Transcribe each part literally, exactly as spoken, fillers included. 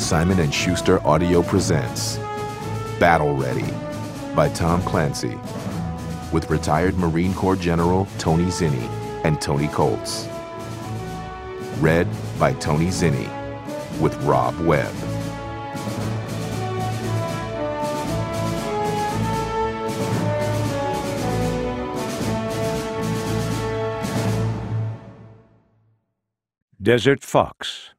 Simon and Schuster Audio presents Battle Ready by Tom Clancy with retired Marine Corps General Tony Zinni and Tony Colts. Read by Tony Zinni with Rob Webb. Desert Fox.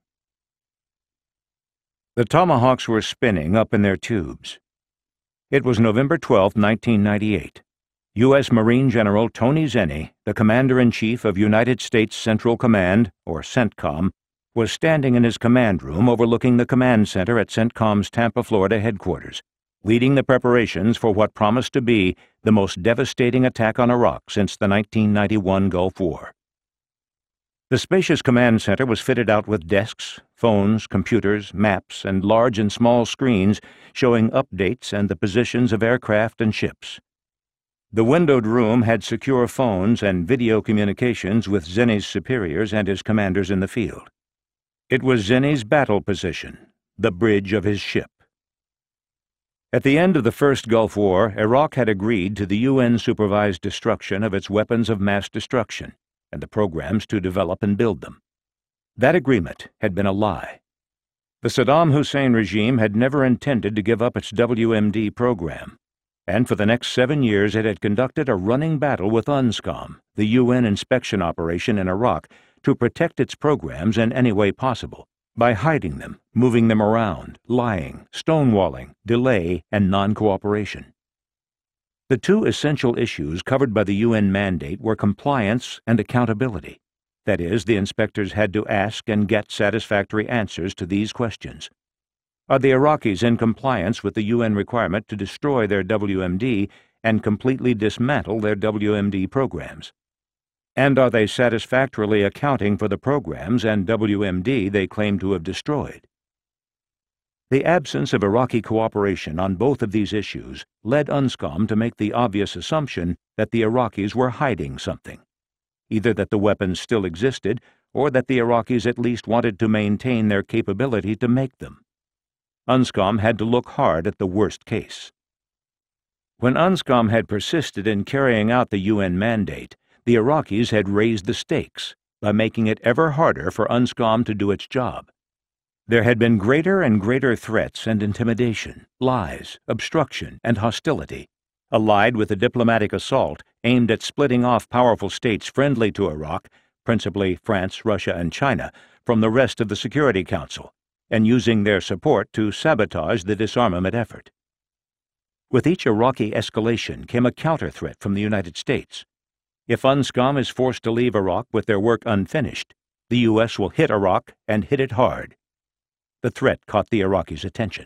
The Tomahawks were spinning up in their tubes. It was November twelfth, nineteen ninety-eight. U S Marine General Tony Zinni, the Commander-in-Chief of United States Central Command, or CENTCOM, was standing in his command room overlooking the command center at CENTCOM's Tampa, Florida headquarters, leading the preparations for what promised to be the most devastating attack on Iraq since the nineteen ninety-one Gulf War. The spacious command center was fitted out with desks, phones, computers, maps, and large and small screens showing updates and the positions of aircraft and ships. The windowed room had secure phones and video communications with Zinni's superiors and his commanders in the field. It was Zinni's battle position, the bridge of his ship. At the end of the first Gulf War, Iraq had agreed to the U N-supervised destruction of its weapons of mass destruction and the programs to develop and build them. That agreement had been a lie. The Saddam Hussein regime had never intended to give up its W M D program, and for the next seven years it had conducted a running battle with UNSCOM, the U N inspection operation in Iraq, to protect its programs in any way possible, by hiding them, moving them around, lying, stonewalling, delay, and non-cooperation. The two essential issues covered by the U N mandate were compliance and accountability. That is, the inspectors had to ask and get satisfactory answers to these questions. Are the Iraqis in compliance with the U N requirement to destroy their W M D and completely dismantle their W M D programs? And are they satisfactorily accounting for the programs and W M D they claim to have destroyed? The absence of Iraqi cooperation on both of these issues led UNSCOM to make the obvious assumption that the Iraqis were hiding something, either that the weapons still existed or that the Iraqis at least wanted to maintain their capability to make them. UNSCOM had to look hard at the worst case. When UNSCOM had persisted in carrying out the U N mandate, the Iraqis had raised the stakes by making it ever harder for UNSCOM to do its job. There had been greater and greater threats and intimidation, lies, obstruction, and hostility, allied with a diplomatic assault aimed at splitting off powerful states friendly to Iraq, principally France, Russia, and China, from the rest of the Security Council, and using their support to sabotage the disarmament effort. With each Iraqi escalation came a counter-threat from the United States. If UNSCOM is forced to leave Iraq with their work unfinished, the U S will hit Iraq and hit it hard. The threat caught the Iraqis' attention.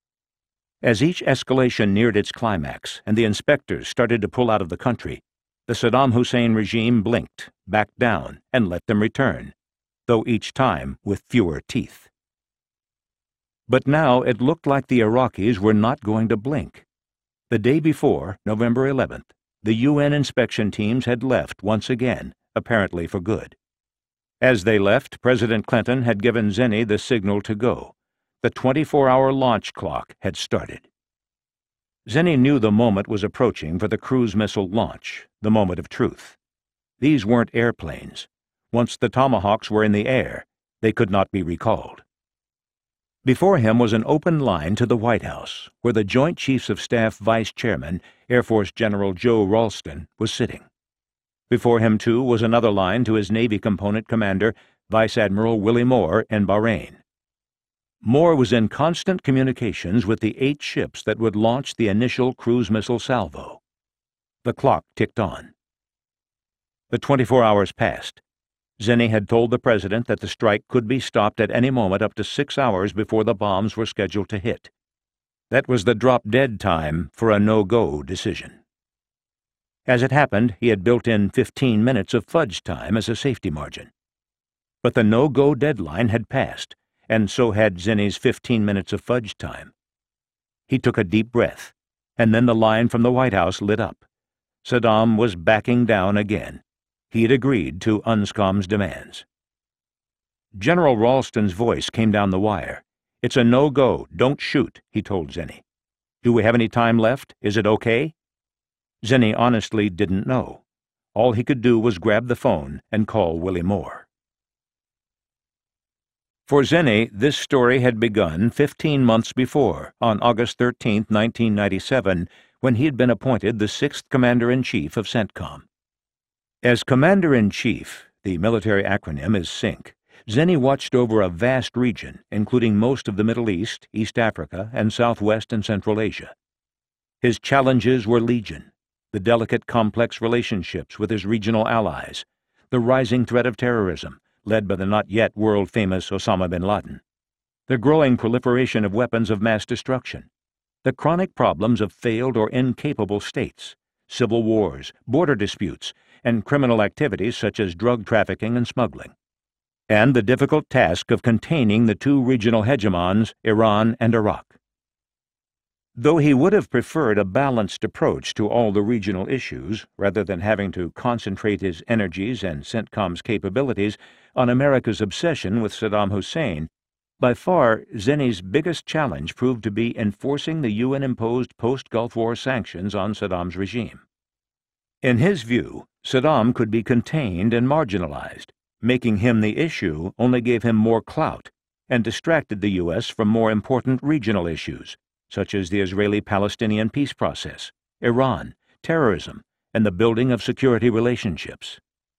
As each escalation neared its climax and the inspectors started to pull out of the country, the Saddam Hussein regime blinked, backed down, and let them return, though each time with fewer teeth. But now it looked like the Iraqis were not going to blink. The day before, November eleventh, the U N inspection teams had left once again, apparently for good. As they left, President Clinton had given Zinni the signal to go. The twenty-four hour launch clock had started. Zinni knew the moment was approaching for the cruise missile launch, the moment of truth. These weren't airplanes. Once the Tomahawks were in the air, they could not be recalled. Before him was an open line to the White House, where the Joint Chiefs of Staff Vice Chairman, Air Force General Joe Ralston, was sitting. Before him, too, was another line to his Navy Component Commander, Vice Admiral Willie Moore, in Bahrain. Moore was in constant communications with the eight ships that would launch the initial cruise missile salvo. The clock ticked on. The twenty-four hours passed. Zinni had told the President that the strike could be stopped at any moment up to six hours before the bombs were scheduled to hit. That was the drop-dead time for a no-go decision. As it happened, he had built in fifteen minutes of fudge time as a safety margin. But the no-go deadline had passed, and so had Zinni's fifteen minutes of fudge time. He took a deep breath, and then the line from the White House lit up. Saddam was backing down again. He had agreed to UNSCOM's demands. General Ralston's voice came down the wire. "It's a no-go. Don't shoot," he told Zenny. "Do we have any time left? Is it okay?" Zenny honestly didn't know. All he could do was grab the phone and call Willie Moore. For Zenny, this story had begun fifteen months before, on August thirteenth, nineteen ninety-seven, when he had been appointed the sixth Commander-in-Chief of CENTCOM. As Commander-in-Chief, the military acronym is CINC, Zenny watched over a vast region, including most of the Middle East, East Africa, and Southwest and Central Asia. His challenges were legion: the delicate, complex relationships with his regional allies, the rising threat of terrorism, led by the not-yet world-famous Osama bin Laden, the growing proliferation of weapons of mass destruction, the chronic problems of failed or incapable states, civil wars, border disputes, and criminal activities such as drug trafficking and smuggling, and the difficult task of containing the two regional hegemons, Iran and Iraq. Though he would have preferred a balanced approach to all the regional issues, rather than having to concentrate his energies and CENTCOM's capabilities on America's obsession with Saddam Hussein, by far Zenny's biggest challenge proved to be enforcing the U N-imposed post-Gulf War sanctions on Saddam's regime. In his view, Saddam could be contained and marginalized. Making him the issue only gave him more clout and distracted the U S from more important regional issues, such as the Israeli-Palestinian peace process, Iran, terrorism, and the building of security relationships.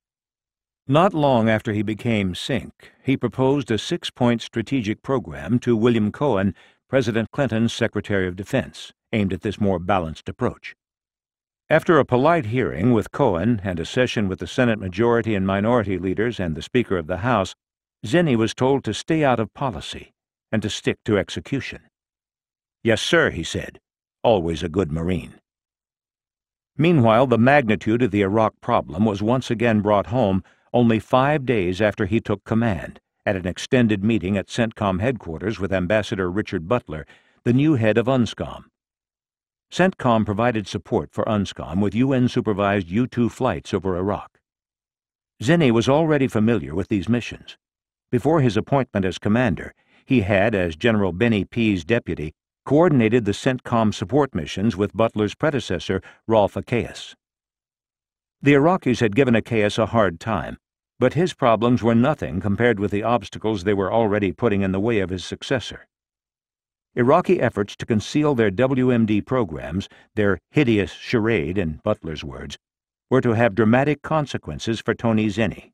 Not long after he became CINC, he proposed a six-point strategic program to William Cohen, President Clinton's Secretary of Defense, aimed at this more balanced approach. After a polite hearing with Cohen and a session with the Senate majority and minority leaders and the Speaker of the House, Zenny was told to stay out of policy and to stick to execution. "Yes, sir," he said, always a good Marine. Meanwhile, the magnitude of the Iraq problem was once again brought home only five days after he took command, at an extended meeting at CENTCOM headquarters with Ambassador Richard Butler, the new head of UNSCOM. CENTCOM provided support for UNSCOM with U N-supervised U two flights over Iraq. Zenny was already familiar with these missions. Before his appointment as commander, he had, as General Benny Pease' deputy, coordinated the CENTCOM support missions with Butler's predecessor, Rolf Achaeus. The Iraqis had given Achaeus a hard time, but his problems were nothing compared with the obstacles they were already putting in the way of his successor. Iraqi efforts to conceal their W M D programs, their hideous charade, in Butler's words, were to have dramatic consequences for Tony Zenny.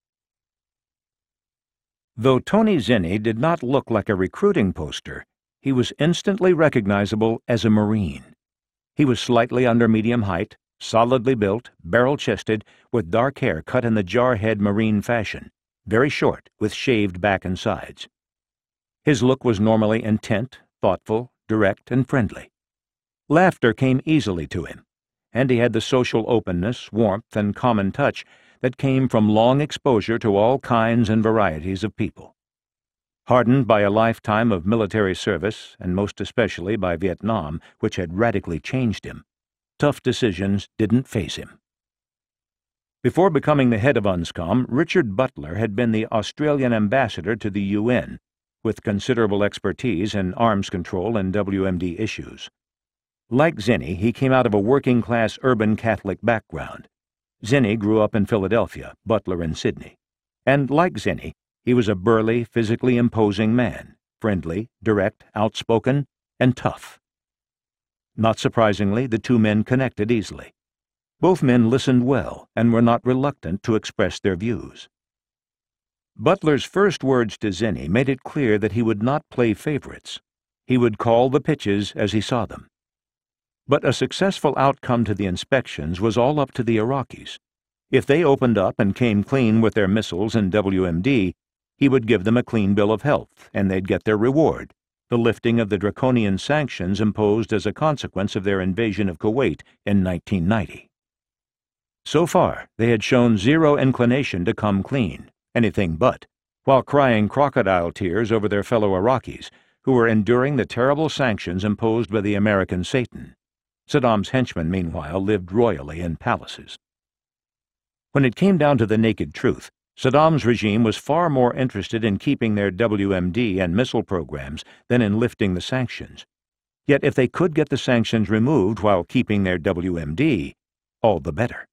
Though Tony Zenny did not look like a recruiting poster, he was instantly recognizable as a Marine. He was slightly under medium height, solidly built, barrel-chested, with dark hair cut in the jarhead Marine fashion, very short, with shaved back and sides. His look was normally intent, thoughtful, direct, and friendly. Laughter came easily to him, and he had the social openness, warmth, and common touch that came from long exposure to all kinds and varieties of people. Hardened by a lifetime of military service, and most especially by Vietnam, which had radically changed him, tough decisions didn't faze him. Before becoming the head of UNSCOM, Richard Butler had been the Australian ambassador to the U N, with considerable expertise in arms control and W M D issues. Like Zenny, he came out of a working-class urban Catholic background. Zenny grew up in Philadelphia, Butler in Sydney. And like Zenny, he was a burly, physically imposing man, friendly, direct, outspoken, and tough. Not surprisingly, the two men connected easily. Both men listened well and were not reluctant to express their views. Butler's first words to Zenny made it clear that he would not play favorites. He would call the pitches as he saw them. But a successful outcome to the inspections was all up to the Iraqis. If they opened up and came clean with their missiles and W M D, he would give them a clean bill of health, and they'd get their reward, the lifting of the draconian sanctions imposed as a consequence of their invasion of Kuwait in nineteen ninety. So far, they had shown zero inclination to come clean, anything but, while crying crocodile tears over their fellow Iraqis, who were enduring the terrible sanctions imposed by the American Satan. Saddam's henchmen, meanwhile, lived royally in palaces. When it came down to the naked truth, Saddam's regime was far more interested in keeping their W M D and missile programs than in lifting the sanctions. Yet if they could get the sanctions removed while keeping their W M D, all the better.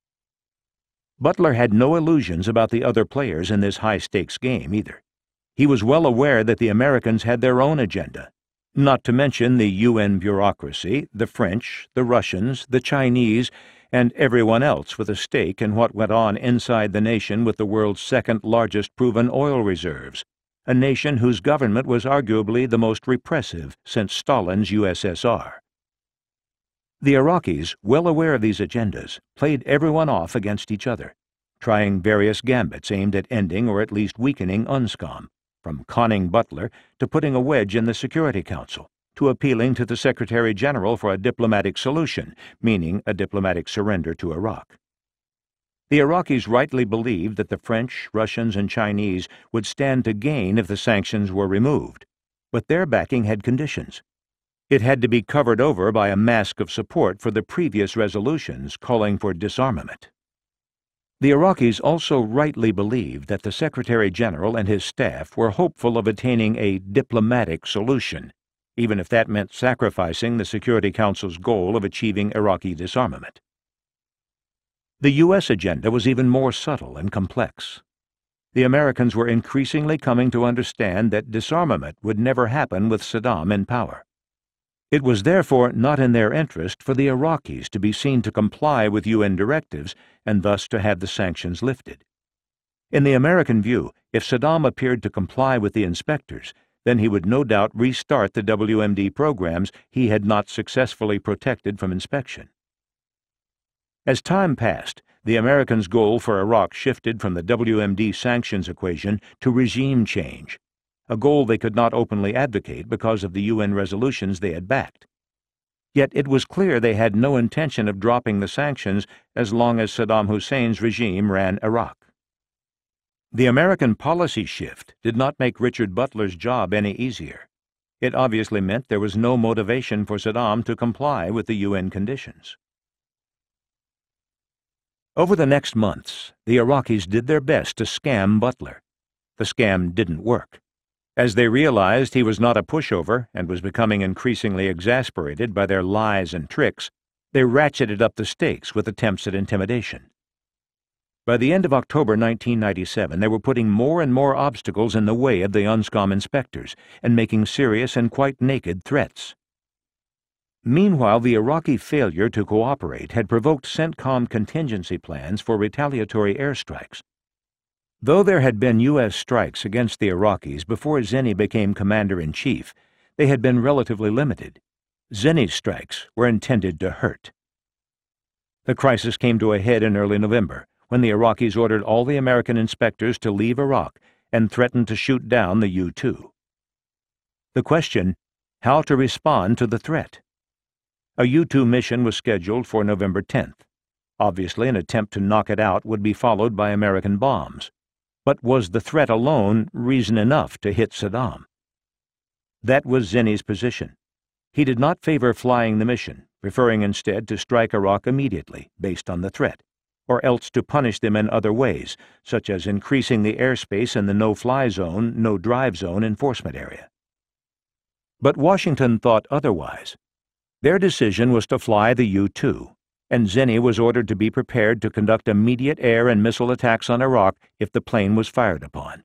Butler had no illusions about the other players in this high-stakes game either. He was well aware that the Americans had their own agenda, not to mention the U N bureaucracy, the French, the Russians, the Chinese, and everyone else with a stake in what went on inside the nation with the world's second-largest proven oil reserves, a nation whose government was arguably the most repressive since Stalin's U S S R. The Iraqis, well aware of these agendas, played everyone off against each other, trying various gambits aimed at ending or at least weakening UNSCOM, from conning Butler to putting a wedge in the Security Council, to appealing to the Secretary General for a diplomatic solution, meaning a diplomatic surrender to Iraq. The Iraqis rightly believed that the French, Russians, and Chinese would stand to gain if the sanctions were removed, but their backing had conditions. It had to be covered over by a mask of support for the previous resolutions calling for disarmament. The Iraqis also rightly believed that the Secretary General and his staff were hopeful of attaining a diplomatic solution, even if that meant sacrificing the Security Council's goal of achieving Iraqi disarmament. The U S agenda was even more subtle and complex. The Americans were increasingly coming to understand that disarmament would never happen with Saddam in power. It was therefore not in their interest for the Iraqis to be seen to comply with U N directives and thus to have the sanctions lifted. In the American view, if Saddam appeared to comply with the inspectors, then he would no doubt restart the W M D programs he had not successfully protected from inspection. As time passed, the Americans' goal for Iraq shifted from the W M D sanctions equation to regime change, a goal they could not openly advocate because of the U N resolutions they had backed. Yet it was clear they had no intention of dropping the sanctions as long as Saddam Hussein's regime ran Iraq. The American policy shift did not make Richard Butler's job any easier. It obviously meant there was no motivation for Saddam to comply with the U N conditions. Over the next months, the Iraqis did their best to scam Butler. The scam didn't work. As they realized he was not a pushover and was becoming increasingly exasperated by their lies and tricks, they ratcheted up the stakes with attempts at intimidation. By the end of October nineteen ninety-seven, they were putting more and more obstacles in the way of the UNSCOM inspectors and making serious and quite naked threats. Meanwhile, the Iraqi failure to cooperate had provoked CENTCOM contingency plans for retaliatory airstrikes. Though there had been U S strikes against the Iraqis before Zenny became commander-in-chief, they had been relatively limited. Zenny's strikes were intended to hurt. The crisis came to a head in early November, when the Iraqis ordered all the American inspectors to leave Iraq and threatened to shoot down the U two. The question: how to respond to the threat? A U two mission was scheduled for November tenth. Obviously, an attempt to knock it out would be followed by American bombs. But was the threat alone reason enough to hit Saddam? That was Zenny's position. He did not favor flying the mission, preferring instead to strike Iraq immediately, based on the threat, or else to punish them in other ways, such as increasing the airspace in the no-fly zone, no-drive zone enforcement area. But Washington thought otherwise. Their decision was to fly the U two, and Zenny was ordered to be prepared to conduct immediate air and missile attacks on Iraq if the plane was fired upon.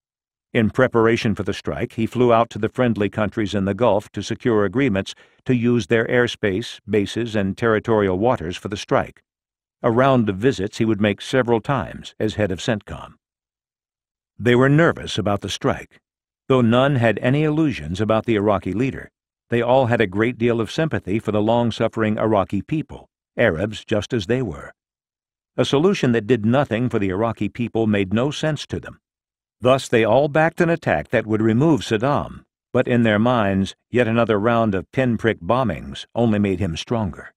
In preparation for the strike, he flew out to the friendly countries in the Gulf to secure agreements to use their airspace, bases, and territorial waters for the strike, a round of visits he would make several times as head of CENTCOM. They were nervous about the strike. Though none had any illusions about the Iraqi leader, they all had a great deal of sympathy for the long-suffering Iraqi people, Arabs just as they were. A solution that did nothing for the Iraqi people made no sense to them. Thus they all backed an attack that would remove Saddam, but in their minds, yet another round of pinprick bombings only made him stronger.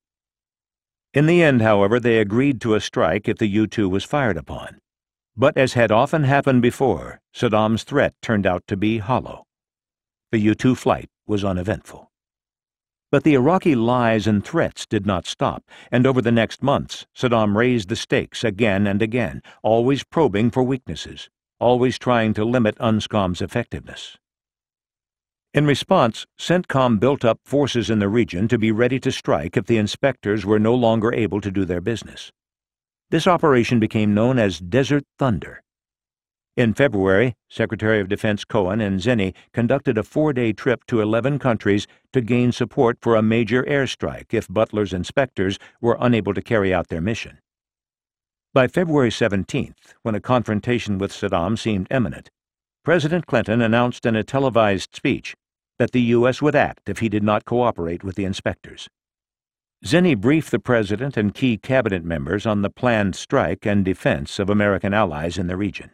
In the end, however, they agreed to a strike if the U two was fired upon. But as had often happened before, Saddam's threat turned out to be hollow. The U two flight was uneventful. But the Iraqi lies and threats did not stop, and over the next months, Saddam raised the stakes again and again, always probing for weaknesses, always trying to limit UNSCOM's effectiveness. In response, CENTCOM built up forces in the region to be ready to strike if the inspectors were no longer able to do their business. This operation became known as Desert Thunder. In February, Secretary of Defense Cohen and Zinni conducted a four-day trip to eleven countries to gain support for a major airstrike if Butler's inspectors were unable to carry out their mission. By February seventeenth, when a confrontation with Saddam seemed imminent, President Clinton announced in a televised speech that the U S would act if he did not cooperate with the inspectors. Zinni briefed the president and key cabinet members on the planned strike and defense of American allies in the region.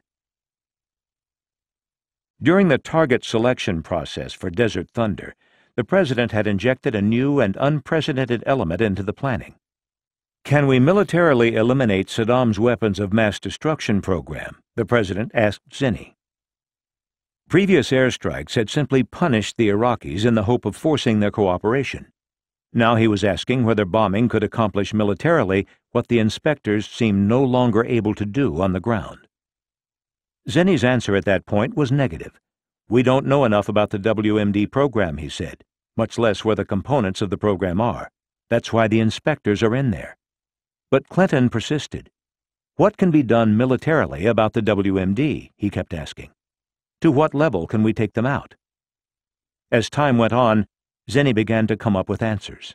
During the target selection process for Desert Thunder, the president had injected a new and unprecedented element into the planning. Can we militarily eliminate Saddam's weapons of mass destruction program? The president asked Zinni. Previous airstrikes had simply punished the Iraqis in the hope of forcing their cooperation. Now he was asking whether bombing could accomplish militarily what the inspectors seemed no longer able to do on the ground. Zinni's answer at that point was negative. We don't know enough about the W M D program, he said, much less where the components of the program are. That's why the inspectors are in there. But Clinton persisted. What can be done militarily about the W M D, he kept asking. To what level can we take them out? As time went on, Zinni began to come up with answers.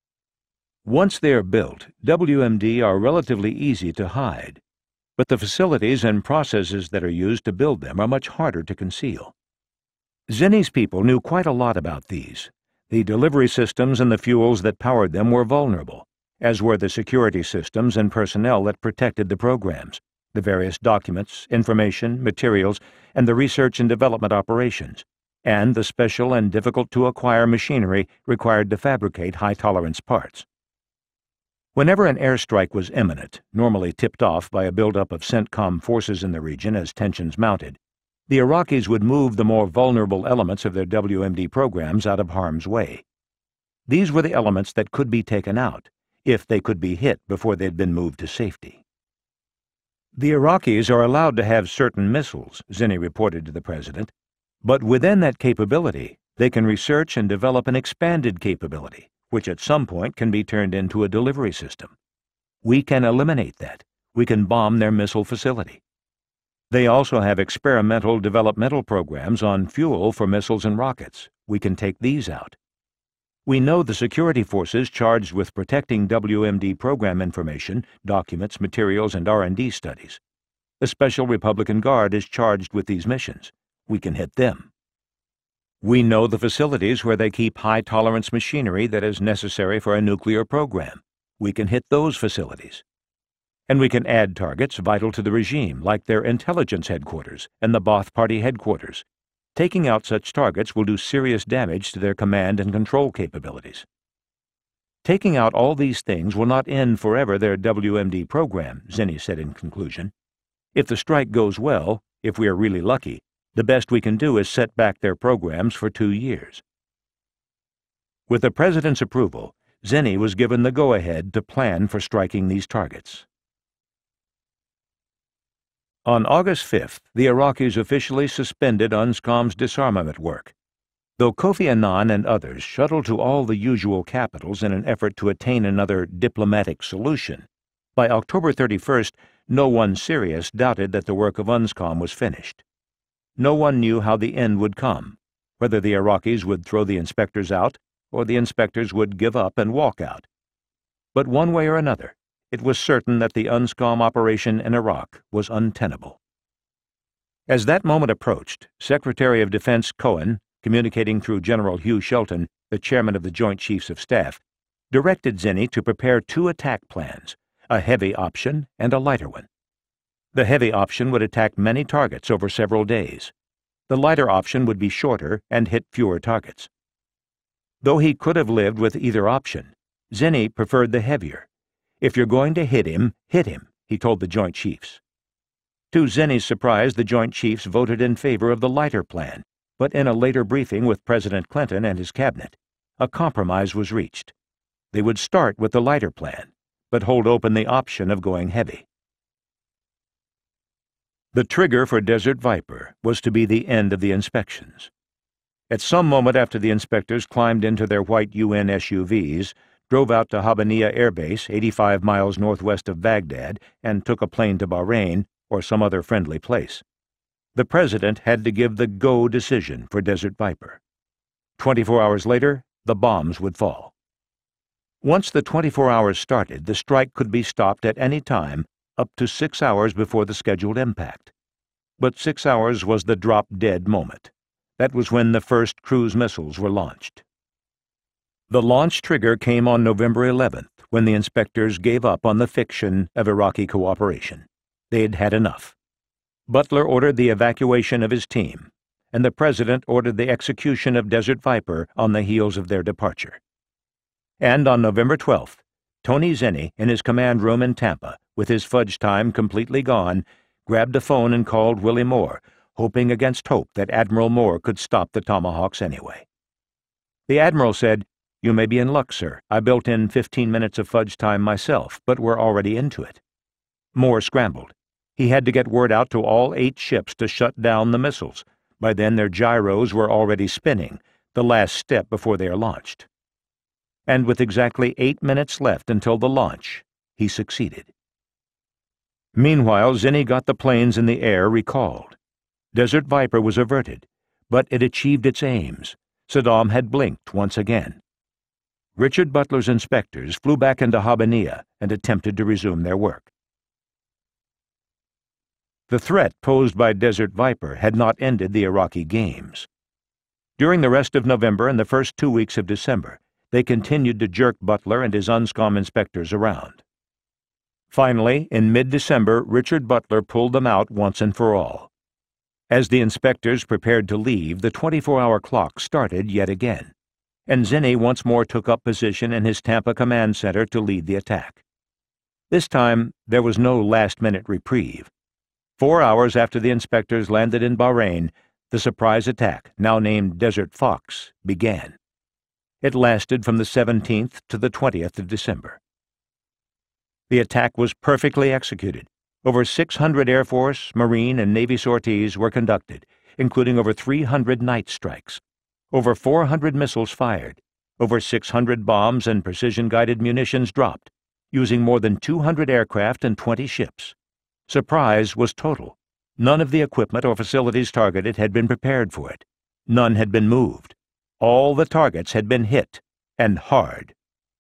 Once they are built, W M D are relatively easy to hide, but the facilities and processes that are used to build them are much harder to conceal. Zinni's people knew quite a lot about these. The delivery systems and the fuels that powered them were vulnerable, as were the security systems and personnel that protected the programs, the various documents, information, materials, and the research and development operations, and the special and difficult-to-acquire machinery required to fabricate high-tolerance parts. Whenever an airstrike was imminent, normally tipped off by a buildup of CENTCOM forces in the region as tensions mounted, the Iraqis would move the more vulnerable elements of their W M D programs out of harm's way. These were the elements that could be taken out, if they could be hit before they'd been moved to safety. The Iraqis are allowed to have certain missiles, Zinni reported to the president, but within that capability, they can research and develop an expanded capability, which at some point can be turned into a delivery system. We can eliminate that. We can bomb their missile facility. They also have experimental developmental programs on fuel for missiles and rockets. We can take these out. We know the security forces charged with protecting W M D program information, documents, materials, and R and D studies. The Special Republican Guard is charged with these missions. We can hit them. We know the facilities where they keep high-tolerance machinery that is necessary for a nuclear program. We can hit those facilities. And we can add targets vital to the regime, like their intelligence headquarters and the Ba'ath Party headquarters. Taking out such targets will do serious damage to their command and control capabilities. Taking out all these things will not end forever their W M D program, Zinni said in conclusion. If the strike goes well, if we are really lucky, the best we can do is set back their programs for two years. With the president's approval, Zinni was given the go-ahead to plan for striking these targets. On August fifth, the Iraqis officially suspended UNSCOM's disarmament work. Though Kofi Annan and others shuttled to all the usual capitals in an effort to attain another diplomatic solution, by October thirty-first, no one serious doubted that the work of UNSCOM was finished. No one knew how the end would come, whether the Iraqis would throw the inspectors out or the inspectors would give up and walk out. But one way or another, it was certain that the UNSCOM operation in Iraq was untenable. As that moment approached, Secretary of Defense Cohen, communicating through General Hugh Shelton, the chairman of the Joint Chiefs of Staff, directed Zinni to prepare two attack plans, a heavy option and a lighter one. The heavy option would attack many targets over several days. The lighter option would be shorter and hit fewer targets. Though he could have lived with either option, Zinni preferred the heavier. If you're going to hit him, hit him, he told the Joint Chiefs. To Zinni's surprise, the Joint Chiefs voted in favor of the lighter plan, but in a later briefing with President Clinton and his cabinet, a compromise was reached. They would start with the lighter plan, but hold open the option of going heavy. The trigger for Desert Viper was to be the end of the inspections. At some moment after the inspectors climbed into their white U N S U Vs, drove out to Habaniya Air Base, eighty-five miles northwest of Baghdad, and took a plane to Bahrain or some other friendly place, the president had to give the go decision for Desert Viper. Twenty-four hours later, the bombs would fall. Once the twenty-four hours started, the strike could be stopped at any time up to six hours before the scheduled impact. But six hours was the drop-dead moment. That was when the first cruise missiles were launched. The launch trigger came on November eleventh, when the inspectors gave up on the fiction of Iraqi cooperation. They'd had enough. Butler ordered the evacuation of his team, and the president ordered the execution of Desert Viper on the heels of their departure. And on November twelfth, Tony Zinni, in his command room in Tampa, with his fudge time completely gone, grabbed a phone and called Willie Moore, hoping against hope that Admiral Moore could stop the Tomahawks anyway. The Admiral said, "You may be in luck, sir. I built in fifteen minutes of fudge time myself, but we're already into it." Moore scrambled. He had to get word out to all eight ships to shut down the missiles. By then their gyros were already spinning, the last step before they are launched. And with exactly eight minutes left until the launch, he succeeded. Meanwhile, Zinni got the planes in the air recalled. Desert Viper was averted, but it achieved its aims. Saddam had blinked once again. Richard Butler's inspectors flew back into Habaniya and attempted to resume their work. The threat posed by Desert Viper had not ended the Iraqi games. During the rest of November and the first two weeks of December, they continued to jerk Butler and his UNSCOM inspectors around. Finally, in mid-December, Richard Butler pulled them out once and for all. As the inspectors prepared to leave, the twenty-four hour clock started yet again, and Zinni once more took up position in his Tampa command center to lead the attack. This time, there was no last-minute reprieve. Four hours after the inspectors landed in Bahrain, the surprise attack, now named Desert Fox, began. It lasted from the seventeenth to the twentieth of December. The attack was perfectly executed. Over six hundred Air Force, Marine, and Navy sorties were conducted, including over three hundred night strikes, over four hundred missiles fired, over six hundred bombs and precision-guided munitions dropped, using more than two hundred aircraft and twenty ships. Surprise was total. None of the equipment or facilities targeted had been prepared for it. None had been moved. All the targets had been hit, and hard.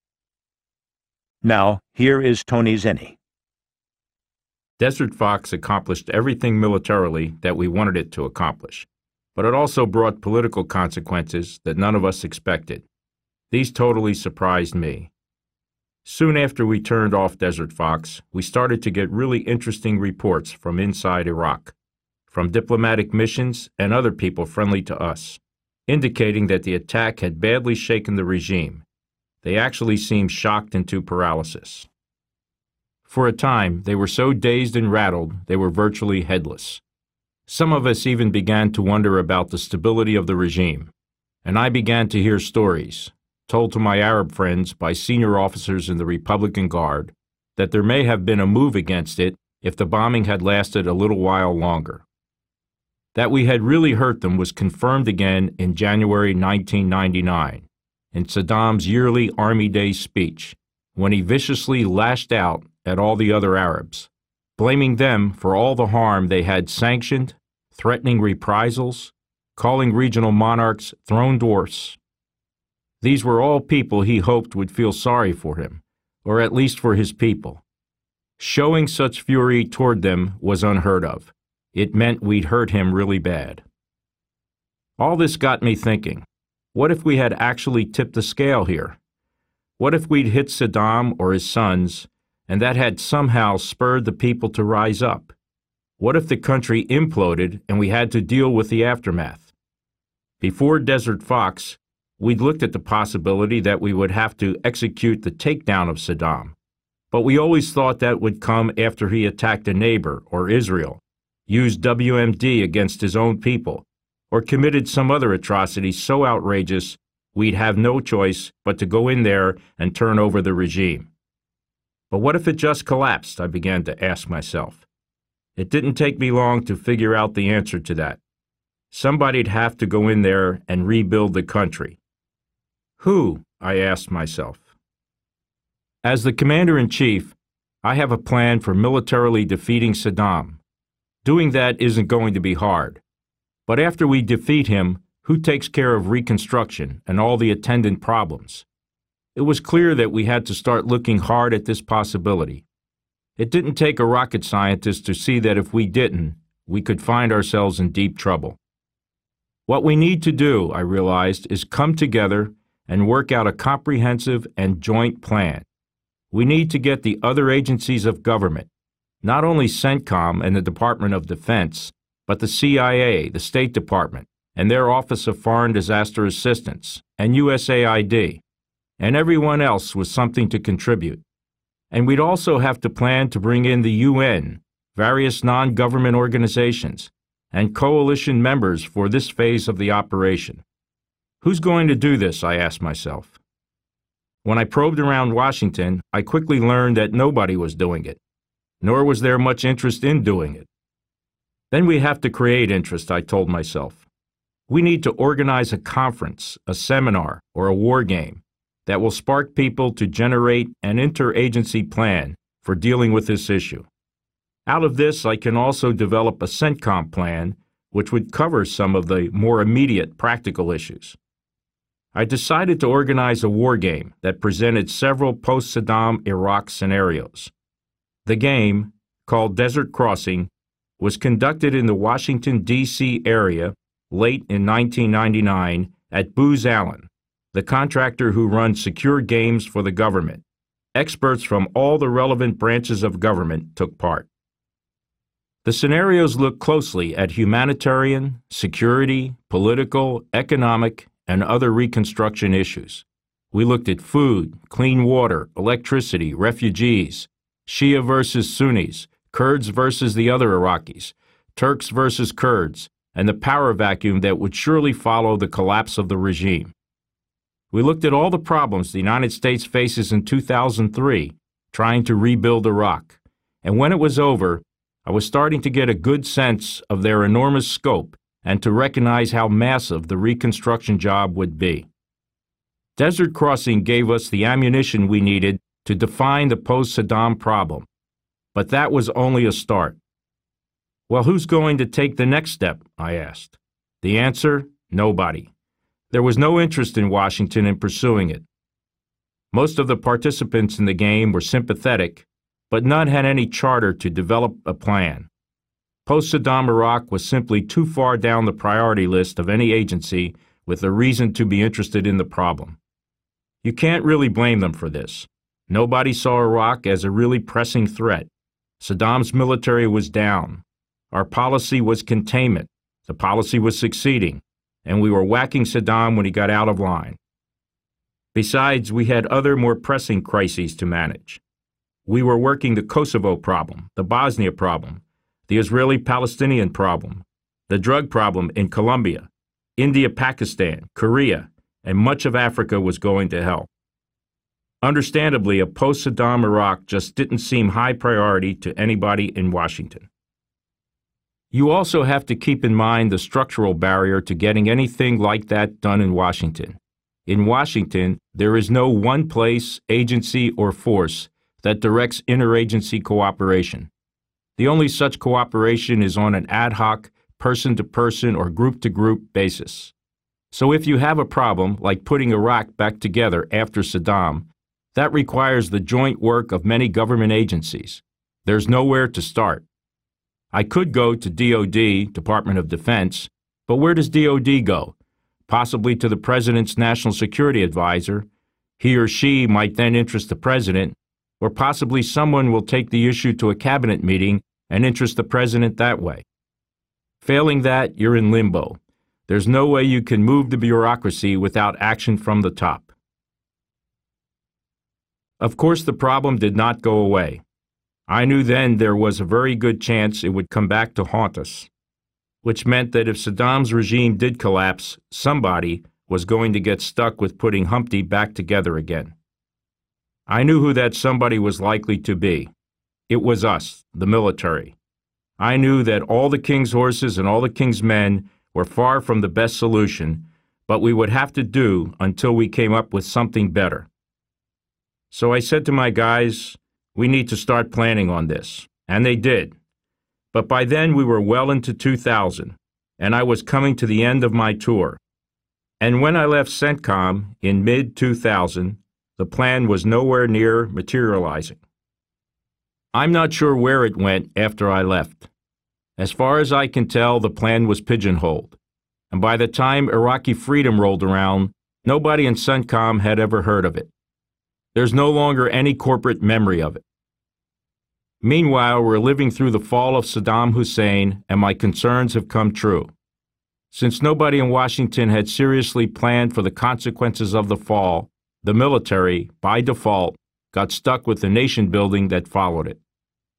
Now, here is Tony Zinni. Desert Fox accomplished everything militarily that we wanted it to accomplish, but it also brought political consequences that none of us expected. These totally surprised me. Soon after we turned off Desert Fox, we started to get really interesting reports from inside Iraq, from diplomatic missions and other people friendly to us, indicating that the attack had badly shaken the regime. They actually seemed shocked into paralysis. For a time, they were so dazed and rattled they were virtually headless. Some of us even began to wonder about the stability of the regime, and I began to hear stories, told to my Arab friends by senior officers in the Republican Guard, that there may have been a move against it if the bombing had lasted a little while longer. That we had really hurt them was confirmed again in January nineteen ninety-nine, in Saddam's yearly Army Day speech, when he viciously lashed out at all the other Arabs, blaming them for all the harm they had sanctioned, threatening reprisals, calling regional monarchs throne dwarfs. These were all people he hoped would feel sorry for him, or at least for his people. Showing such fury toward them was unheard of. It meant we'd hurt him really bad. All this got me thinking, what if we had actually tipped the scale here? What if we'd hit Saddam or his sons, and that had somehow spurred the people to rise up? What if the country imploded and we had to deal with the aftermath? Before Desert Fox, we'd looked at the possibility that we would have to execute the takedown of Saddam, but we always thought that would come after he attacked a neighbor or Israel, used W M D against his own people, or committed some other atrocity so outrageous we'd have no choice but to go in there and turn over the regime. But what if it just collapsed? I began to ask myself. It didn't take me long to figure out the answer to that. Somebody'd have to go in there and rebuild the country. Who? I asked myself. As the commander-in-chief, I have a plan for militarily defeating Saddam. Doing that isn't going to be hard. But after we defeat him, who takes care of reconstruction and all the attendant problems? It was clear that we had to start looking hard at this possibility. It didn't take a rocket scientist to see that if we didn't, we could find ourselves in deep trouble. What we need to do, I realized, is come together and work out a comprehensive and joint plan. We need to get the other agencies of government, not only CENTCOM and the Department of Defense, but the C I A, the State Department, and their Office of Foreign Disaster Assistance, and U S A I D, and everyone else with something to contribute. And we'd also have to plan to bring in the U N, various non-government organizations, and coalition members for this phase of the operation. Who's going to do this, I asked myself. When I probed around Washington, I quickly learned that nobody was doing it, nor was there much interest in doing it. Then we have to create interest, I told myself. We need to organize a conference, a seminar, or a war game that will spark people to generate an interagency plan for dealing with this issue. Out of this, I can also develop a CENTCOM plan, which would cover some of the more immediate practical issues. I decided to organize a war game that presented several post-Saddam Iraq scenarios. The game, called Desert Crossing, was conducted in the Washington, D C area late in nineteen ninety-nine at Booz Allen, the contractor who runs secure games for the government. Experts from all the relevant branches of government took part. The scenarios look closely at humanitarian, security, political, economic, and other reconstruction issues. We looked at food, clean water, electricity, refugees, Shia versus Sunnis, Kurds versus the other Iraqis, Turks versus Kurds, and the power vacuum that would surely follow the collapse of the regime. We looked at all the problems the United States faces in two thousand three, trying to rebuild Iraq, and when it was over, I was starting to get a good sense of their enormous scope and to recognize how massive the reconstruction job would be. Desert Crossing gave us the ammunition we needed to define the post-Saddam problem, but that was only a start. Well, who's going to take the next step? I asked. The answer, nobody. There was no interest in Washington in pursuing it. Most of the participants in the game were sympathetic, but none had any charter to develop a plan. Post-Saddam Iraq was simply too far down the priority list of any agency with a reason to be interested in the problem. You can't really blame them for this. Nobody saw Iraq as a really pressing threat. Saddam's military was down. Our policy was containment. The policy was succeeding, and we were whacking Saddam when he got out of line. Besides, we had other more pressing crises to manage. We were working the Kosovo problem, the Bosnia problem, the Israeli-Palestinian problem, the drug problem in Colombia, India-Pakistan, Korea, and much of Africa was going to hell. Understandably, a post-Saddam Iraq just didn't seem high priority to anybody in Washington. You also have to keep in mind the structural barrier to getting anything like that done in Washington. In Washington, there is no one place, agency, or force that directs interagency cooperation. The only such cooperation is on an ad hoc, person-to-person or group-to-group basis. So if you have a problem, like putting Iraq back together after Saddam, that requires the joint work of many government agencies. There's nowhere to start. I could go to D O D, Department of Defense, but where does D O D go? Possibly to the President's National Security Advisor. He or she might then interest the President, or possibly someone will take the issue to a cabinet meeting and interest the President that way. Failing that, you're in limbo. There's no way you can move the bureaucracy without action from the top. Of course, the problem did not go away. I knew then there was a very good chance it would come back to haunt us, which meant that if Saddam's regime did collapse, somebody, was going to get stuck with putting Humpty back together again. I knew who that somebody was likely to be. It was us, the military. I knew that all the king's horses and all the king's men were far from the best solution, but we would have to do until we came up with something better. So I said to my guys, we need to start planning on this, and they did. But by then we were well into two thousand, and I was coming to the end of my tour. And when I left CENTCOM in mid two thousand, the plan was nowhere near materializing. I'm not sure where it went after I left. As far as I can tell, the plan was pigeonholed, and by the time Iraqi freedom rolled around, nobody in CENTCOM had ever heard of it. There's no longer any corporate memory of it. Meanwhile, we're living through the fall of Saddam Hussein, and my concerns have come true. Since nobody in Washington had seriously planned for the consequences of the fall, the military, by default, got stuck with the nation building that followed it.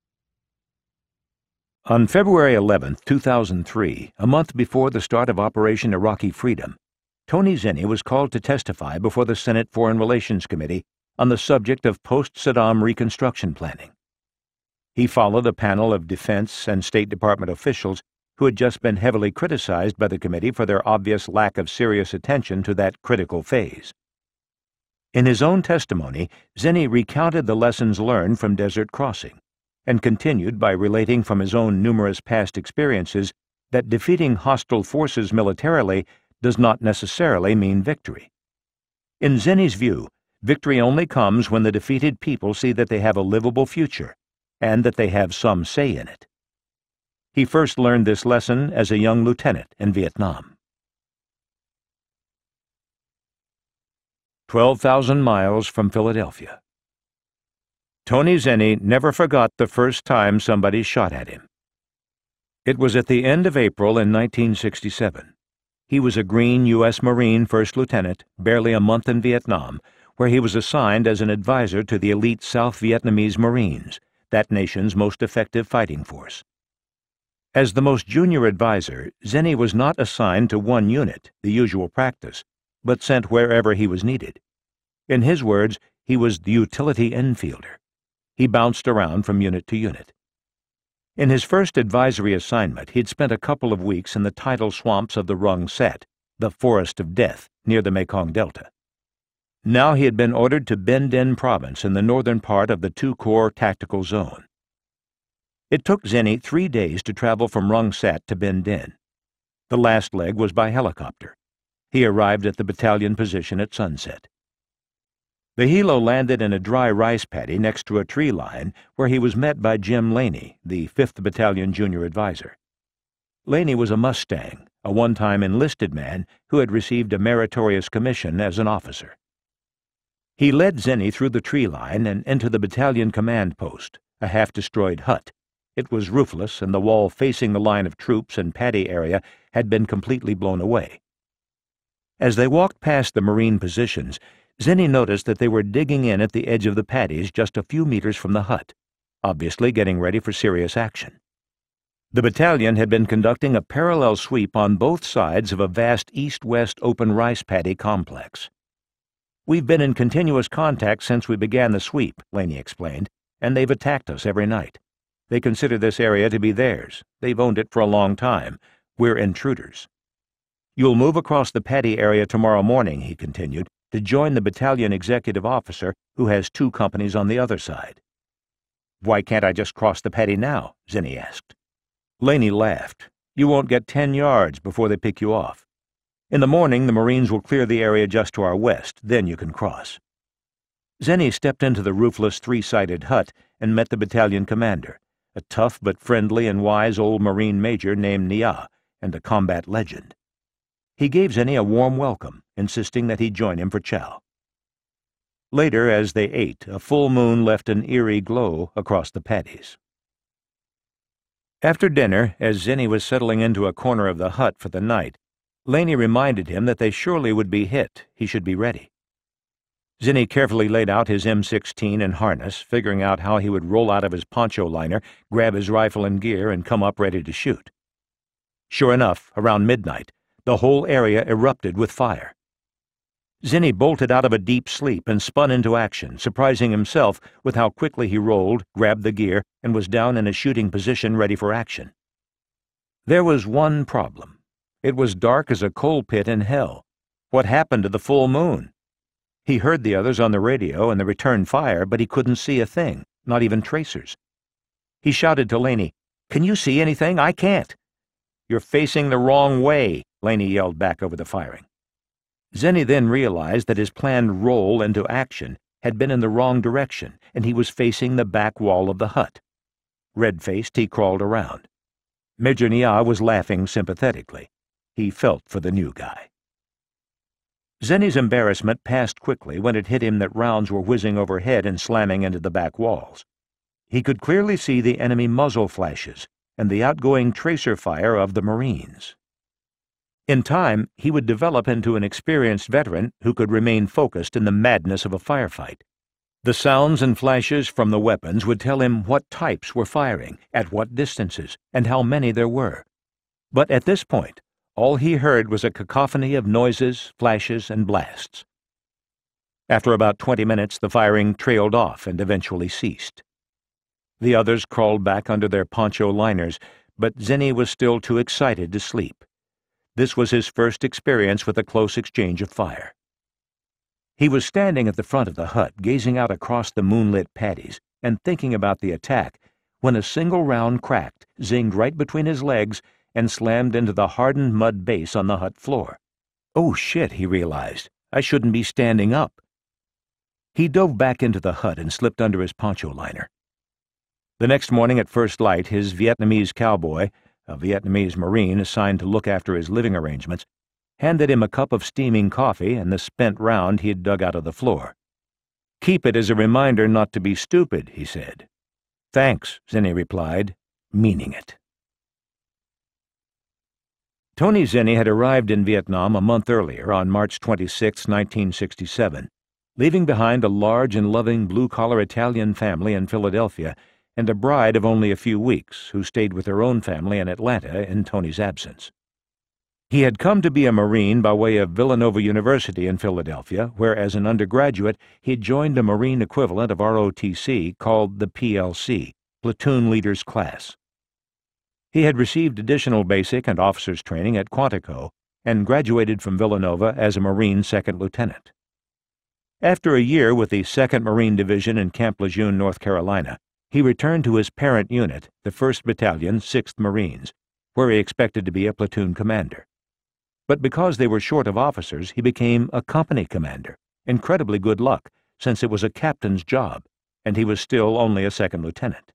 On February eleventh, two thousand three, a month before the start of Operation Iraqi Freedom, Tony Zinni was called to testify before the Senate Foreign Relations Committee on the subject of post-Saddam reconstruction planning. He followed a panel of Defense and State Department officials who had just been heavily criticized by the committee for their obvious lack of serious attention to that critical phase. In his own testimony, Zinni recounted the lessons learned from Desert Crossing, and continued by relating from his own numerous past experiences that defeating hostile forces militarily does not necessarily mean victory. In Zinni's view, victory only comes when the defeated people see that they have a livable future, and that they have some say in it. He first learned this lesson as a young lieutenant in Vietnam. twelve thousand miles from Philadelphia. Tony Zinni never forgot the first time somebody shot at him. It was at the end of April in nineteen sixty-seven. He was a green U S Marine first lieutenant, barely a month in Vietnam, where he was assigned as an advisor to the elite South Vietnamese Marines, that nation's most effective fighting force. As the most junior advisor, Zinni was not assigned to one unit, the usual practice, but sent wherever he was needed. In his words, he was the utility infielder. He bounced around from unit to unit. In his first advisory assignment, he'd spent a couple of weeks in the tidal swamps of the Rung Set, the Forest of Death, near the Mekong Delta. Now he had been ordered to Ben Din Province in the northern part of the two-corps tactical zone. It took Zinni three days to travel from Rung Set to Ben Din. The last leg was by helicopter. He arrived at the battalion position at sunset. The helo landed in a dry rice paddy next to a tree line where he was met by Jim Laney, the fifth Battalion junior advisor. Laney was a Mustang, a one-time enlisted man who had received a meritorious commission as an officer. He led Zinni through the tree line and into the battalion command post, a half-destroyed hut. It was roofless, and the wall facing the line of troops and paddy area had been completely blown away. As they walked past the Marine positions, Zinni noticed that they were digging in at the edge of the paddies just a few meters from the hut, obviously getting ready for serious action. The battalion had been conducting a parallel sweep on both sides of a vast east-west open rice paddy complex. "We've been in continuous contact since we began the sweep," Laney explained, "and they've attacked us every night. They consider this area to be theirs. They've owned it for a long time. We're intruders." "You'll move across the paddy area tomorrow morning," he continued, "to join the battalion executive officer who has two companies on the other side." "Why can't I just cross the paddy now?" Zinni asked. Laney laughed. "You won't get ten yards before they pick you off. In the morning, the Marines will clear the area just to our west, then you can cross." Zinni stepped into the roofless three-sided hut and met the battalion commander, a tough but friendly and wise old Marine major named Nia, and a combat legend. He gave Zinni a warm welcome, insisting that he join him for chow. Later, as they ate, a full moon left an eerie glow across the paddies. After dinner, as Zinni was settling into a corner of the hut for the night, Laney reminded him that they surely would be hit. He should be ready. Zinni carefully laid out his M sixteen and harness, figuring out how he would roll out of his poncho liner, grab his rifle and gear, and come up ready to shoot. Sure enough, around midnight, the whole area erupted with fire. Zinni bolted out of a deep sleep and spun into action, surprising himself with how quickly he rolled, grabbed the gear, and was down in a shooting position ready for action. There was one problem. It was dark as a coal pit in hell. What happened to the full moon? He heard the others on the radio and the return fire, but he couldn't see a thing, not even tracers. He shouted to Laney, "Can you see anything? I can't." "You're facing the wrong way," Laney yelled back over the firing. Zinni then realized that his planned roll into action had been in the wrong direction, and he was facing the back wall of the hut. Red-faced, he crawled around. Major Nia was laughing sympathetically. He felt for the new guy. Zinni's embarrassment passed quickly when it hit him that rounds were whizzing overhead and slamming into the back walls. He could clearly see the enemy muzzle flashes and the outgoing tracer fire of the Marines. In time, he would develop into an experienced veteran who could remain focused in the madness of a firefight. The sounds and flashes from the weapons would tell him what types were firing, at what distances, and how many there were. But at this point, all he heard was a cacophony of noises, flashes, and blasts. After about twenty minutes, the firing trailed off and eventually ceased. The others crawled back under their poncho liners, but Zinni was still too excited to sleep. This was his first experience with a close exchange of fire. He was standing at the front of the hut, gazing out across the moonlit paddies and thinking about the attack, when a single round cracked, zinged right between his legs, and slammed into the hardened mud base on the hut floor. Oh shit, he realized. I shouldn't be standing up. He dove back into the hut and slipped under his poncho liner. The next morning at first light, his Vietnamese cowboy, a Vietnamese Marine assigned to look after his living arrangements, handed him a cup of steaming coffee and the spent round he had dug out of the floor. "Keep it as a reminder not to be stupid," he said. "Thanks," Zinni replied, meaning it. Tony Zinni had arrived in Vietnam a month earlier, on March twenty-sixth, nineteen sixty-seven, leaving behind a large and loving blue-collar Italian family in Philadelphia and a bride of only a few weeks who stayed with her own family in Atlanta in Tony's absence. He had come to be a Marine by way of Villanova University in Philadelphia, where as an undergraduate he had joined a Marine equivalent of R O T C called the P L C, Platoon Leaders Class. He had received additional basic and officers' training at Quantico and graduated from Villanova as a Marine second lieutenant. After a year with the second Marine Division in Camp Lejeune, North Carolina, he returned to his parent unit, the first Battalion, sixth Marines, where he expected to be a platoon commander. But because they were short of officers, he became a company commander. Incredibly good luck, since it was a captain's job, and he was still only a second lieutenant.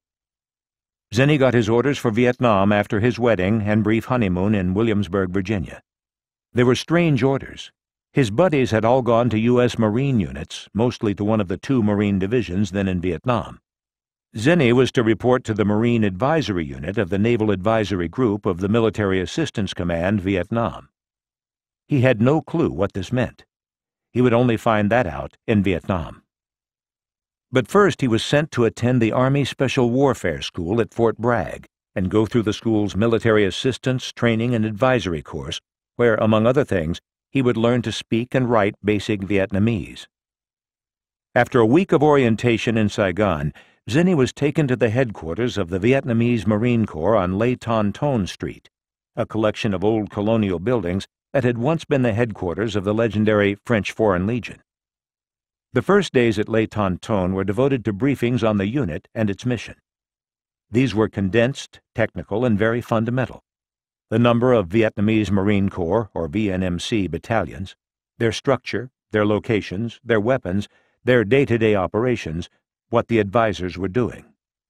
Zinni got his orders for Vietnam after his wedding and brief honeymoon in Williamsburg, Virginia. They were strange orders. His buddies had all gone to U S Marine units, mostly to one of the two Marine divisions then in Vietnam. Zinni was to report to the Marine Advisory Unit of the Naval Advisory Group of the Military Assistance Command, Vietnam. He had no clue what this meant. He would only find that out in Vietnam. But first he was sent to attend the Army Special Warfare School at Fort Bragg and go through the school's military assistance, training, and advisory course, where, among other things, he would learn to speak and write basic Vietnamese. After a week of orientation in Saigon, Zinni was taken to the headquarters of the Vietnamese Marine Corps on Le Ton Ton Street, a collection of old colonial buildings that had once been the headquarters of the legendary French Foreign Legion. The first days at Le Ton Ton were devoted to briefings on the unit and its mission. These were condensed, technical, and very fundamental. The number of Vietnamese Marine Corps, or V N M C, battalions, their structure, their locations, their weapons, their day-to-day operations, what the advisors were doing.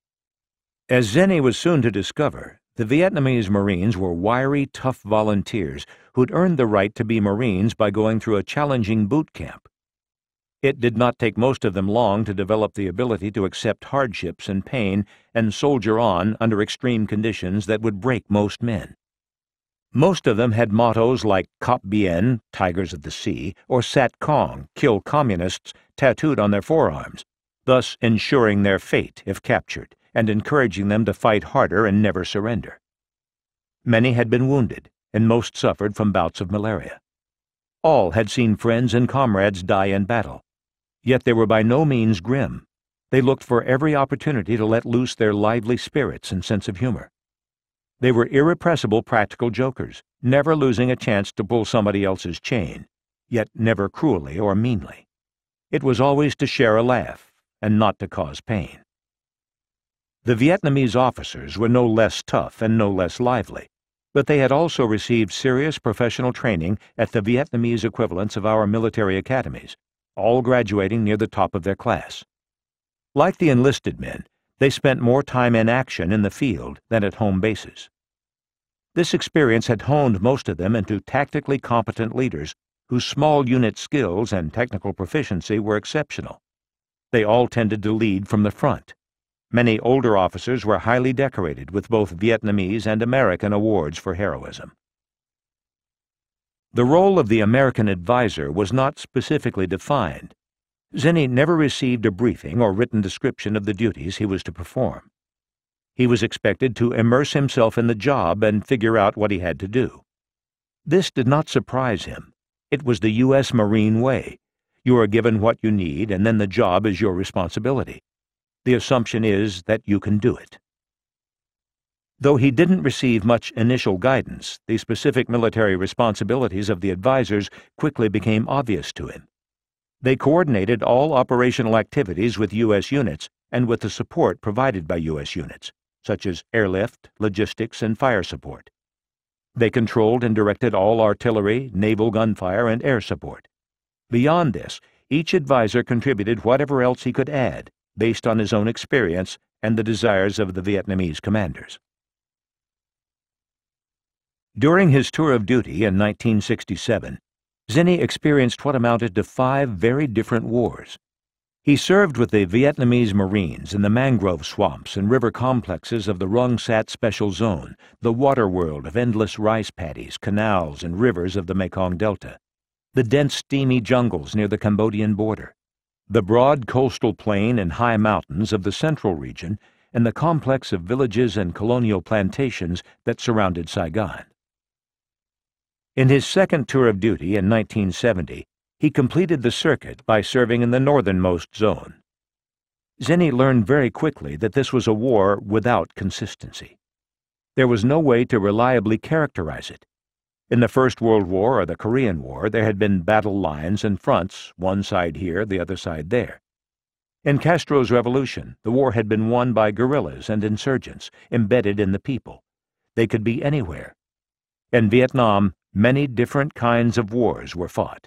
As Zinni was soon to discover, the Vietnamese Marines were wiry, tough volunteers who'd earned the right to be Marines by going through a challenging boot camp. It did not take most of them long to develop the ability to accept hardships and pain and soldier on under extreme conditions that would break most men. Most of them had mottos like Cop Bien, Tigers of the Sea, or Sat Cong, Kill Communists, tattooed on their forearms, thus ensuring their fate if captured, and encouraging them to fight harder and never surrender. Many had been wounded, and most suffered from bouts of malaria. All had seen friends and comrades die in battle. Yet they were by no means grim. They looked for every opportunity to let loose their lively spirits and sense of humor. They were irrepressible practical jokers, never losing a chance to pull somebody else's chain, yet never cruelly or meanly. It was always to share a laugh and not to cause pain. The Vietnamese officers were no less tough and no less lively, but they had also received serious professional training at the Vietnamese equivalents of our military academies, all graduating near the top of their class. Like the enlisted men, they spent more time in action in the field than at home bases. This experience had honed most of them into tactically competent leaders whose small unit skills and technical proficiency were exceptional. They all tended to lead from the front. Many older officers were highly decorated with both Vietnamese and American awards for heroism. The role of the American advisor was not specifically defined. Zenny never received a briefing or written description of the duties he was to perform. He was expected to immerse himself in the job and figure out what he had to do. This did not surprise him. It was the U S Marine way. You are given what you need, and then the job is your responsibility. The assumption is that you can do it. Though he didn't receive much initial guidance, the specific military responsibilities of the advisors quickly became obvious to him. They coordinated all operational activities with U S units and with the support provided by U S units, such as airlift, logistics, and fire support. They controlled and directed all artillery, naval gunfire, and air support. Beyond this, each advisor contributed whatever else he could add, based on his own experience and the desires of the Vietnamese commanders. During his tour of duty in nineteen sixty-seven, Zenny experienced what amounted to five very different wars. He served with the Vietnamese Marines in the mangrove swamps and river complexes of the Rung Sat Special Zone, the water world of endless rice paddies, canals, and rivers of the Mekong Delta, the dense steamy jungles near the Cambodian border, the broad coastal plain and high mountains of the central region, and the complex of villages and colonial plantations that surrounded Saigon. In his second tour of duty in nineteen seventy, he completed the circuit by serving in the northernmost zone. Zenny learned very quickly that this was a war without consistency. There was no way to reliably characterize it. In the First World War or the Korean War, there had been battle lines and fronts, one side here, the other side there. In Castro's revolution, the war had been won by guerrillas and insurgents, embedded in the people. They could be anywhere. In Vietnam, many different kinds of wars were fought.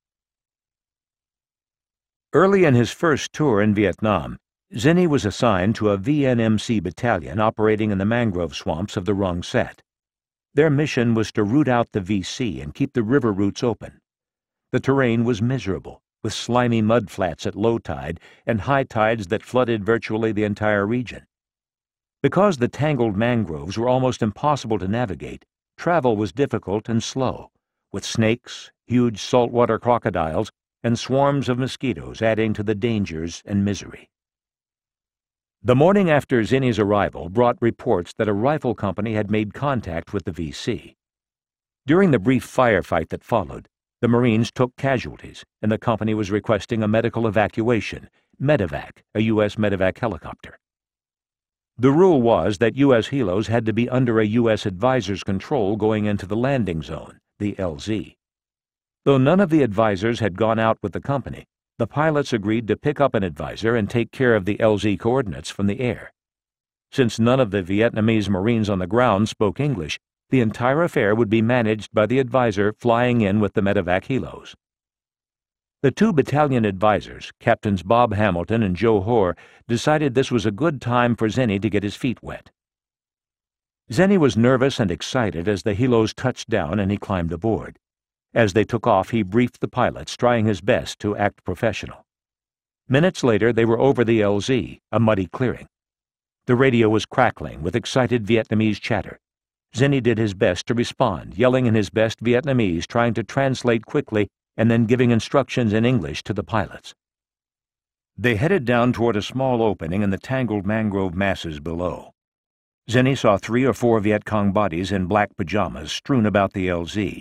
Early in his first tour in Vietnam, Zenny was assigned to a V N M C battalion operating in the mangrove swamps of the Rung Sat. Their mission was to root out the V C and keep the river routes open. The terrain was miserable, with slimy mud flats at low tide and high tides that flooded virtually the entire region. Because the tangled mangroves were almost impossible to navigate, travel was difficult and slow, with snakes, huge saltwater crocodiles, and swarms of mosquitoes adding to the dangers and misery. The morning after Zenny's arrival brought reports that a rifle company had made contact with the V C. During the brief firefight that followed, the Marines took casualties, and the company was requesting a medical evacuation, Medevac, a U S Medevac helicopter. The rule was that U S helos had to be under a U S advisor's control going into the landing zone, the L Z. Though none of the advisors had gone out with the company, the pilots agreed to pick up an advisor and take care of the L Z coordinates from the air. Since none of the Vietnamese Marines on the ground spoke English, the entire affair would be managed by the advisor flying in with the Medevac helos. The two battalion advisors, Captains Bob Hamilton and Joe Hoare, decided this was a good time for Zenny to get his feet wet. Zenny was nervous and excited as the helos touched down and he climbed aboard. As they took off, he briefed the pilots, trying his best to act professional. Minutes later, they were over the L Z, a muddy clearing. The radio was crackling with excited Vietnamese chatter. Zenny did his best to respond, yelling in his best Vietnamese, trying to translate quickly and then giving instructions in English to the pilots. They headed down toward a small opening in the tangled mangrove masses below. Zenny saw three or four Viet Cong bodies in black pajamas strewn about the L Z,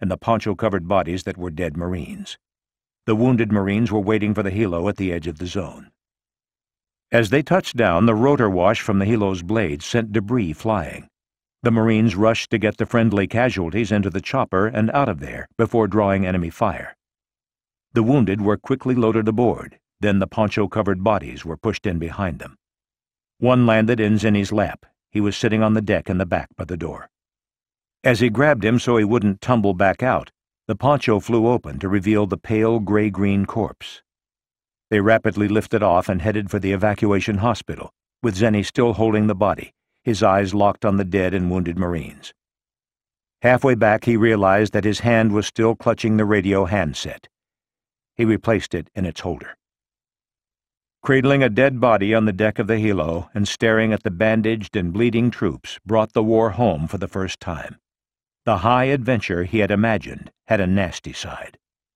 and the poncho-covered bodies that were dead Marines. The wounded Marines were waiting for the helo at the edge of the zone. As they touched down, the rotor wash from the helo's blades sent debris flying. The Marines rushed to get the friendly casualties into the chopper and out of there before drawing enemy fire. The wounded were quickly loaded aboard, then the poncho-covered bodies were pushed in behind them. One landed in Zinni's lap. He was sitting on the deck in the back by the door. As he grabbed him so he wouldn't tumble back out, the poncho flew open to reveal the pale gray-green corpse. They rapidly lifted off and headed for the evacuation hospital, with Zinni still holding the body, his eyes locked on the dead and wounded Marines. Halfway back, he realized that his hand was still clutching the radio handset. He replaced it in its holder. Cradling a dead body on the deck of the helo and staring at the bandaged and bleeding troops brought the war home for the first time. The high adventure he had imagined had a nasty side.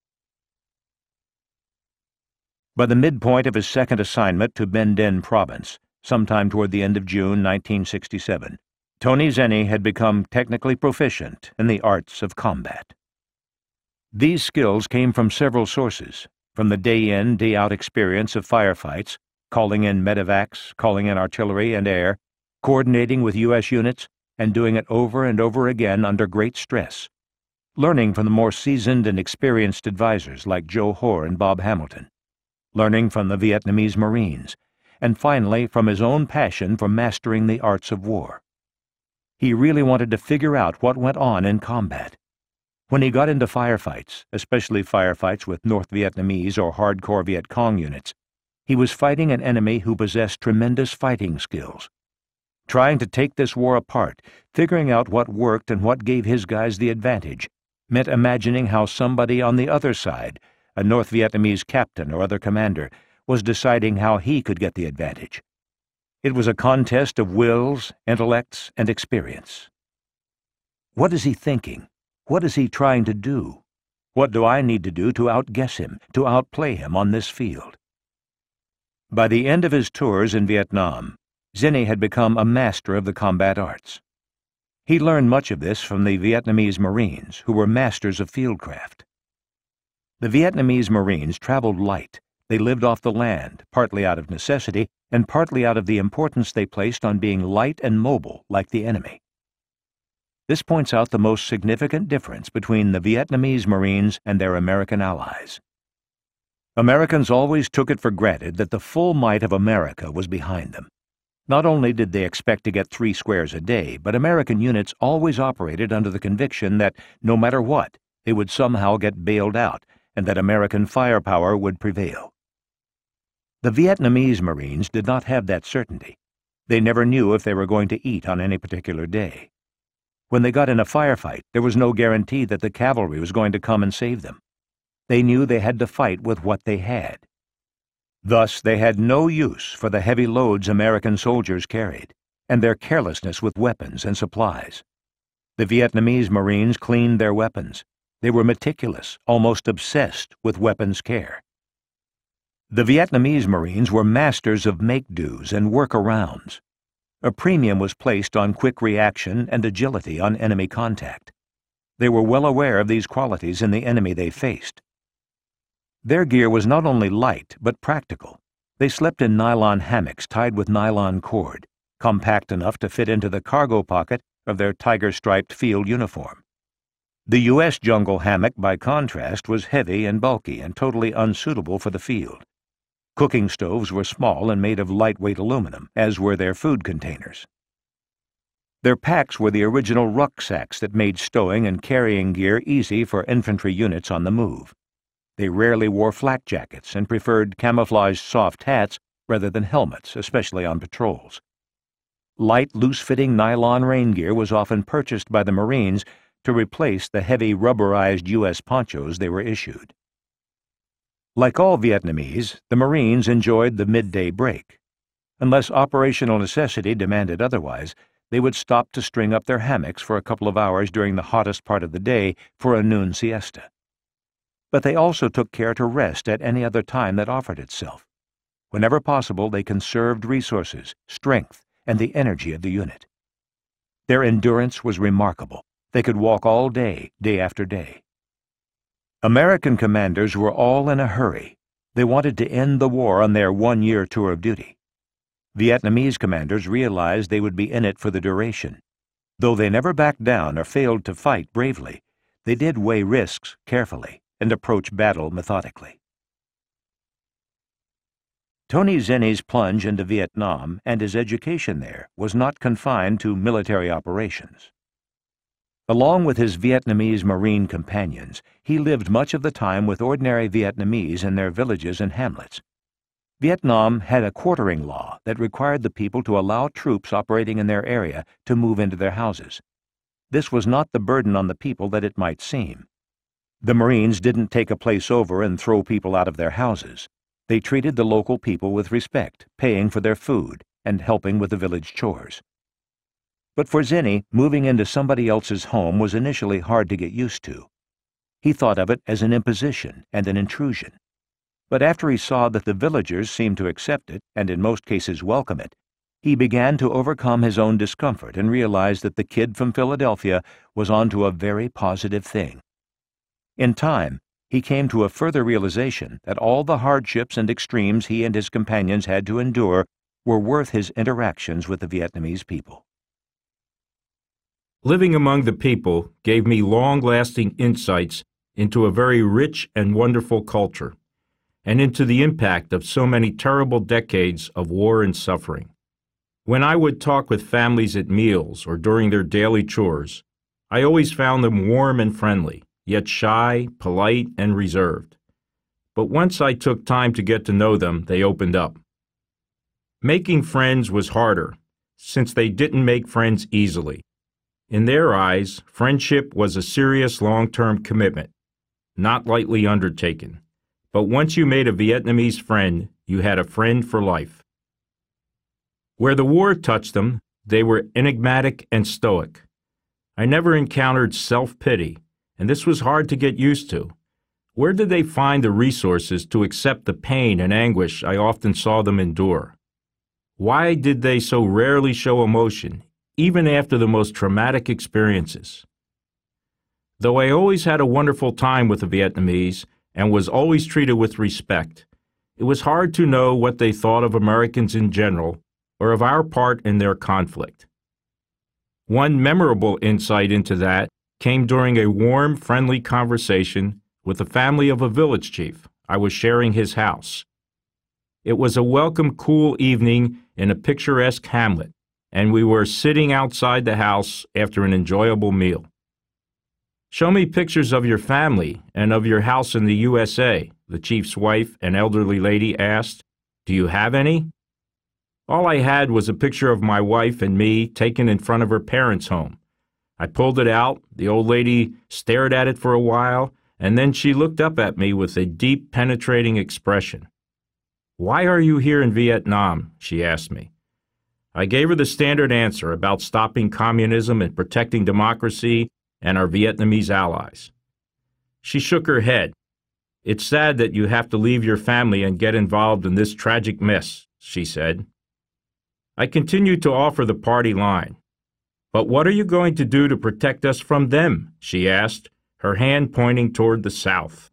By the midpoint of his second assignment to Ben Den Province, sometime toward the end of June nineteen sixty-seven, Tony Zinni had become technically proficient in the arts of combat. These skills came from several sources, from the day-in, day-out experience of firefights, calling in medevacs, calling in artillery and air, coordinating with U S units, and doing it over and over again under great stress, learning from the more seasoned and experienced advisors like Joe Hoare and Bob Hamilton, learning from the Vietnamese Marines, and finally from his own passion for mastering the arts of war. He really wanted to figure out what went on in combat. When he got into firefights, especially firefights with North Vietnamese or hardcore Viet Cong units, he was fighting an enemy who possessed tremendous fighting skills. Trying to take this war apart, figuring out what worked and what gave his guys the advantage, meant imagining how somebody on the other side, a North Vietnamese captain or other commander, was deciding how he could get the advantage. It was a contest of wills, intellects, and experience. What is he thinking? What is he trying to do? What do I need to do to outguess him, to outplay him on this field? By the end of his tours in Vietnam, Zinni had become a master of the combat arts. He learned much of this from the Vietnamese Marines, who were masters of fieldcraft. The Vietnamese Marines traveled light. They lived off the land, partly out of necessity, and partly out of the importance they placed on being light and mobile like the enemy. This points out the most significant difference between the Vietnamese Marines and their American allies. Americans always took it for granted that the full might of America was behind them. Not only did they expect to get three squares a day, but American units always operated under the conviction that, no matter what, they would somehow get bailed out and that American firepower would prevail. The Vietnamese Marines did not have that certainty. They never knew if they were going to eat on any particular day. When they got in a firefight, there was no guarantee that the cavalry was going to come and save them. They knew they had to fight with what they had. Thus, they had no use for the heavy loads American soldiers carried, and their carelessness with weapons and supplies. The Vietnamese Marines cleaned their weapons. They were meticulous, almost obsessed with weapons care. The Vietnamese Marines were masters of make-dos and workarounds. A premium was placed on quick reaction and agility on enemy contact. They were well aware of these qualities in the enemy they faced. Their gear was not only light, but practical. They slept in nylon hammocks tied with nylon cord, compact enough to fit into the cargo pocket of their tiger-striped field uniform. The U S jungle hammock, by contrast, was heavy and bulky and totally unsuitable for the field. Cooking stoves were small and made of lightweight aluminum, as were their food containers. Their packs were the original rucksacks that made stowing and carrying gear easy for infantry units on the move. They rarely wore flak jackets and preferred camouflaged soft hats rather than helmets, especially on patrols. Light, loose-fitting nylon rain gear was often purchased by the Marines to replace the heavy rubberized U S ponchos they were issued. Like all Vietnamese, the Marines enjoyed the midday break. Unless operational necessity demanded otherwise, they would stop to string up their hammocks for a couple of hours during the hottest part of the day for a noon siesta. But they also took care to rest at any other time that offered itself. Whenever possible, they conserved resources, strength, and the energy of the unit. Their endurance was remarkable. They could walk all day, day after day. American commanders were all in a hurry. They wanted to end the war on their one-year tour of duty. Vietnamese commanders realized they would be in it for the duration. Though they never backed down or failed to fight bravely, they did weigh risks carefully and approach battle methodically. Tony Zinni's plunge into Vietnam and his education there was not confined to military operations. Along with his Vietnamese Marine companions, he lived much of the time with ordinary Vietnamese in their villages and hamlets. Vietnam had a quartering law that required the people to allow troops operating in their area to move into their houses. This was not the burden on the people that it might seem. The Marines didn't take a place over and throw people out of their houses. They treated the local people with respect, paying for their food and helping with the village chores. But for Zinni, moving into somebody else's home was initially hard to get used to. He thought of it as an imposition and an intrusion. But after he saw that the villagers seemed to accept it, and in most cases welcome it, he began to overcome his own discomfort and realized that the kid from Philadelphia was onto a very positive thing. In time, he came to a further realization that all the hardships and extremes he and his companions had to endure were worth his interactions with the Vietnamese people. Living among the people gave me long-lasting insights into a very rich and wonderful culture, and into the impact of so many terrible decades of war and suffering. When I would talk with families at meals or during their daily chores, I always found them warm and friendly, yet shy, polite, and reserved. But once I took time to get to know them, they opened up. Making friends was harder, since they didn't make friends easily. In their eyes, friendship was a serious long-term commitment, not lightly undertaken. But once you made a Vietnamese friend, you had a friend for life. Where the war touched them, they were enigmatic and stoic. I never encountered self-pity, and this was hard to get used to. Where did they find the resources to accept the pain and anguish I often saw them endure? Why did they so rarely show emotion, even after the most traumatic experiences? Though I always had a wonderful time with the Vietnamese and was always treated with respect, it was hard to know what they thought of Americans in general or of our part in their conflict. One memorable insight into that came during a warm, friendly conversation with the family of a village chief. I was sharing his house. It was a welcome, cool evening in a picturesque hamlet, and we were sitting outside the house after an enjoyable meal. "Show me pictures of your family and of your house in the U S A, the chief's wife, an elderly lady, asked. "Do you have any?" All I had was a picture of my wife and me taken in front of her parents' home. I pulled it out, the old lady stared at it for a while, and then she looked up at me with a deep, penetrating expression. "Why are you here in Vietnam?" she asked me. I gave her the standard answer about stopping communism and protecting democracy and our Vietnamese allies. She shook her head. "It's sad that you have to leave your family and get involved in this tragic mess," she said. I continued to offer the party line. "But what are you going to do to protect us from them?" she asked, her hand pointing toward the south.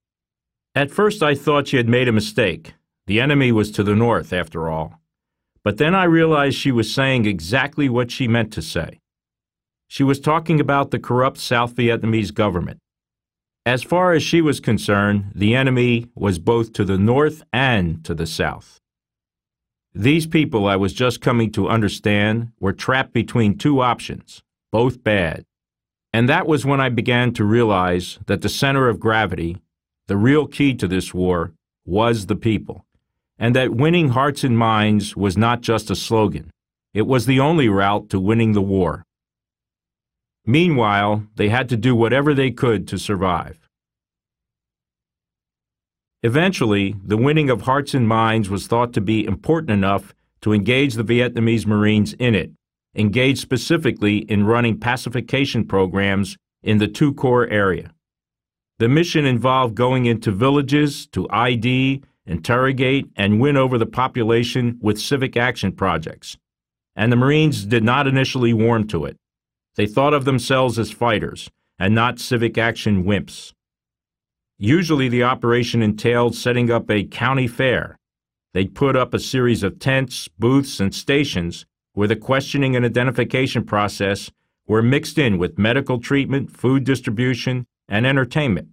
At first I thought she had made a mistake. The enemy was to the north, after all. But then I realized she was saying exactly what she meant to say. She was talking about the corrupt South Vietnamese government. As far as she was concerned, the enemy was both to the north and to the south. These people, I was just coming to understand, were trapped between two options, both bad. And that was when I began to realize that the center of gravity, the real key to this war, was the people, and that winning hearts and minds was not just a slogan. It was the only route to winning the war. Meanwhile, they had to do whatever they could to survive. Eventually, the winning of hearts and minds was thought to be important enough to engage the Vietnamese Marines in it, engage specifically in running pacification programs in the two corps area. The mission involved going into villages to I D, interrogate, and win over the population with civic action projects, and the Marines did not initially warm to it. They thought of themselves as fighters and not civic action wimps. Usually the operation entailed setting up a county fair. They'd put up a series of tents, booths, and stations where the questioning and identification process were mixed in with medical treatment, food distribution, and entertainment.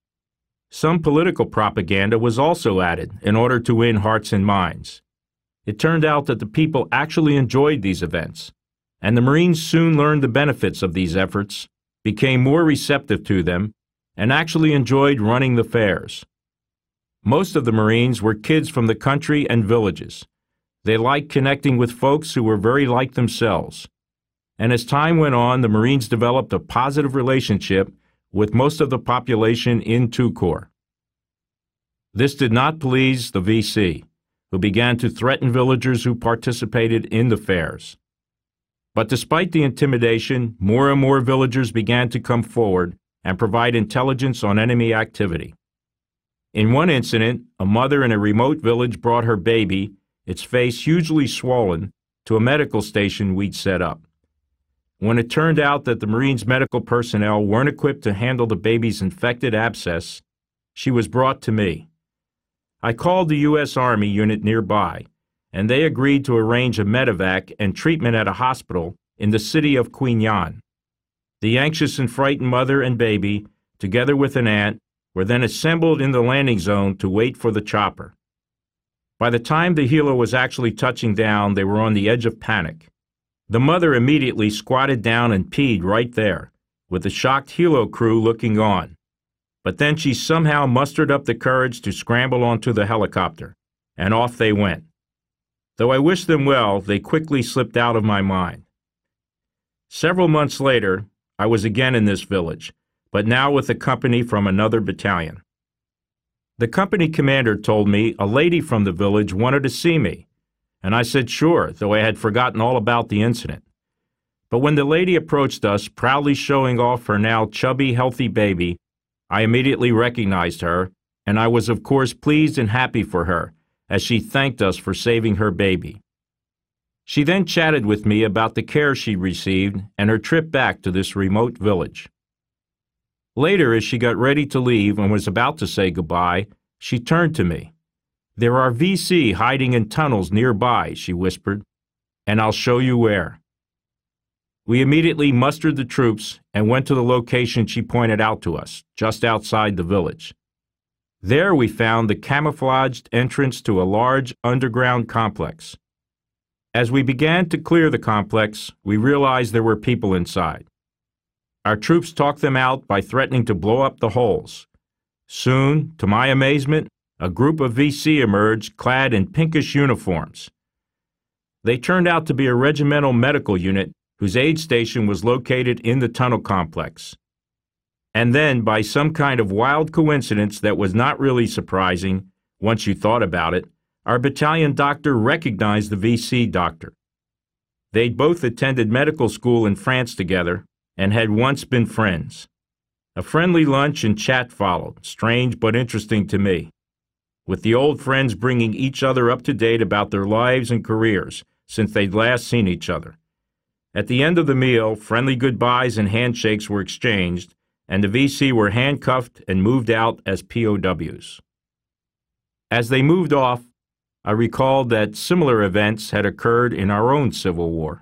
Some political propaganda was also added in order to win hearts and minds. It turned out that the people actually enjoyed these events, and the Marines soon learned the benefits of these efforts, became more receptive to them, and actually enjoyed running the fairs. Most of the Marines were kids from the country and villages. They liked connecting with folks who were very like themselves. And as time went on, the Marines developed a positive relationship with most of the population in two corps. This did not please the V C, who began to threaten villagers who participated in the fairs. But despite the intimidation, more and more villagers began to come forward and provide intelligence on enemy activity. In one incident, a mother in a remote village brought her baby, its face hugely swollen, to a medical station we'd set up. When it turned out that the Marines' medical personnel weren't equipped to handle the baby's infected abscess, she was brought to me. I called the U S Army unit nearby, and they agreed to arrange a medevac and treatment at a hospital in the city of Quy Nhon. The anxious and frightened mother and baby, together with an aunt, were then assembled in the landing zone to wait for the chopper. By the time the helo was actually touching down, they were on the edge of panic. The mother immediately squatted down and peed right there, with the shocked helo crew looking on. But then she somehow mustered up the courage to scramble onto the helicopter, and off they went. Though I wished them well, they quickly slipped out of my mind. Several months later, I was again in this village, but now with a company from another battalion. The company commander told me a lady from the village wanted to see me, and I said sure, though I had forgotten all about the incident. But when the lady approached us, proudly showing off her now chubby, healthy baby, I immediately recognized her, and I was of course pleased and happy for her, as she thanked us for saving her baby. She then chatted with me about the care she received and her trip back to this remote village. Later, as she got ready to leave and was about to say goodbye, she turned to me. "There are V C hiding in tunnels nearby," she whispered, "and I'll show you where." We immediately mustered the troops and went to the location she pointed out to us, just outside the village. There we found the camouflaged entrance to a large underground complex. As we began to clear the complex, we realized there were people inside. Our troops talked them out by threatening to blow up the holes. Soon, to my amazement, a group of V C emerged clad in pinkish uniforms. They turned out to be a regimental medical unit whose aid station was located in the tunnel complex. And then, by some kind of wild coincidence that was not really surprising, once you thought about it, our battalion doctor recognized the V C doctor. They'd both attended medical school in France together and had once been friends. A friendly lunch and chat followed, strange but interesting to me, with the old friends bringing each other up to date about their lives and careers since they'd last seen each other. At the end of the meal, friendly goodbyes and handshakes were exchanged, and the V C were handcuffed and moved out as P O Ws. As they moved off, I recalled that similar events had occurred in our own Civil War.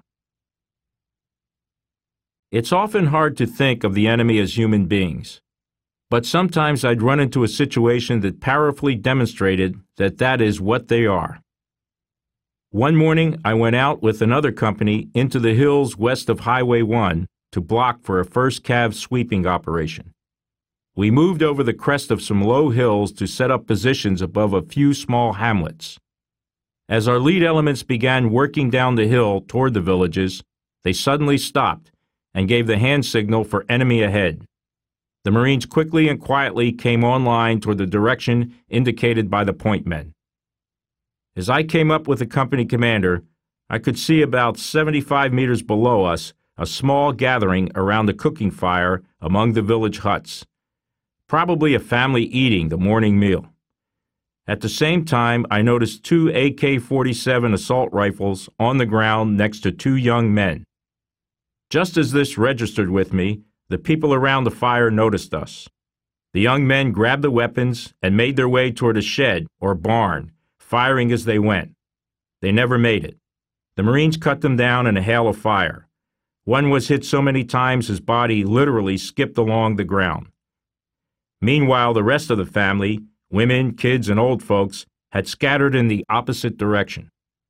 It's often hard to think of the enemy as human beings, but sometimes I'd run into a situation that powerfully demonstrated that that is what they are. One morning, I went out with another company into the hills west of Highway one to block for a first Cav sweeping operation. We moved over the crest of some low hills to set up positions above a few small hamlets. As our lead elements began working down the hill toward the villages, they suddenly stopped and gave the hand signal for enemy ahead. The Marines quickly and quietly came online toward the direction indicated by the point men. As I came up with the company commander, I could see about seventy-five meters below us a small gathering around the cooking fire among the village huts, probably a family eating the morning meal. At the same time, I noticed two A K forty-seven assault rifles on the ground next to two young men. Just as this registered with me, the people around the fire noticed us. The young men grabbed the weapons and made their way toward a shed or barn, firing as they went. They never made it. The Marines cut them down in a hail of fire. One was hit so many times his body literally skipped along the ground. Meanwhile, the rest of the family, women, kids, and old folks, had scattered in the opposite direction.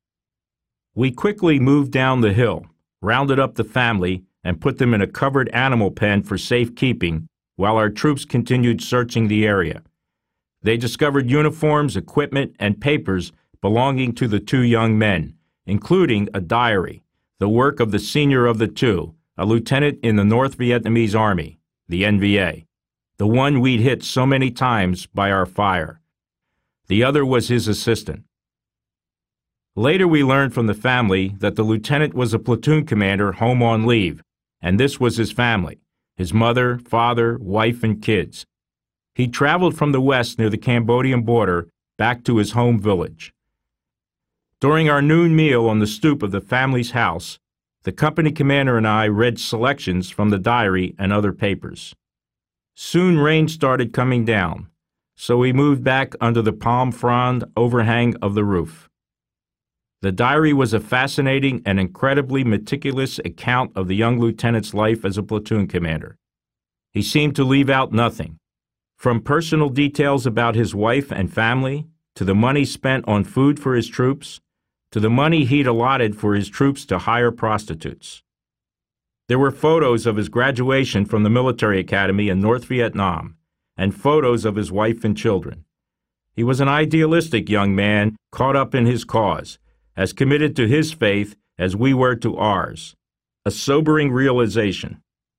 We quickly moved down the hill, rounded up the family, and put them in a covered animal pen for safekeeping while our troops continued searching the area. They discovered uniforms, equipment, and papers belonging to the two young men, including a diary, the work of the senior of the two, a lieutenant in the North Vietnamese Army, the N V A, the one we'd hit so many times by our fire. The other was his assistant. Later we learned from the family that the lieutenant was a platoon commander home on leave, and this was his family, his mother, father, wife, and kids. He traveled from the west near the Cambodian border back to his home village. During our noon meal on the stoop of the family's house, the company commander and I read selections from the diary and other papers. Soon rain started coming down, so we moved back under the palm frond overhang of the roof. The diary was a fascinating and incredibly meticulous account of the young lieutenant's life as a platoon commander. He seemed to leave out nothing, from personal details about his wife and family, to the money spent on food for his troops, to the money he'd allotted for his troops to hire prostitutes. There were photos of his graduation from the military academy in North Vietnam, and photos of his wife and children. He was an idealistic young man caught up in his cause, as committed to his faith as we were to ours, a sobering realization.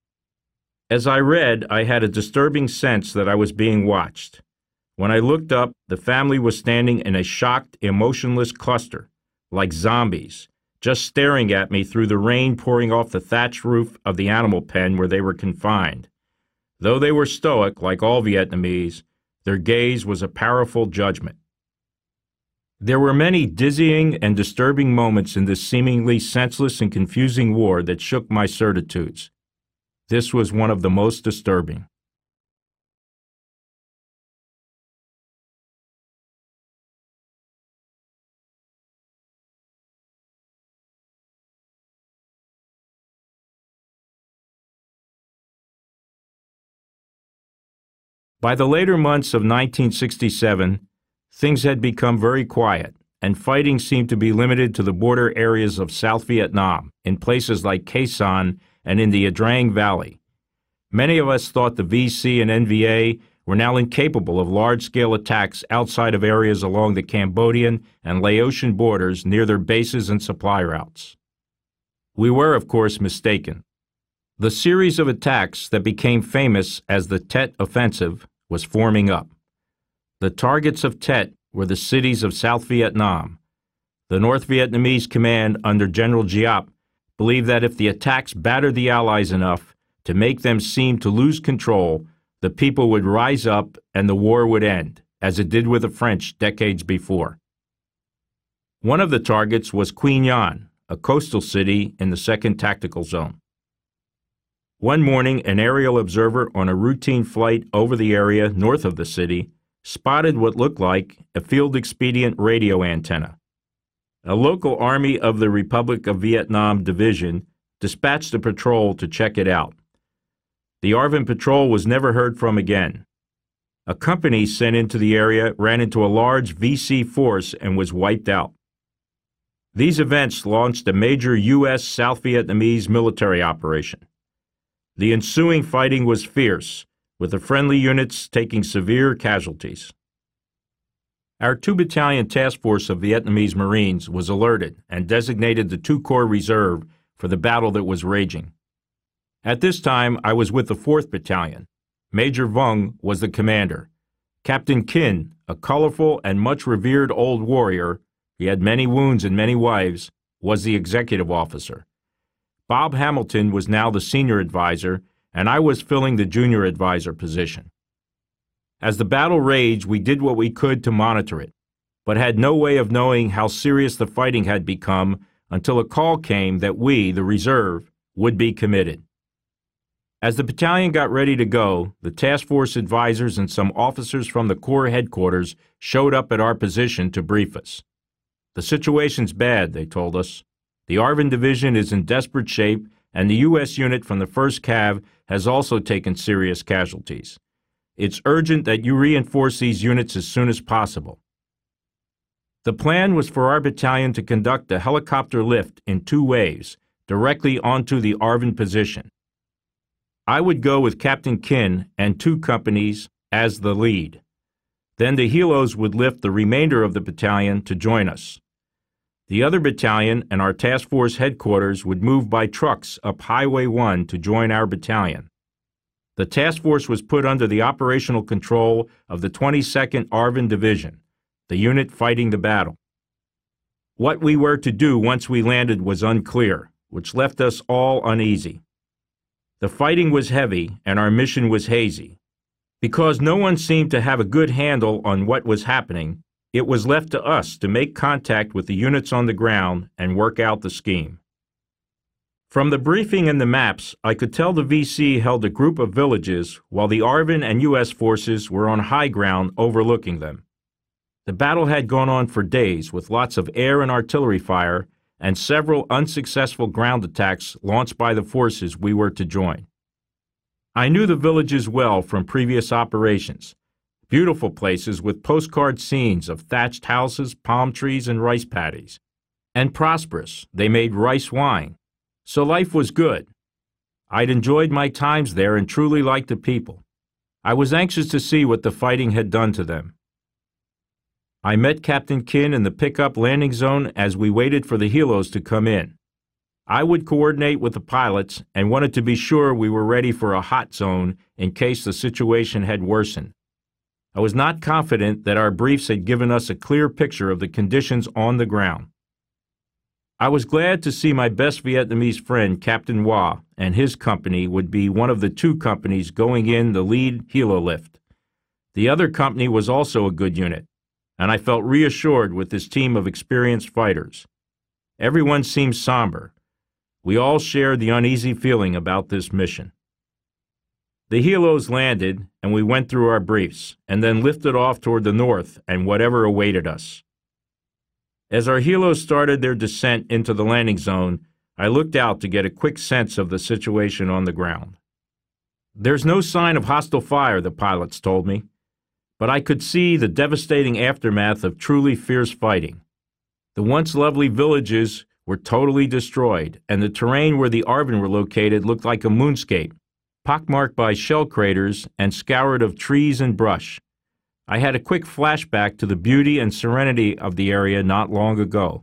As I read, I had a disturbing sense that I was being watched. When I looked up, the family was standing in a shocked, emotionless cluster, like zombies, just staring at me through the rain pouring off the thatched roof of the animal pen where they were confined. Though they were stoic, like all Vietnamese, their gaze was a powerful judgment. There were many dizzying and disturbing moments in this seemingly senseless and confusing war that shook my certitudes. This was one of the most disturbing. By the later months of nineteen sixty-seven, things had become very quiet, and fighting seemed to be limited to the border areas of South Vietnam, in places like Khe Sanh and in the Adrang Valley. Many of us thought the V C and N V A were now incapable of large-scale attacks outside of areas along the Cambodian and Laotian borders near their bases and supply routes. We were, of course, mistaken. The series of attacks that became famous as the Tet Offensive was forming up. The targets of Tet were the cities of South Vietnam. The North Vietnamese command under General Giap believed that if the attacks battered the Allies enough to make them seem to lose control, the people would rise up and the war would end, as it did with the French decades before. One of the targets was Quy Nhon, a coastal city in the second Tactical Zone. One morning, an aerial observer on a routine flight over the area north of the city spotted what looked like a field-expedient radio antenna. A local Army of the Republic of Vietnam division dispatched a patrol to check it out. The A R V I N patrol was never heard from again. A company sent into the area ran into a large V C force and was wiped out. These events launched a major U S South Vietnamese military operation. The ensuing fighting was fierce, with the friendly units taking severe casualties. Our two-battalion task force of Vietnamese Marines was alerted and designated the two Corps Reserve for the battle that was raging. At this time, I was with the fourth Battalion. Major Vung was the commander. Captain Kin, a colorful and much revered old warrior, he had many wounds and many wives, was the executive officer. Bob Hamilton was now the senior advisor, and I was filling the junior advisor position. As the battle raged, we did what we could to monitor it, but had no way of knowing how serious the fighting had become until a call came that we, the reserve, would be committed. As the battalion got ready to go, the task force advisors and some officers from the Corps headquarters showed up at our position to brief us. The situation's bad, they told us. The ARVN Division is in desperate shape, and the U S unit from the first Cav has also taken serious casualties. It's urgent that you reinforce these units as soon as possible. The plan was for our battalion to conduct a helicopter lift in two waves, directly onto the ARVN position. I would go with Captain Kinn and two companies as the lead. Then the helos would lift the remainder of the battalion to join us. The other battalion and our task force headquarters would move by trucks up Highway one to join our battalion. The task force was put under the operational control of the twenty-second ARVN Division, the unit fighting the battle. What we were to do once we landed was unclear, which left us all uneasy. The fighting was heavy and our mission was hazy. Because no one seemed to have a good handle on what was happening, it was left to us to make contact with the units on the ground and work out the scheme. From the briefing and the maps, I could tell the V C held a group of villages while the ARVN and U S forces were on high ground overlooking them. The battle had gone on for days with lots of air and artillery fire and several unsuccessful ground attacks launched by the forces we were to join. I knew the villages well from previous operations, beautiful places with postcard scenes of thatched houses, palm trees, and rice paddies. And prosperous, they made rice wine. So life was good. I'd enjoyed my times there and truly liked the people. I was anxious to see what the fighting had done to them. I met Captain Kinn in the pickup landing zone as we waited for the helos to come in. I would coordinate with the pilots and wanted to be sure we were ready for a hot zone in case the situation had worsened. I was not confident that our briefs had given us a clear picture of the conditions on the ground. I was glad to see my best Vietnamese friend, Captain Hoa, and his company would be one of the two companies going in the lead helo lift. The other company was also a good unit, and I felt reassured with this team of experienced fighters. Everyone seemed somber. We all shared the uneasy feeling about this mission. The helos landed, and we went through our briefs, and then lifted off toward the north and whatever awaited us. As our helos started their descent into the landing zone, I looked out to get a quick sense of the situation on the ground. There's no sign of hostile fire, the pilots told me, but I could see the devastating aftermath of truly fierce fighting. The once lovely villages were totally destroyed, and the terrain where the ARVN were located looked like a moonscape, pockmarked by shell craters and scoured of trees and brush. I had a quick flashback to the beauty and serenity of the area not long ago.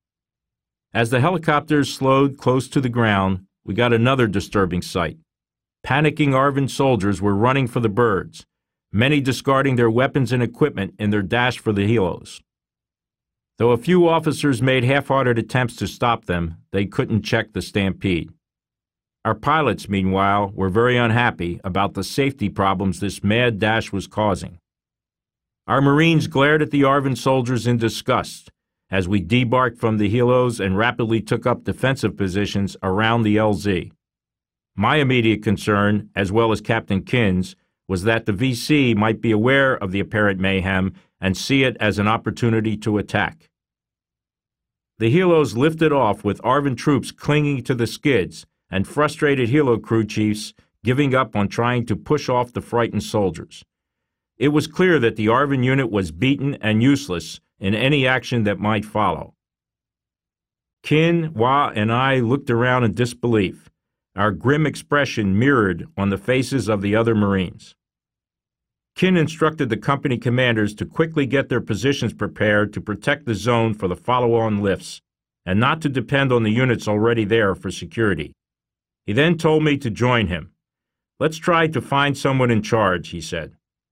As the helicopters slowed close to the ground, we got another disturbing sight. Panicking ARVN soldiers were running for the birds, many discarding their weapons and equipment in their dash for the helos. Though a few officers made half-hearted attempts to stop them, they couldn't check the stampede. Our pilots, meanwhile, were very unhappy about the safety problems this mad dash was causing. Our Marines glared at the ARVN soldiers in disgust as we debarked from the helos and rapidly took up defensive positions around the L Z. My immediate concern, as well as Captain Kinn's, was that the V C might be aware of the apparent mayhem and see it as an opportunity to attack. The helos lifted off with ARVN troops clinging to the skids and frustrated helo crew chiefs giving up on trying to push off the frightened soldiers. It was clear that the ARVN unit was beaten and useless in any action that might follow. Kinn, Hoa, and I looked around in disbelief, our grim expression mirrored on the faces of the other Marines. Kinn instructed the company commanders to quickly get their positions prepared to protect the zone for the follow-on lifts, and not to depend on the units already there for security. He then told me to join him. "Let's try to find someone in charge," he said.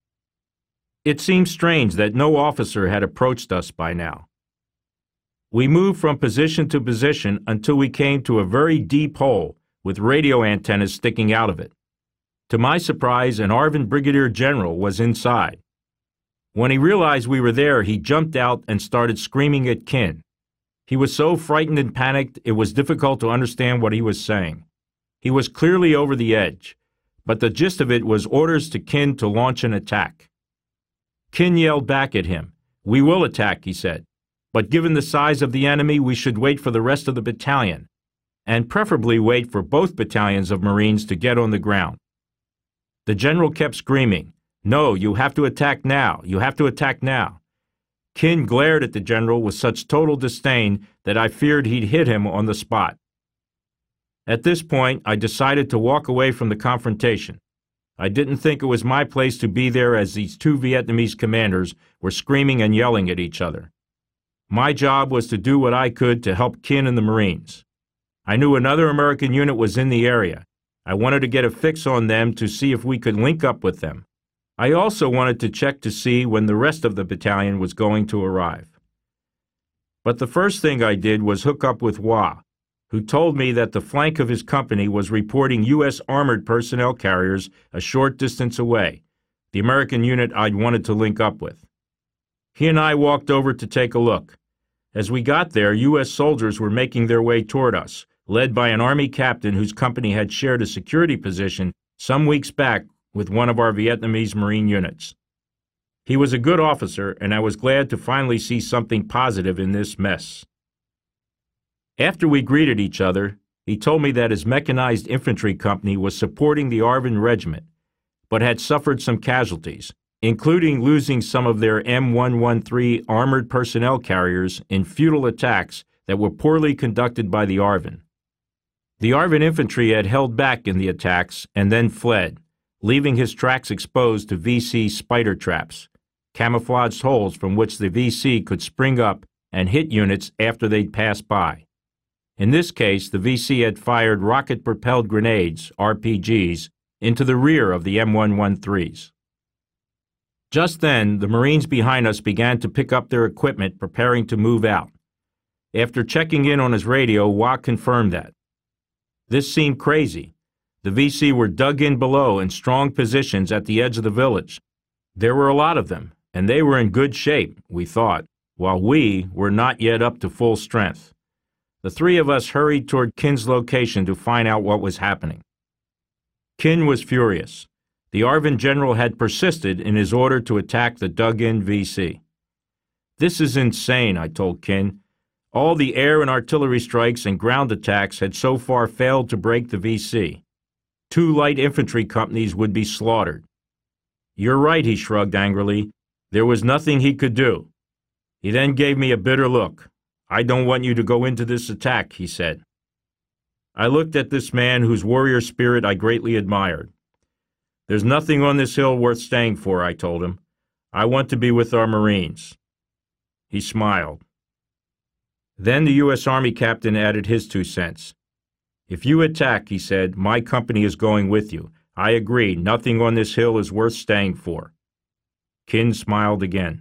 It seemed strange that no officer had approached us by now. We moved from position to position until we came to a very deep hole with radio antennas sticking out of it. To my surprise, an ARVN brigadier general was inside. When he realized we were there, he jumped out and started screaming at Kinn. He was so frightened and panicked, it was difficult to understand what he was saying. He was clearly over the edge, but the gist of it was orders to Kin to launch an attack. Kin yelled back at him. "We will attack," he said, "but given the size of the enemy, we should wait for the rest of the battalion, and preferably wait for both battalions of Marines to get on the ground." The general kept screaming, "No, you have to attack now. You have to attack now." Kin glared at the general with such total disdain that I feared he'd hit him on the spot. At this point, I decided to walk away from the confrontation. I didn't think it was my place to be there as these two Vietnamese commanders were screaming and yelling at each other. My job was to do what I could to help Kin and the Marines. I knew another American unit was in the area. I wanted to get a fix on them to see if we could link up with them. I also wanted to check to see when the rest of the battalion was going to arrive. But the first thing I did was hook up with Wah, who told me that the flank of his company was reporting U S armored personnel carriers a short distance away, the American unit I'd wanted to link up with. He and I walked over to take a look. As we got there, U S soldiers were making their way toward us, led by an Army captain whose company had shared a security position some weeks back with one of our Vietnamese Marine units. He was a good officer, and I was glad to finally see something positive in this mess. After we greeted each other, he told me that his mechanized infantry company was supporting the ARVN Regiment, but had suffered some casualties, including losing some of their M one thirteen armored personnel carriers in futile attacks that were poorly conducted by the ARVN. The ARVN infantry had held back in the attacks and then fled, leaving his tracks exposed to V C spider traps, camouflaged holes from which the V C could spring up and hit units after they'd passed by. In this case, the V C had fired rocket-propelled grenades, R P Gs, into the rear of the M one thirteens. Just then, the Marines behind us began to pick up their equipment, preparing to move out. After checking in on his radio, Wah confirmed that. This seemed crazy. The V C were dug in below in strong positions at the edge of the village. There were a lot of them, and they were in good shape, we thought, while we were not yet up to full strength. The three of us hurried toward Kin's location to find out what was happening. Kin was furious. The ARVN general had persisted in his order to attack the dug-in V C. "This is insane," I told Kin. "All the air and artillery strikes and ground attacks had so far failed to break the V C. Two light infantry companies would be slaughtered." "You're right," he shrugged angrily. "There was nothing he could do." He then gave me a bitter look. "I don't want you to go into this attack," he said. I looked at this man whose warrior spirit I greatly admired. "There's nothing on this hill worth staying for," I told him. "I want to be with our Marines." He smiled. Then the U S Army captain added his two cents. "If you attack," he said, "my company is going with you. I agree, nothing on this hill is worth staying for." Kin smiled again.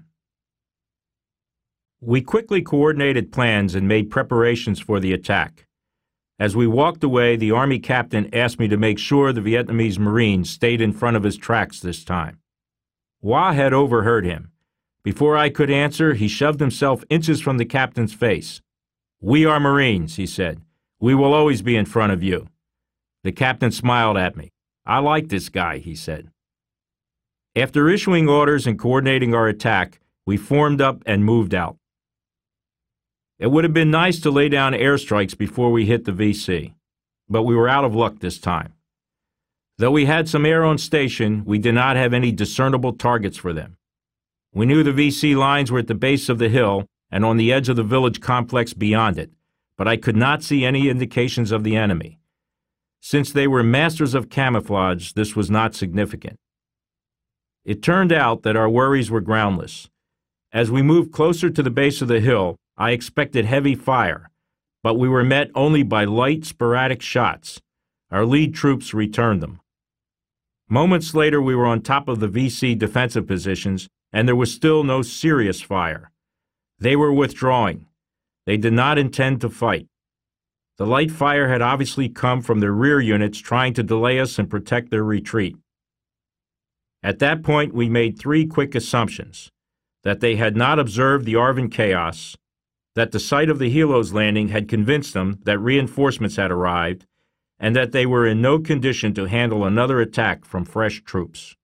We quickly coordinated plans and made preparations for the attack. As we walked away, the Army captain asked me to make sure the Vietnamese Marines stayed in front of his tracks this time. Wah had overheard him. Before I could answer, he shoved himself inches from the captain's face. "We are Marines," he said. "We will always be in front of you." The captain smiled at me. "I like this guy," he said. After issuing orders and coordinating our attack, we formed up and moved out. It would have been nice to lay down airstrikes before we hit the V C, but we were out of luck this time. Though we had some air on station, we did not have any discernible targets for them. We knew the V C lines were at the base of the hill and on the edge of the village complex beyond it, but I could not see any indications of the enemy. Since they were masters of camouflage, this was not significant. It turned out that our worries were groundless. As we moved closer to the base of the hill, I expected heavy fire, but we were met only by light, sporadic shots. Our lead troops returned them. Moments later, we were on top of the V C defensive positions, and there was still no serious fire. They were withdrawing. They did not intend to fight. The light fire had obviously come from their rear units trying to delay us and protect their retreat. At that point, we made three quick assumptions: that they had not observed the ARVN chaos, that the sight of the Helos landing had convinced them that reinforcements had arrived, and that they were in no condition to handle another attack from fresh troops.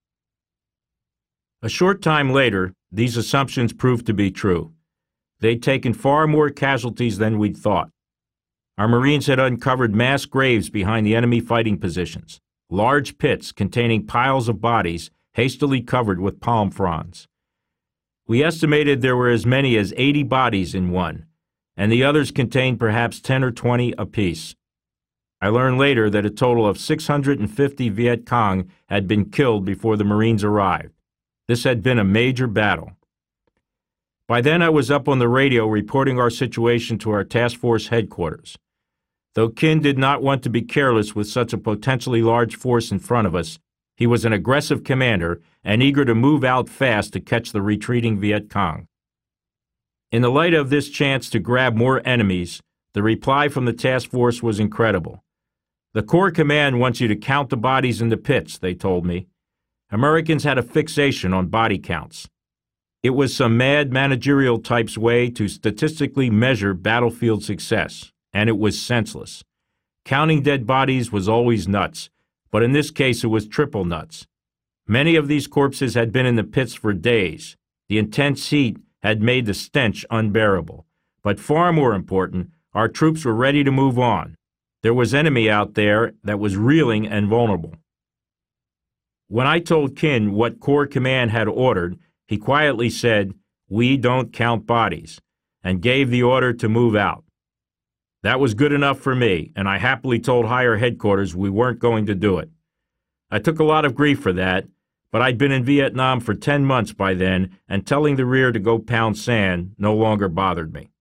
A short time later, these assumptions proved to be true. They'd taken far more casualties than we'd thought. Our Marines had uncovered mass graves behind the enemy fighting positions, large pits containing piles of bodies hastily covered with palm fronds. We estimated there were as many as eighty bodies in one, and the others contained perhaps ten or twenty apiece. I learned later that a total of six hundred fifty Viet Cong had been killed before the Marines arrived. This had been a major battle. By then I was up on the radio reporting our situation to our task force headquarters. Though Kin did not want to be careless with such a potentially large force in front of us, he was an aggressive commander and eager to move out fast to catch the retreating Viet Cong. In the light of this chance to grab more enemies, the reply from the task force was incredible. The Corps Command wants you to count the bodies in the pits, they told me. Americans had a fixation on body counts. It was some mad managerial type's way to statistically measure battlefield success, and it was senseless. Counting dead bodies was always nuts, but in this case it was triple nuts. Many of these corpses had been in the pits for days. The intense heat had made the stench unbearable. But far more important, our troops were ready to move on. There was enemy out there that was reeling and vulnerable. When I told Kin what Corps Command had ordered, he quietly said, "We don't count bodies," and gave the order to move out. That was good enough for me, and I happily told higher headquarters we weren't going to do it. I took a lot of grief for that, but I'd been in Vietnam for ten months by then, and telling the rear to go pound sand no longer bothered me.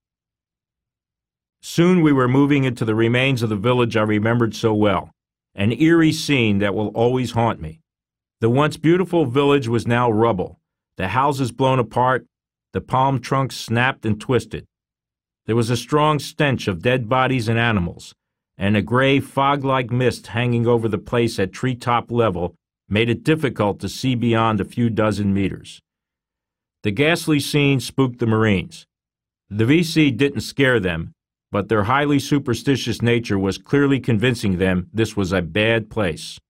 Soon we were moving into the remains of the village I remembered so well, an eerie scene that will always haunt me. The once beautiful village was now rubble, the houses blown apart, the palm trunks snapped and twisted. There was a strong stench of dead bodies and animals, and a gray fog-like mist hanging over the place at treetop level made it difficult to see beyond a few dozen meters. The ghastly scene spooked the Marines. The V C didn't scare them, but their highly superstitious nature was clearly convincing them this was a bad place.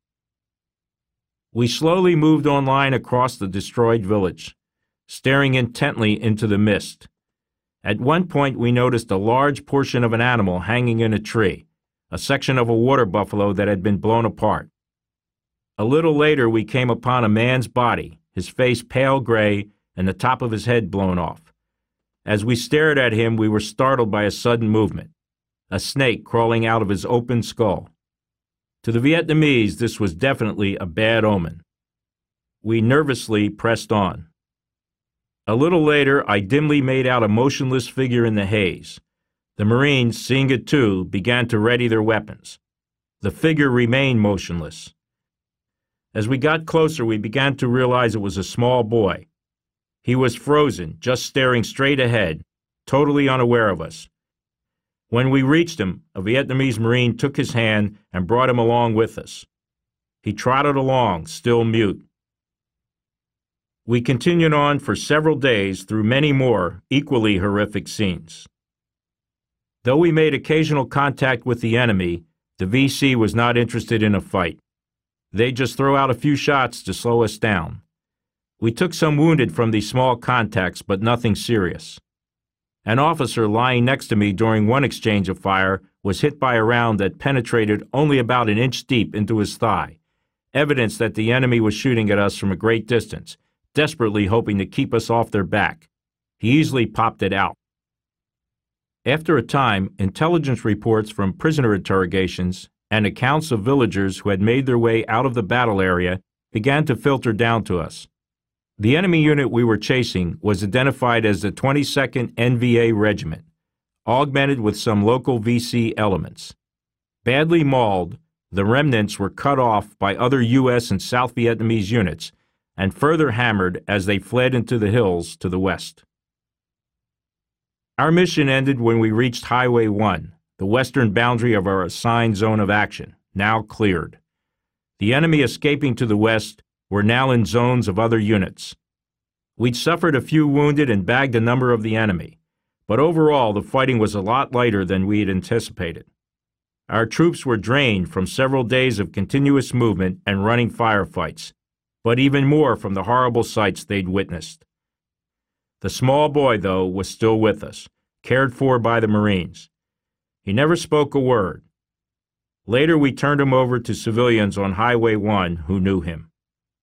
We slowly moved online across the destroyed village, staring intently into the mist. At one point we noticed a large portion of an animal hanging in a tree, a section of a water buffalo that had been blown apart. A little later we came upon a man's body, his face pale gray and the top of his head blown off. As we stared at him, we were startled by a sudden movement, a snake crawling out of his open skull. To the Vietnamese, this was definitely a bad omen. We nervously pressed on. A little later, I dimly made out a motionless figure in the haze. The Marines, seeing it too, began to ready their weapons. The figure remained motionless. As we got closer, we began to realize it was a small boy. He was frozen, just staring straight ahead, totally unaware of us. When we reached him, a Vietnamese Marine took his hand and brought him along with us. He trotted along, still mute. We continued on for several days through many more equally horrific scenes. Though we made occasional contact with the enemy, the V C was not interested in a fight. They'd just throw out a few shots to slow us down. We took some wounded from these small contacts, but nothing serious. An officer lying next to me during one exchange of fire was hit by a round that penetrated only about an inch deep into his thigh, evidence that the enemy was shooting at us from a great distance, desperately hoping to keep us off their back. He easily popped it out. After a time, intelligence reports from prisoner interrogations and accounts of villagers who had made their way out of the battle area began to filter down to us. The enemy unit we were chasing was identified as the twenty-second N V A Regiment, augmented with some local V C elements. Badly mauled, the remnants were cut off by other U S and South Vietnamese units and further hammered as they fled into the hills to the west. Our mission ended when we reached Highway one, the western boundary of our assigned zone of action, now cleared. The enemy escaping to the west were now in zones of other units. We'd suffered a few wounded and bagged a number of the enemy, but overall the fighting was a lot lighter than we had anticipated. Our troops were drained from several days of continuous movement and running firefights, but even more from the horrible sights they'd witnessed. The small boy, though, was still with us, cared for by the Marines. He never spoke a word. Later, we turned him over to civilians on Highway one who knew him.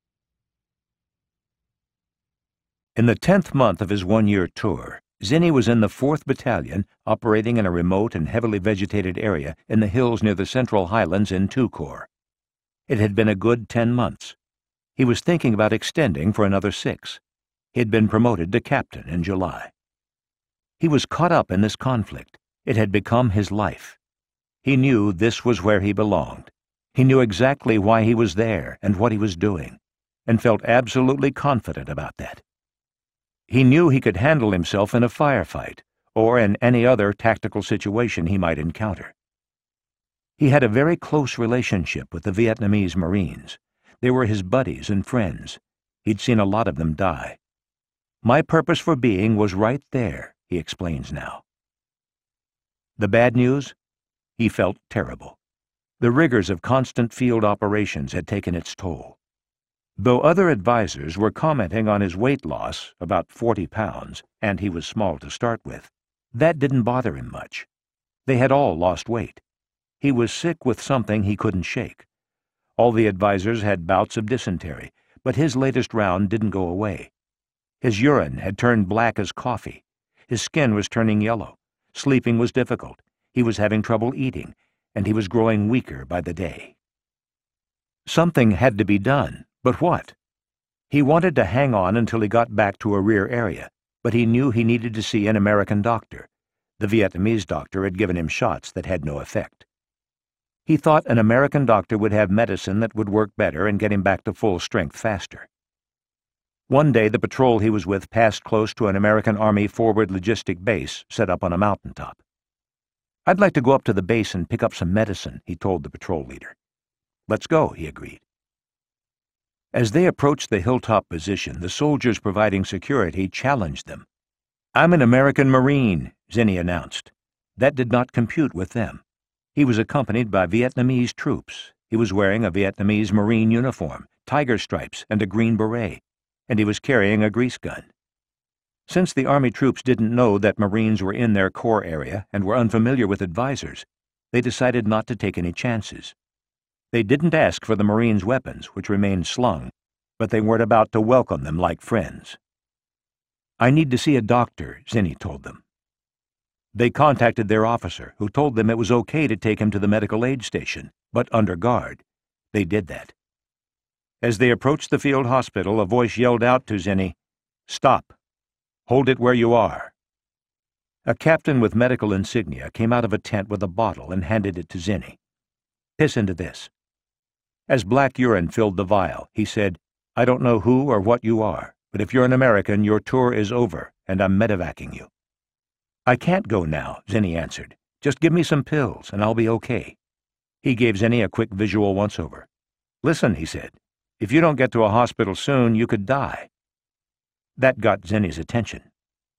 In the tenth month of his one-year tour, Zinni was in the fourth Battalion, operating in a remote and heavily vegetated area in the hills near the Central Highlands in two Corps. It had been a good ten months. He was thinking about extending for another six. He had been promoted to captain in July. He was caught up in this conflict. It had become his life. He knew this was where he belonged. He knew exactly why he was there and what he was doing, and felt absolutely confident about that. He knew he could handle himself in a firefight or in any other tactical situation he might encounter. He had a very close relationship with the Vietnamese Marines. They were his buddies and friends. He'd seen a lot of them die. My purpose for being was right there, he explains now. The bad news? He felt terrible. The rigors of constant field operations had taken its toll. Though other advisors were commenting on his weight loss, about forty pounds, and he was small to start with, that didn't bother him much. They had all lost weight. He was sick with something he couldn't shake. All the advisors had bouts of dysentery, but his latest round didn't go away. His urine had turned black as coffee. His skin was turning yellow. Sleeping was difficult. He was having trouble eating, and he was growing weaker by the day. Something had to be done. But what? He wanted to hang on until he got back to a rear area, but he knew he needed to see an American doctor. The Vietnamese doctor had given him shots that had no effect. He thought an American doctor would have medicine that would work better and get him back to full strength faster. One day the patrol he was with passed close to an American Army forward logistic base set up on a mountaintop. "I'd like to go up to the base and pick up some medicine," he told the patrol leader. "Let's go," he agreed. As they approached the hilltop position, the soldiers providing security challenged them. "I'm an American Marine," Zinni announced. That did not compute with them. He was accompanied by Vietnamese troops. He was wearing a Vietnamese Marine uniform, tiger stripes, and a green beret, and he was carrying a grease gun. Since the Army troops didn't know that Marines were in their Corps area and were unfamiliar with advisors, they decided not to take any chances. They didn't ask for the Marines' weapons, which remained slung, but they weren't about to welcome them like friends. "I need to see a doctor," Zinni told them. They contacted their officer, who told them it was okay to take him to the medical aid station, but under guard. They did that. As they approached the field hospital, a voice yelled out to Zinni, "Stop! Hold it where you are." A captain with medical insignia came out of a tent with a bottle and handed it to Zinni. "Piss into this." As black urine filled the vial, he said, "I don't know who or what you are, but if you're an American, your tour is over, and I'm medevacing you." "I can't go now," Zinni answered. "Just give me some pills, and I'll be okay." He gave Zinni a quick visual once-over. "Listen," he said, "if you don't get to a hospital soon, you could die." That got Zinni's attention.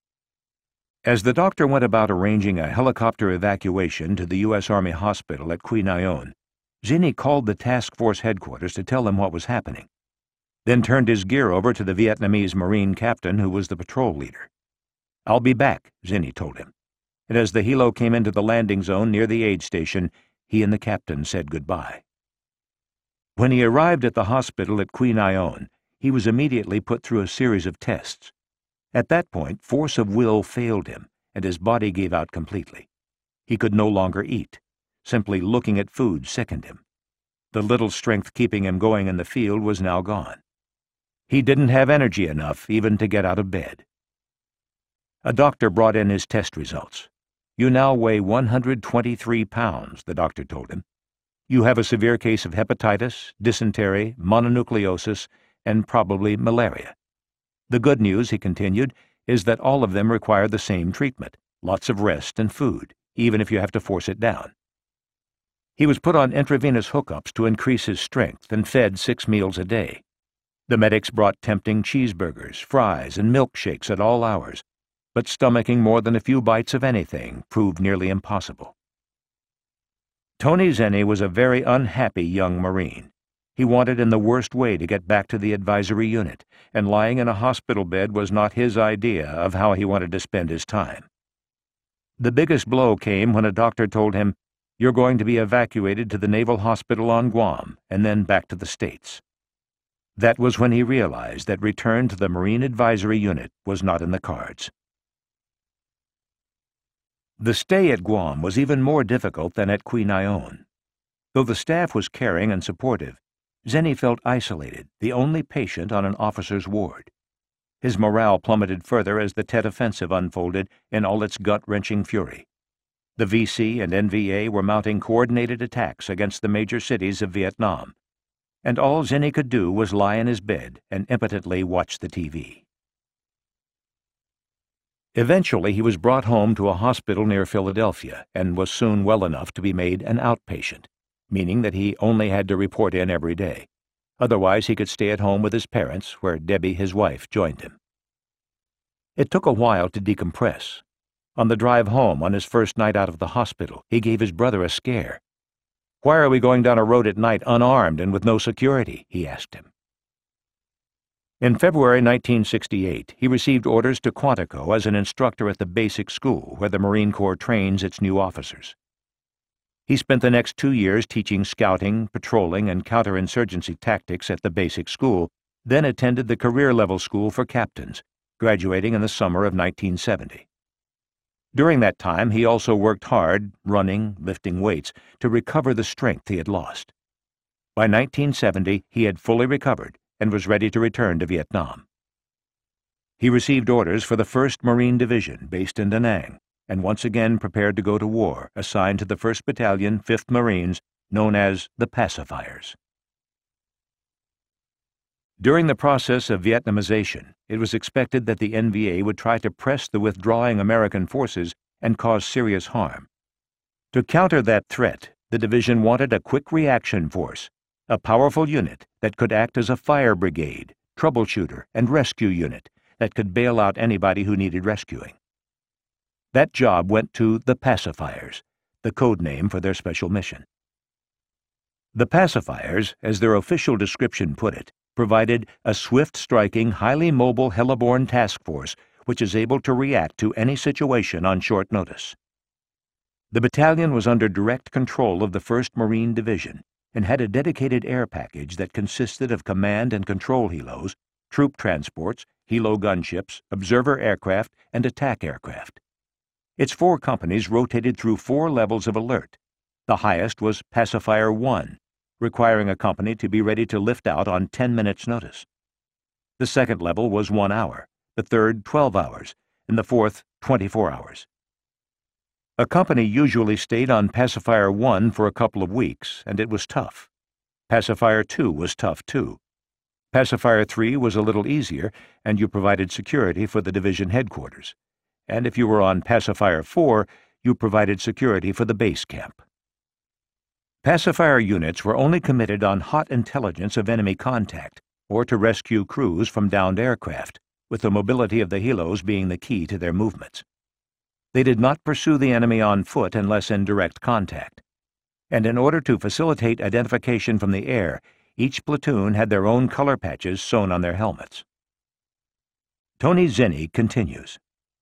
As the doctor went about arranging a helicopter evacuation to the U S Army hospital at Quy Nhon, Zinni called the task force headquarters to tell them what was happening, then turned his gear over to the Vietnamese Marine captain who was the patrol leader. "I'll be back," Zinni told him, and as the helo came into the landing zone near the aid station, he and the captain said goodbye. When he arrived at the hospital at Quy Nhon, he was immediately put through a series of tests. At that point, force of will failed him, and his body gave out completely. He could no longer eat. Simply looking at food sickened him. The little strength keeping him going in the field was now gone. He didn't have energy enough even to get out of bed. A doctor brought in his test results. "You now weigh one hundred twenty-three pounds, the doctor told him. "You have a severe case of hepatitis, dysentery, mononucleosis, and probably malaria. The good news," he continued, "is that all of them require the same treatment, lots of rest and food, even if you have to force it down." He was put on intravenous hookups to increase his strength and fed six meals a day. The medics brought tempting cheeseburgers, fries, and milkshakes at all hours, but stomaching more than a few bites of anything proved nearly impossible. Tony Zenny was a very unhappy young Marine. He wanted in the worst way to get back to the advisory unit, and lying in a hospital bed was not his idea of how he wanted to spend his time. The biggest blow came when a doctor told him, "You're going to be evacuated to the Naval Hospital on Guam and then back to the States." That was when he realized that return to the Marine Advisory Unit was not in the cards. The stay at Guam was even more difficult than at Quy Nhon. Though the staff was caring and supportive, Zenny felt isolated, the only patient on an officer's ward. His morale plummeted further as the Tet Offensive unfolded in all its gut-wrenching fury. The V C and N V A were mounting coordinated attacks against the major cities of Vietnam, and all Zenny could do was lie in his bed and impotently watch the T V. Eventually, he was brought home to a hospital near Philadelphia and was soon well enough to be made an outpatient, meaning that he only had to report in every day. Otherwise, he could stay at home with his parents, where Debbie, his wife, joined him. It took a while to decompress. On the drive home, on his first night out of the hospital, he gave his brother a scare. "Why are we going down a road at night unarmed and with no security?" he asked him. In February nineteen sixty-eight, he received orders to Quantico as an instructor at the basic school where the Marine Corps trains its new officers. He spent the next two years teaching scouting, patrolling, and counterinsurgency tactics at the basic school, then attended the career-level school for captains, graduating in the summer of nineteen seventy. During that time, he also worked hard, running, lifting weights, to recover the strength he had lost. By nineteen seventy, he had fully recovered and was ready to return to Vietnam. He received orders for the first Marine Division based in Da Nang, and once again prepared to go to war, assigned to the first Battalion, fifth Marines, known as the Pacifiers. During the process of Vietnamization, it was expected that the N V A would try to press the withdrawing American forces and cause serious harm. To counter that threat, the division wanted a quick reaction force, a powerful unit that could act as a fire brigade, troubleshooter, and rescue unit that could bail out anybody who needed rescuing. That job went to the Pacifiers, the code name for their special mission. The Pacifiers, as their official description put it, provided a swift-striking, highly mobile heliborne task force which is able to react to any situation on short notice. The battalion was under direct control of the first Marine Division and had a dedicated air package that consisted of command and control helos, troop transports, helo gunships, observer aircraft, and attack aircraft. Its four companies rotated through four levels of alert. The highest was Pacifier one, requiring a company to be ready to lift out on ten minutes' notice. The second level was one hour, the third twelve hours, and the fourth twenty-four hours. A company usually stayed on Pacifier one for a couple of weeks, and it was tough. Pacifier two was tough, too. Pacifier three was a little easier, and you provided security for the division headquarters. And if you were on Pacifier four, you provided security for the base camp. Pacifier units were only committed on hot intelligence of enemy contact, or to rescue crews from downed aircraft, with the mobility of the helos being the key to their movements. They did not pursue the enemy on foot unless in direct contact. And in order to facilitate identification from the air, each platoon had their own color patches sewn on their helmets. Tony Zenny continues.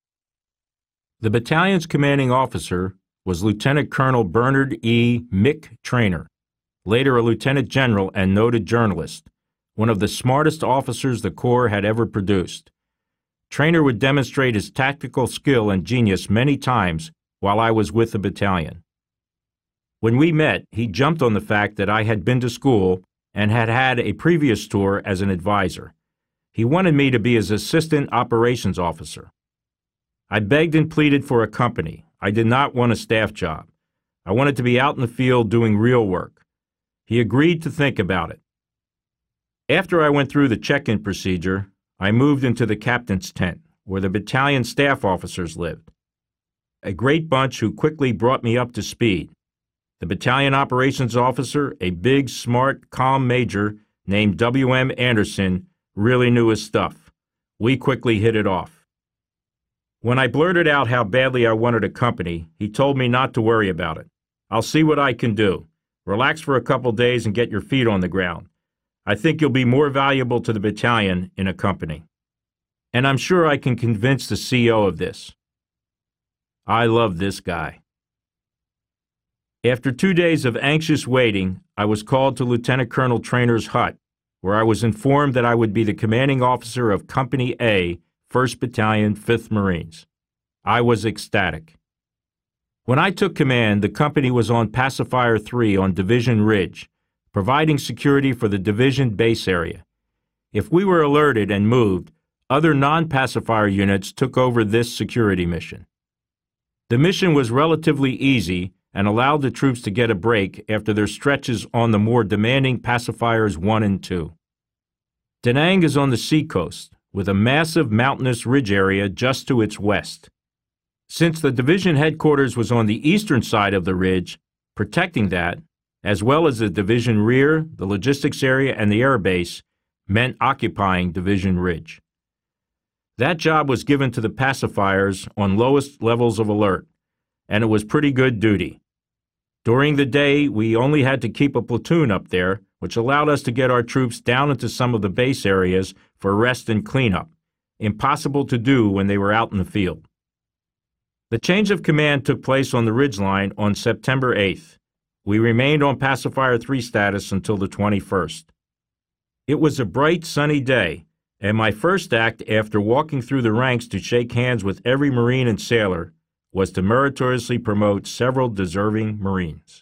The battalion's commanding officer was Lieutenant Colonel Bernard E. Mick Traynor, later a lieutenant general and noted journalist, one of the smartest officers the Corps had ever produced. Traynor would demonstrate his tactical skill and genius many times while I was with the battalion. When we met, he jumped on the fact that I had been to school and had had a previous tour as an advisor. He wanted me to be his assistant operations officer. I begged and pleaded for a company. I did not want a staff job. I wanted to be out in the field doing real work. He agreed to think about it. After I went through the check-in procedure, I moved into the captain's tent, where the battalion staff officers lived. A great bunch who quickly brought me up to speed. The battalion operations officer, a big, smart, calm major named W M Anderson, really knew his stuff. We quickly hit it off. When I blurted out how badly I wanted a company, he told me not to worry about it. I'll see what I can do. Relax for a couple days and get your feet on the ground. I think you'll be more valuable to the battalion in a company. And I'm sure I can convince the C O of this. I love this guy. After two days of anxious waiting, I was called to Lieutenant Colonel Trainor's hut, where I was informed that I would be the commanding officer of Company A, first Battalion, fifth Marines. I was ecstatic. When I took command, the company was on Pacifier three on Division Ridge, providing security for the division base area. If we were alerted and moved, other non-Pacifier units took over this security mission. The mission was relatively easy and allowed the troops to get a break after their stretches on the more demanding Pacifiers one and two. Da Nang is on the seacoast, with a massive mountainous ridge area just to its west. Since the division headquarters was on the eastern side of the ridge, protecting that, as well as the division rear, the logistics area, and the air base, meant occupying Division Ridge. That job was given to the pacifiers on lowest levels of alert, and it was pretty good duty. During the day, we only had to keep a platoon up there, which allowed us to get our troops down into some of the base areas for rest and cleanup, impossible to do when they were out in the field. The change of command took place on the ridgeline on September eighth. We remained on Pacifier three status until the twenty-first. It was a bright, sunny day, and my first act after walking through the ranks to shake hands with every Marine and sailor was to meritoriously promote several deserving Marines.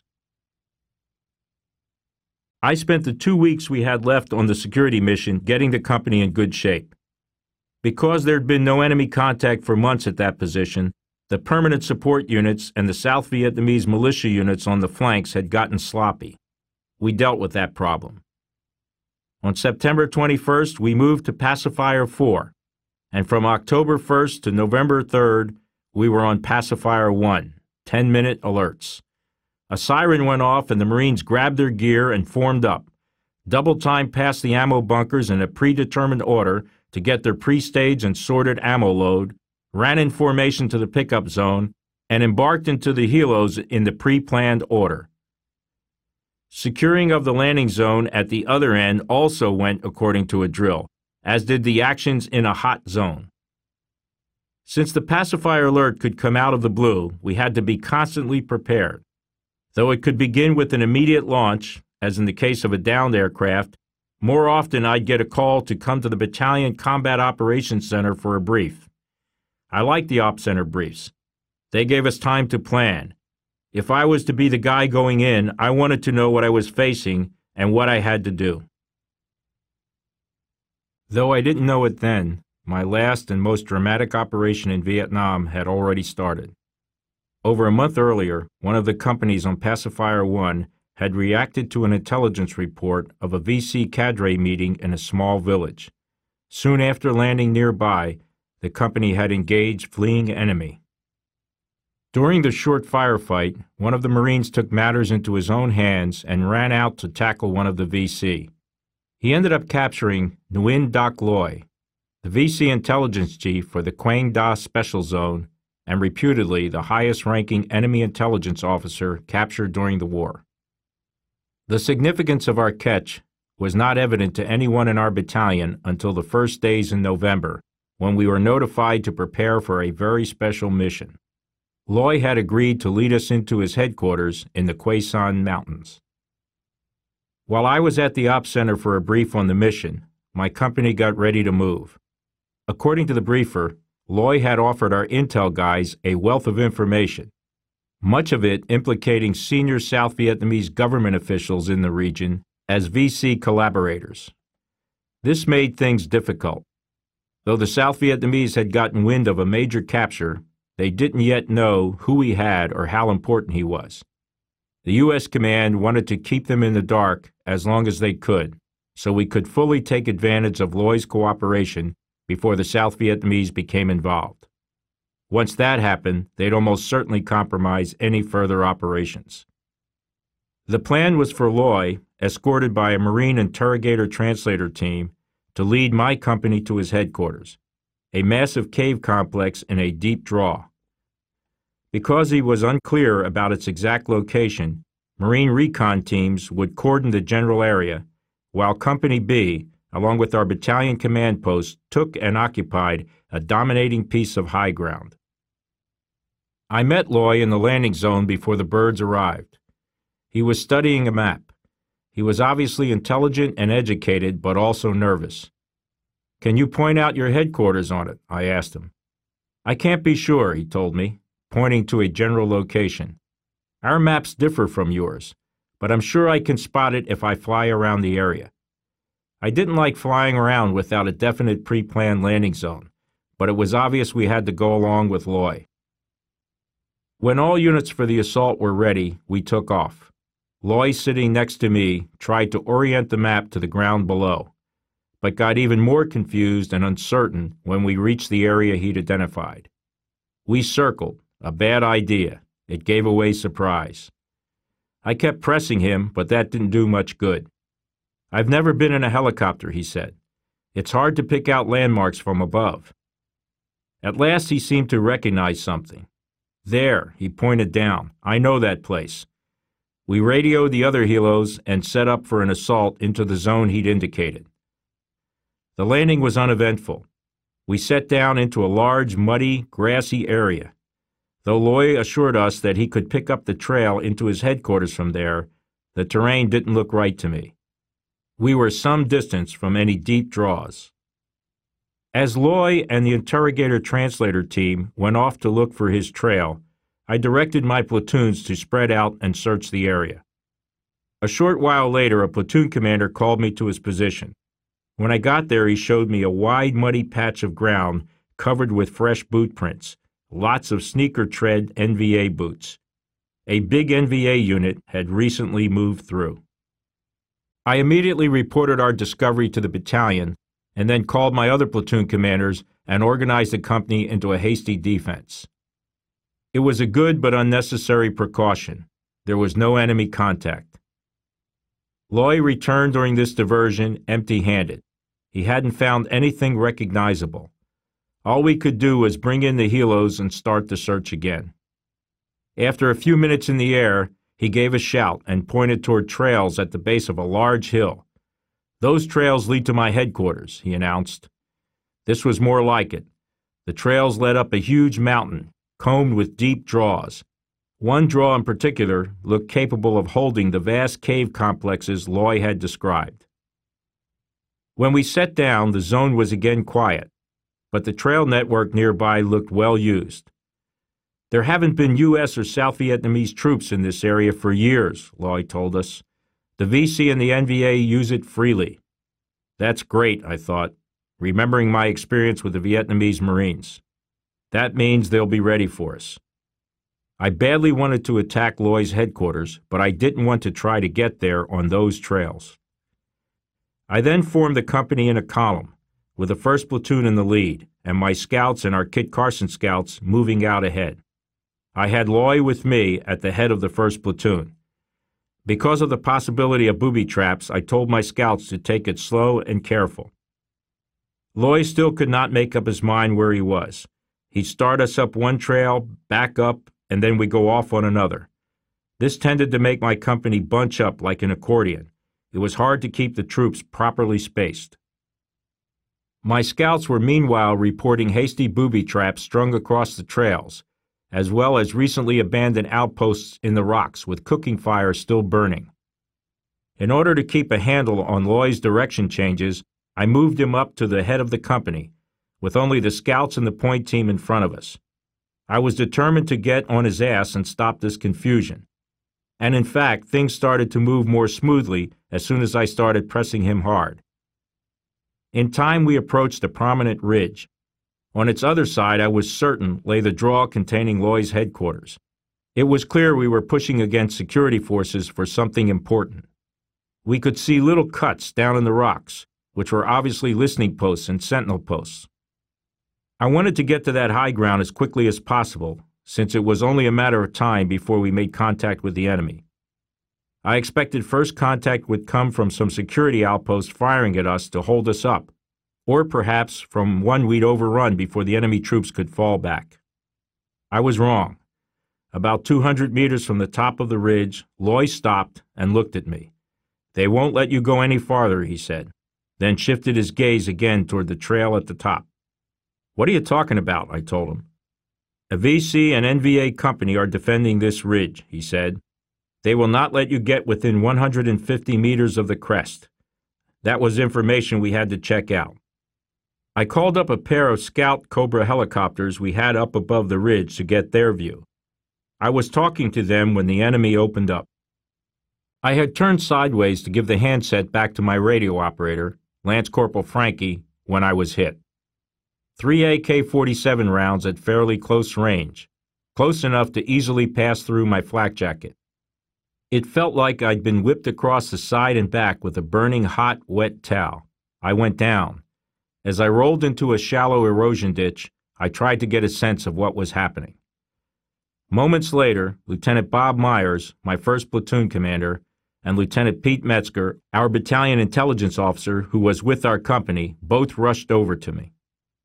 I spent the two weeks we had left on the security mission getting the company in good shape. Because there had been no enemy contact for months at that position, the permanent support units and the South Vietnamese militia units on the flanks had gotten sloppy. We dealt with that problem. On September twenty-first, we moved to Pacifier four, and from October first to November third, we were on Pacifier one, ten-minute alerts. A siren went off and the Marines grabbed their gear and formed up, double-time past the ammo bunkers in a predetermined order to get their pre-staged and sorted ammo load, ran in formation to the pickup zone, and embarked into the helos in the pre-planned order. Securing of the landing zone at the other end also went according to a drill, as did the actions in a hot zone. Since the pacifier alert could come out of the blue, we had to be constantly prepared. Though it could begin with an immediate launch, as in the case of a downed aircraft, more often I'd get a call to come to the Battalion Combat Operations Center for a brief. I liked the Op Center briefs. They gave us time to plan. If I was to be the guy going in, I wanted to know what I was facing and what I had to do. Though I didn't know it then, my last and most dramatic operation in Vietnam had already started. Over a month earlier, one of the companies on Pacifier one had reacted to an intelligence report of a V C cadre meeting in a small village. Soon after landing nearby, the company had engaged fleeing enemy. During the short firefight, one of the Marines took matters into his own hands and ran out to tackle one of the V C. He ended up capturing Nguyen Doc Loy, the V C intelligence chief for the Quang Da Special Zone and reputedly the highest-ranking enemy intelligence officer captured during the war. The significance of our catch was not evident to anyone in our battalion until the first days in November, when we were notified to prepare for a very special mission. Loy had agreed to lead us into his headquarters in the Quay San Mountains. While I was at the Ops Center for a brief on the mission, my company got ready to move. According to the briefer, Loy had offered our intel guys a wealth of information, much of it implicating senior South Vietnamese government officials in the region as V C collaborators. This made things difficult. Though the South Vietnamese had gotten wind of a major capture, they didn't yet know who he had or how important he was. The U S command wanted to keep them in the dark as long as they could, so we could fully take advantage of Loy's cooperation before the South Vietnamese became involved. Once that happened, they'd almost certainly compromise any further operations. The plan was for Loy, escorted by a Marine interrogator-translator team, to lead my company to his headquarters, a massive cave complex in a deep draw. Because he was unclear about its exact location, Marine recon teams would cordon the general area, while Company B, along with our battalion command post, took and occupied a dominating piece of high ground. I met Loy in the landing zone before the birds arrived. He was studying a map. He was obviously intelligent and educated, but also nervous. "Can you point out your headquarters on it?" I asked him. "I can't be sure," he told me, pointing to a general location. "Our maps differ from yours, but I'm sure I can spot it if I fly around the area." I didn't like flying around without a definite pre-planned landing zone, but it was obvious we had to go along with Loy. When all units for the assault were ready, we took off. Loy, sitting next to me, tried to orient the map to the ground below, but got even more confused and uncertain when we reached the area he'd identified. We circled, a bad idea. It gave away surprise. I kept pressing him, but that didn't do much good. "I've never been in a helicopter," he said. "It's hard to pick out landmarks from above." At last he seemed to recognize something. "There," he pointed down. "I know that place." We radioed the other helos and set up for an assault into the zone he'd indicated. The landing was uneventful. We set down into a large, muddy, grassy area. Though Loy assured us that he could pick up the trail into his headquarters from there, the terrain didn't look right to me. We were some distance from any deep draws. As Loy and the interrogator-translator team went off to look for his trail, I directed my platoons to spread out and search the area. A short while later, a platoon commander called me to his position. When I got there, he showed me a wide, muddy patch of ground covered with fresh boot prints, lots of sneaker tread N V A boots. A big N V A unit had recently moved through. I immediately reported our discovery to the battalion and then called my other platoon commanders and organized the company into a hasty defense. It was a good but unnecessary precaution. There was no enemy contact. Loy returned during this diversion empty-handed. He hadn't found anything recognizable. All we could do was bring in the helos and start the search again. After a few minutes in the air, he gave a shout and pointed toward trails at the base of a large hill. "Those trails lead to my headquarters," he announced. This was more like it. The trails led up a huge mountain, combed with deep draws. One draw in particular looked capable of holding the vast cave complexes Loy had described. When we set down, the zone was again quiet, but the trail network nearby looked well used. "There haven't been U S or South Vietnamese troops in this area for years," Loy told us. "The V C and the N V A use it freely." That's great, I thought, remembering my experience with the Vietnamese Marines. That means they'll be ready for us. I badly wanted to attack Loy's headquarters, but I didn't want to try to get there on those trails. I then formed the company in a column, with the first platoon in the lead, and my scouts and our Kit Carson scouts moving out ahead. I had Loy with me at the head of the first platoon. Because of the possibility of booby traps, I told my scouts to take it slow and careful. Loy still could not make up his mind where he was. He'd start us up one trail, back up, and then we'd go off on another. This tended to make my company bunch up like an accordion. It was hard to keep the troops properly spaced. My scouts were meanwhile reporting hasty booby traps strung across the trails, as well as recently abandoned outposts in the rocks with cooking fires still burning. In order to keep a handle on Loy's direction changes, I moved him up to the head of the company, with only the scouts and the point team in front of us. I was determined to get on his ass and stop this confusion. And in fact, things started to move more smoothly as soon as I started pressing him hard. In time, we approached a prominent ridge. On its other side, I was certain, lay the draw containing Loy's headquarters. It was clear we were pushing against security forces for something important. We could see little cuts down in the rocks, which were obviously listening posts and sentinel posts. I wanted to get to that high ground as quickly as possible, since it was only a matter of time before we made contact with the enemy. I expected first contact would come from some security outpost firing at us to hold us up, or perhaps from one we'd overrun before the enemy troops could fall back. I was wrong. About two hundred meters from the top of the ridge, Loy stopped and looked at me. "They won't let you go any farther," he said, then shifted his gaze again toward the trail at the top. "What are you talking about?" I told him. "A V C and N V A company are defending this ridge," he said. "They will not let you get within one hundred fifty meters of the crest." That was information we had to check out. I called up a pair of Scout Cobra helicopters we had up above the ridge to get their view. I was talking to them when the enemy opened up. I had turned sideways to give the handset back to my radio operator, Lance Corporal Frankie, when I was hit. Three A K forty-seven rounds at fairly close range, close enough to easily pass through my flak jacket. It felt like I'd been whipped across the side and back with a burning hot, wet towel. I went down. As I rolled into a shallow erosion ditch, I tried to get a sense of what was happening. Moments later, Lieutenant Bob Myers, my first platoon commander, and Lieutenant Pete Metzger, our battalion intelligence officer who was with our company, both rushed over to me.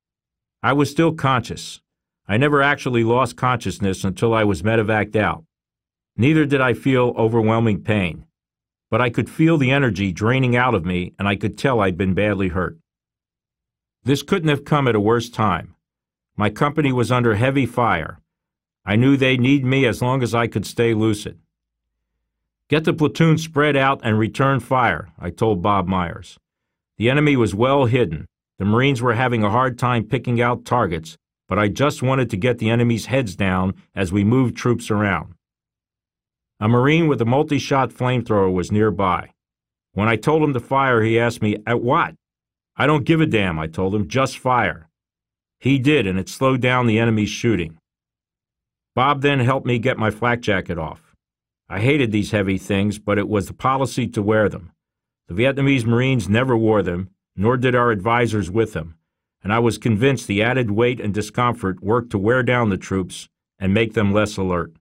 I was still conscious. I never actually lost consciousness until I was medevaced out. Neither did I feel overwhelming pain, but I could feel the energy draining out of me, and I could tell I'd been badly hurt. This couldn't have come at a worse time. My company was under heavy fire. I knew they'd need me as long as I could stay lucid. "Get the platoon spread out and return fire," I told Bob Myers. The enemy was well hidden. The Marines were having a hard time picking out targets, but I just wanted to get the enemy's heads down as we moved troops around. A Marine with a multi-shot flamethrower was nearby. When I told him to fire, he asked me, "At what?" "I don't give a damn," I told him, "just fire." He did, and it slowed down the enemy's shooting. Bob then helped me get my flak jacket off. I hated these heavy things, but it was the policy to wear them. The Vietnamese Marines never wore them, nor did our advisors with them, and I was convinced the added weight and discomfort worked to wear down the troops and make them less alert.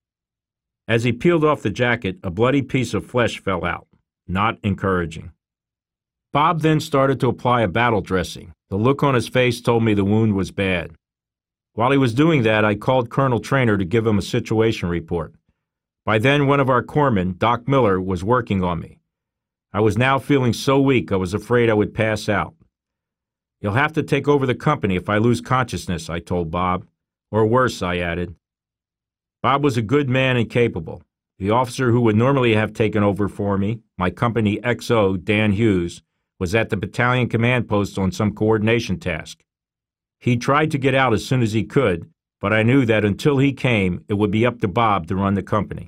As he peeled off the jacket, a bloody piece of flesh fell out. Not encouraging. Bob then started to apply a battle dressing. The look on his face told me the wound was bad. While he was doing that, I called Colonel Traynor to give him a situation report. By then, one of our corpsmen, Doc Miller, was working on me. I was now feeling so weak I was afraid I would pass out. "You'll have to take over the company if I lose consciousness," I told Bob. "Or worse," I added. Bob was a good man and capable. The officer who would normally have taken over for me, my company X O, Dan Hughes, was at the battalion command post on some coordination task. He tried to get out as soon as he could, but I knew that until he came, it would be up to Bob to run the company.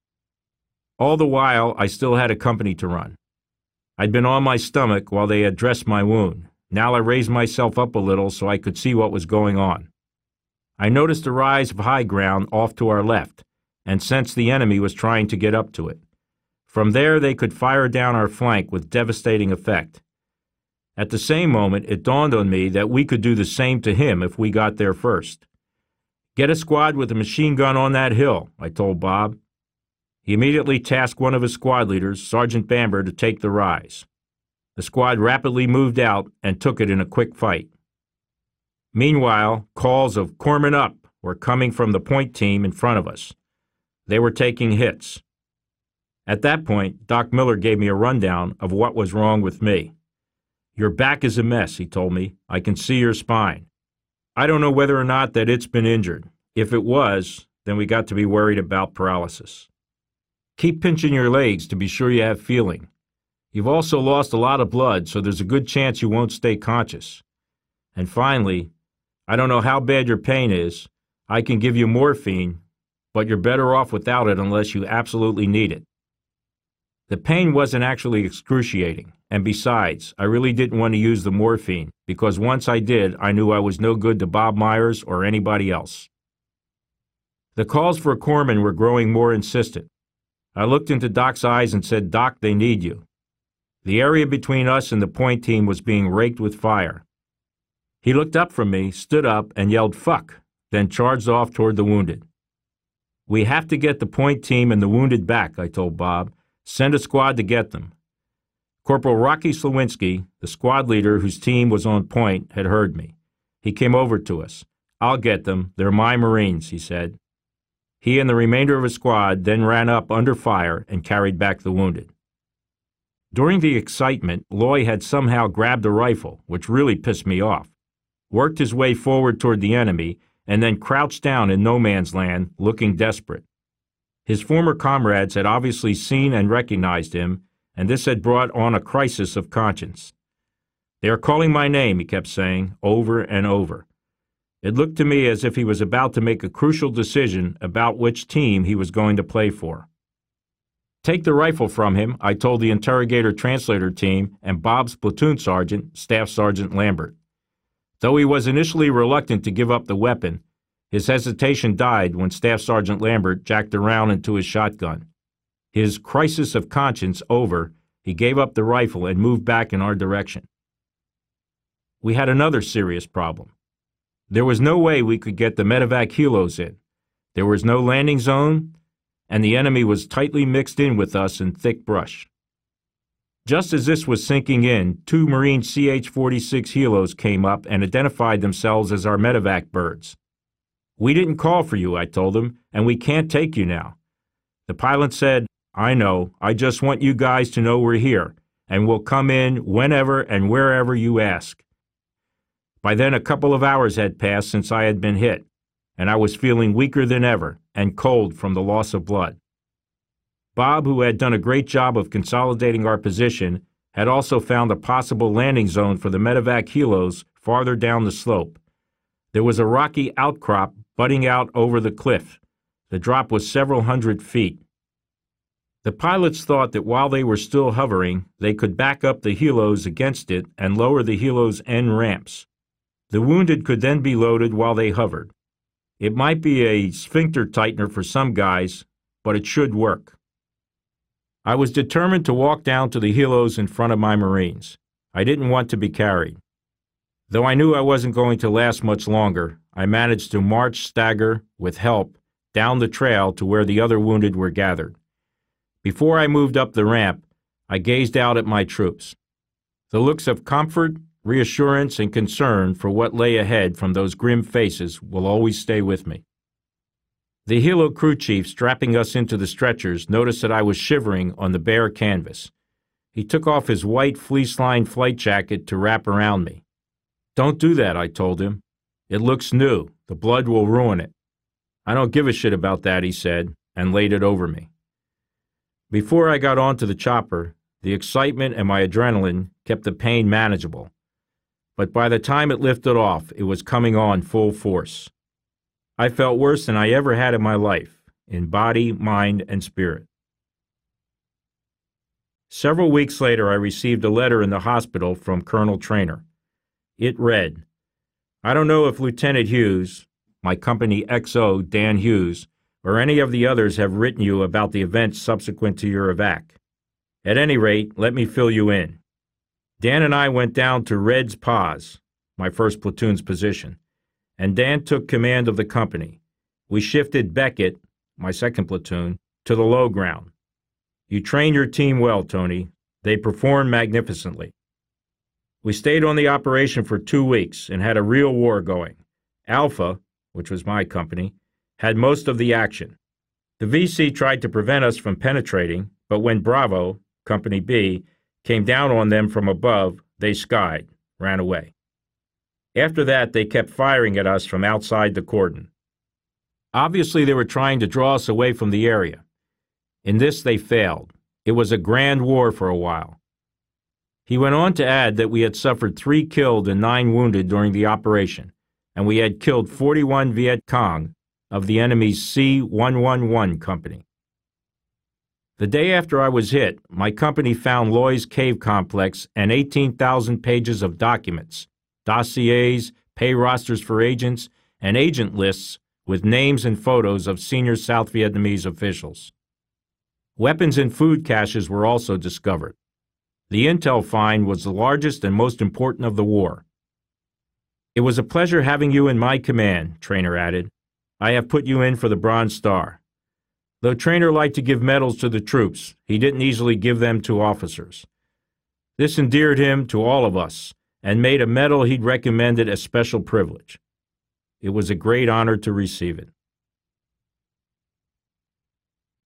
All the while, I still had a company to run. I'd been on my stomach while they had dressed my wound. Now I raised myself up a little so I could see what was going on. I noticed a rise of high ground off to our left, and sensed the enemy was trying to get up to it. From there, they could fire down our flank with devastating effect. At the same moment, it dawned on me that we could do the same to him if we got there first. "Get a squad with a machine gun on that hill," I told Bob. He immediately tasked one of his squad leaders, Sergeant Bamber, to take the rise. The squad rapidly moved out and took it in a quick fight. Meanwhile, calls of "Corpsman up" were coming from the point team in front of us. They were taking hits. At that point, Doc Miller gave me a rundown of what was wrong with me. "Your back is a mess," he told me. "I can see your spine. I don't know whether or not that it's been injured. If it was, then we got to be worried about paralysis. Keep pinching your legs to be sure you have feeling. You've also lost a lot of blood, so there's a good chance you won't stay conscious. And finally, I don't know how bad your pain is. I can give you morphine, but you're better off without it unless you absolutely need it." The pain wasn't actually excruciating, and besides, I really didn't want to use the morphine, because once I did, I knew I was no good to Bob Myers or anybody else. The calls for a corpsman were growing more insistent. I looked into Doc's eyes and said, "Doc, they need you." The area between us and the point team was being raked with fire. He looked up from me, stood up, and yelled, "Fuck," then charged off toward the wounded. "We have to get the point team and the wounded back," I told Bob. "Send a squad to get them." Corporal Rocky Slawinski, the squad leader whose team was on point, had heard me. He came over to us. "I'll get them. They're my Marines," he said. He and the remainder of his squad then ran up under fire and carried back the wounded. During the excitement, Loy had somehow grabbed a rifle, which really pissed me off, worked his way forward toward the enemy, and then crouched down in no man's land, looking desperate. His former comrades had obviously seen and recognized him, and this had brought on a crisis of conscience. "They are calling my name," he kept saying, over and over. It looked to me as if he was about to make a crucial decision about which team he was going to play for. "Take the rifle from him," I told the interrogator-translator team and Bob's platoon sergeant, Staff Sergeant Lambert. Though he was initially reluctant to give up the weapon, his hesitation died when Staff Sergeant Lambert jacked a round into his shotgun. His crisis of conscience over, he gave up the rifle and moved back in our direction. We had another serious problem. There was no way we could get the medevac helos in. There was no landing zone, and the enemy was tightly mixed in with us in thick brush. Just as this was sinking in, two Marine C H forty-six helos came up and identified themselves as our medevac birds. "We didn't call for you," I told them, "and we can't take you now." The pilot said, "I know, I just want you guys to know we're here, and we'll come in whenever and wherever you ask." By then a couple of hours had passed since I had been hit, and I was feeling weaker than ever and cold from the loss of blood. Bob, who had done a great job of consolidating our position, had also found a possible landing zone for the medevac helos farther down the slope. There was a rocky outcrop butting out over the cliff. The drop was several hundred feet. The pilots thought that while they were still hovering, they could back up the helos against it and lower the helos' end ramps. The wounded could then be loaded while they hovered. It might be a sphincter tightener for some guys, but it should work. I was determined to walk down to the helos in front of my Marines. I didn't want to be carried. Though I knew I wasn't going to last much longer, I managed to march stagger, with help, down the trail to where the other wounded were gathered. Before I moved up the ramp, I gazed out at my troops. The looks of comfort, reassurance, and concern for what lay ahead from those grim faces will always stay with me. The helo crew chief strapping us into the stretchers noticed that I was shivering on the bare canvas. He took off his white fleece-lined flight jacket to wrap around me. "Don't do that," I told him. "It looks new. The blood will ruin it." "I don't give a shit about that," he said, and laid it over me. Before I got onto the chopper, the excitement and my adrenaline kept the pain manageable. But by the time it lifted off, it was coming on full force. I felt worse than I ever had in my life, in body, mind, and spirit. Several weeks later, I received a letter in the hospital from Colonel Traynor. It read, "I don't know if Lieutenant Hughes, my company X O Dan Hughes, or any of the others have written you about the events subsequent to your evac. At any rate, let me fill you in. Dan and I went down to Red's Paz, my first platoon's position, and Dan took command of the company. We shifted Beckett, my second platoon, to the low ground. You trained your team well, Tony. They performed magnificently. We stayed on the operation for two weeks and had a real war going. Alpha, which was my company, had most of the action. The V C tried to prevent us from penetrating, but when Bravo, Company B, came down on them from above, they skied, ran away. After that, they kept firing at us from outside the cordon. Obviously, they were trying to draw us away from the area. In this, they failed. It was a grand war for a while." He went on to add that we had suffered three killed and nine wounded during the operation, and we had killed forty-one Viet Cong of the enemy's C one eleven company. The day after I was hit, my company found Loy's Cave Complex and eighteen thousand pages of documents, dossiers, pay rosters for agents, and agent lists with names and photos of senior South Vietnamese officials. Weapons and food caches were also discovered. The intel find was the largest and most important of the war. "It was a pleasure having you in my command," Traynor added. "I have put you in for the Bronze Star." Though Traynor liked to give medals to the troops, he didn't easily give them to officers. This endeared him to all of us and made a medal he'd recommended a special privilege. It was a great honor to receive it.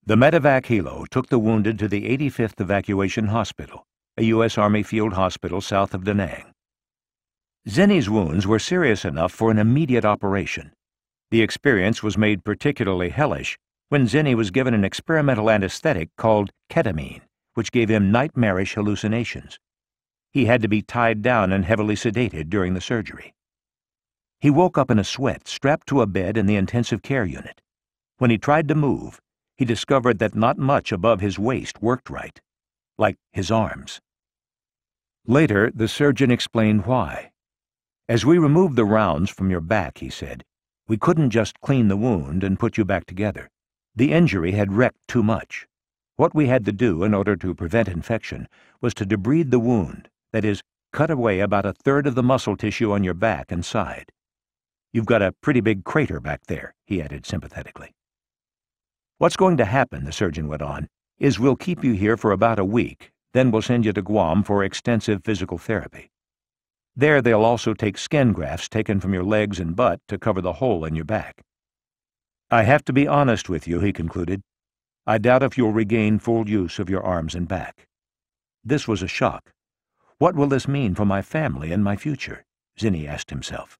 The medevac helo took the wounded to the eighty-fifth Evacuation Hospital, a U S Army field hospital south of Da Nang. Zenny's wounds were serious enough for an immediate operation. The experience was made particularly hellish when Zenny was given an experimental anesthetic called ketamine, which gave him nightmarish hallucinations. He had to be tied down and heavily sedated during the surgery. He woke up in a sweat, strapped to a bed in the intensive care unit. When he tried to move, he discovered that not much above his waist worked right, like his arms. Later, the surgeon explained why. "As we removed the rounds from your back," he said, "we couldn't just clean the wound and put you back together. The injury had wrecked too much. What we had to do in order to prevent infection was to debride the wound, that is, cut away about a third of the muscle tissue on your back and side. You've got a pretty big crater back there," he added sympathetically. "What's going to happen," the surgeon went on, "is we'll keep you here for about a week, then we'll send you to Guam for extensive physical therapy. There they'll also take skin grafts taken from your legs and butt to cover the hole in your back. I have to be honest with you," he concluded. "I doubt if you'll regain full use of your arms and back." This was a shock. What will this mean for my family and my future? Zenny asked himself.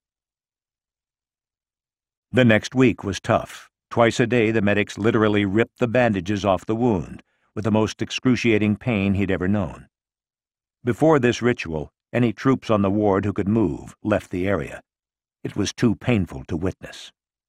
The next week was tough. Twice a day the medics literally ripped the bandages off the wound, with the most excruciating pain he'd ever known. Before this ritual, any troops on the ward who could move left the area. It was too painful to witness.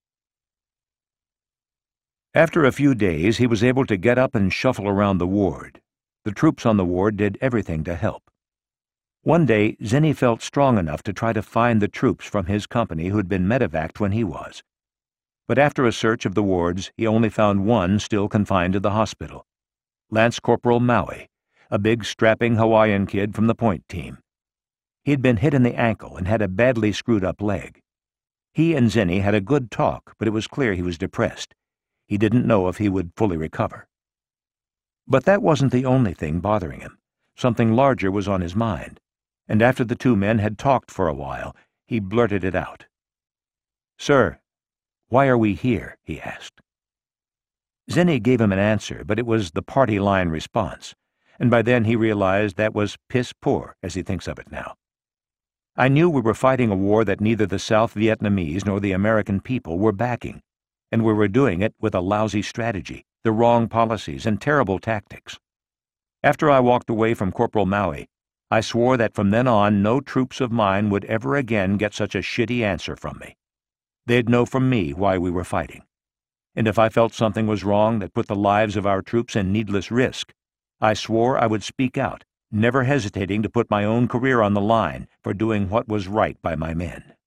After a few days, he was able to get up and shuffle around the ward. The troops on the ward did everything to help. One day, Zenny felt strong enough to try to find the troops from his company who'd been medevaced when he was. But after a search of the wards, he only found one still confined to the hospital. Lance Corporal Maui, a big, strapping Hawaiian kid from the point team. He'd been hit in the ankle and had a badly screwed-up leg. He and Zenny had a good talk, but it was clear he was depressed. He didn't know if he would fully recover. But that wasn't the only thing bothering him. Something larger was on his mind, and after the two men had talked for a while, he blurted it out. "Sir, why are we here?" he asked. Zenny gave him an answer, but it was the party line response, and by then he realized that was piss poor, as he thinks of it now. "I knew we were fighting a war that neither the South Vietnamese nor the American people were backing, and we were doing it with a lousy strategy, the wrong policies, and terrible tactics. After I walked away from Corporal Maui, I swore that from then on no troops of mine would ever again get such a shitty answer from me. They'd know from me why we were fighting. And if I felt something was wrong that put the lives of our troops in needless risk, I swore I would speak out, never hesitating to put my own career on the line for doing what was right by my men."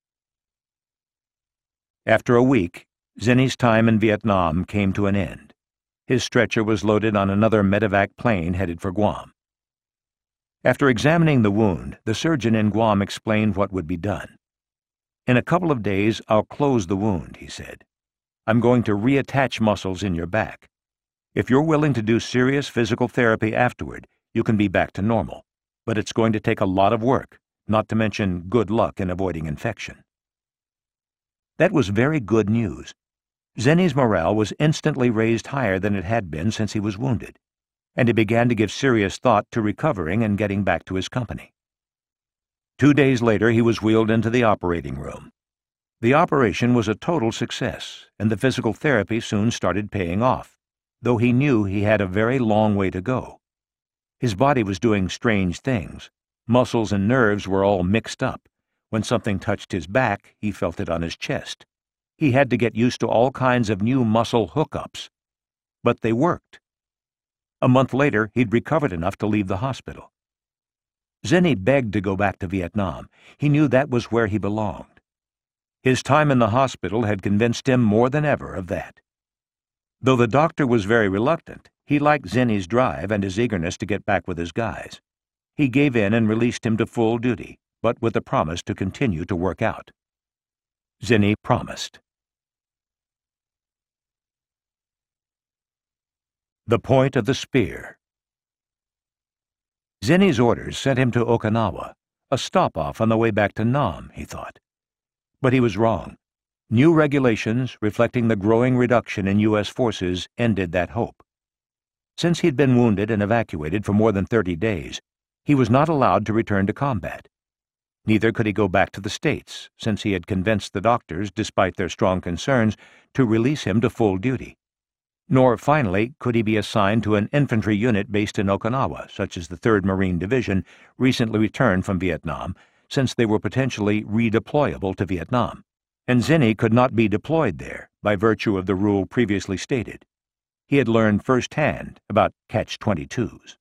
After a week, Zenny's time in Vietnam came to an end. His stretcher was loaded on another medevac plane headed for Guam. After examining the wound, the surgeon in Guam explained what would be done. "In a couple of days, I'll close the wound," he said. "I'm going to reattach muscles in your back. If you're willing to do serious physical therapy afterward, you can be back to normal, but it's going to take a lot of work, not to mention good luck in avoiding infection." That was very good news. Zenny's morale was instantly raised higher than it had been since he was wounded, and he began to give serious thought to recovering and getting back to his company. Two days later, he was wheeled into the operating room. The operation was a total success, and the physical therapy soon started paying off, though he knew he had a very long way to go. His body was doing strange things. Muscles and nerves were all mixed up. When something touched his back, he felt it on his chest. He had to get used to all kinds of new muscle hookups. But they worked. A month later, he'd recovered enough to leave the hospital. Zenny begged to go back to Vietnam. He knew that was where he belonged. His time in the hospital had convinced him more than ever of that. Though the doctor was very reluctant, he liked Zenny's drive and his eagerness to get back with his guys. He gave in and released him to full duty, but with the promise to continue to work out. Zenny promised. The point of the spear. Zenny's orders sent him to Okinawa, a stop-off on the way back to Nam, he thought. But he was wrong. New regulations reflecting the growing reduction in U S forces ended that hope. Since he'd been wounded and evacuated for more than thirty days, he was not allowed to return to combat. Neither could he go back to the States, since he had convinced the doctors, despite their strong concerns, to release him to full duty. Nor, finally, could he be assigned to an infantry unit based in Okinawa, such as the third Marine Division, recently returned from Vietnam, since they were potentially redeployable to Vietnam. And Zinni could not be deployed there, by virtue of the rule previously stated. He had learned firsthand about catch twenty-twos.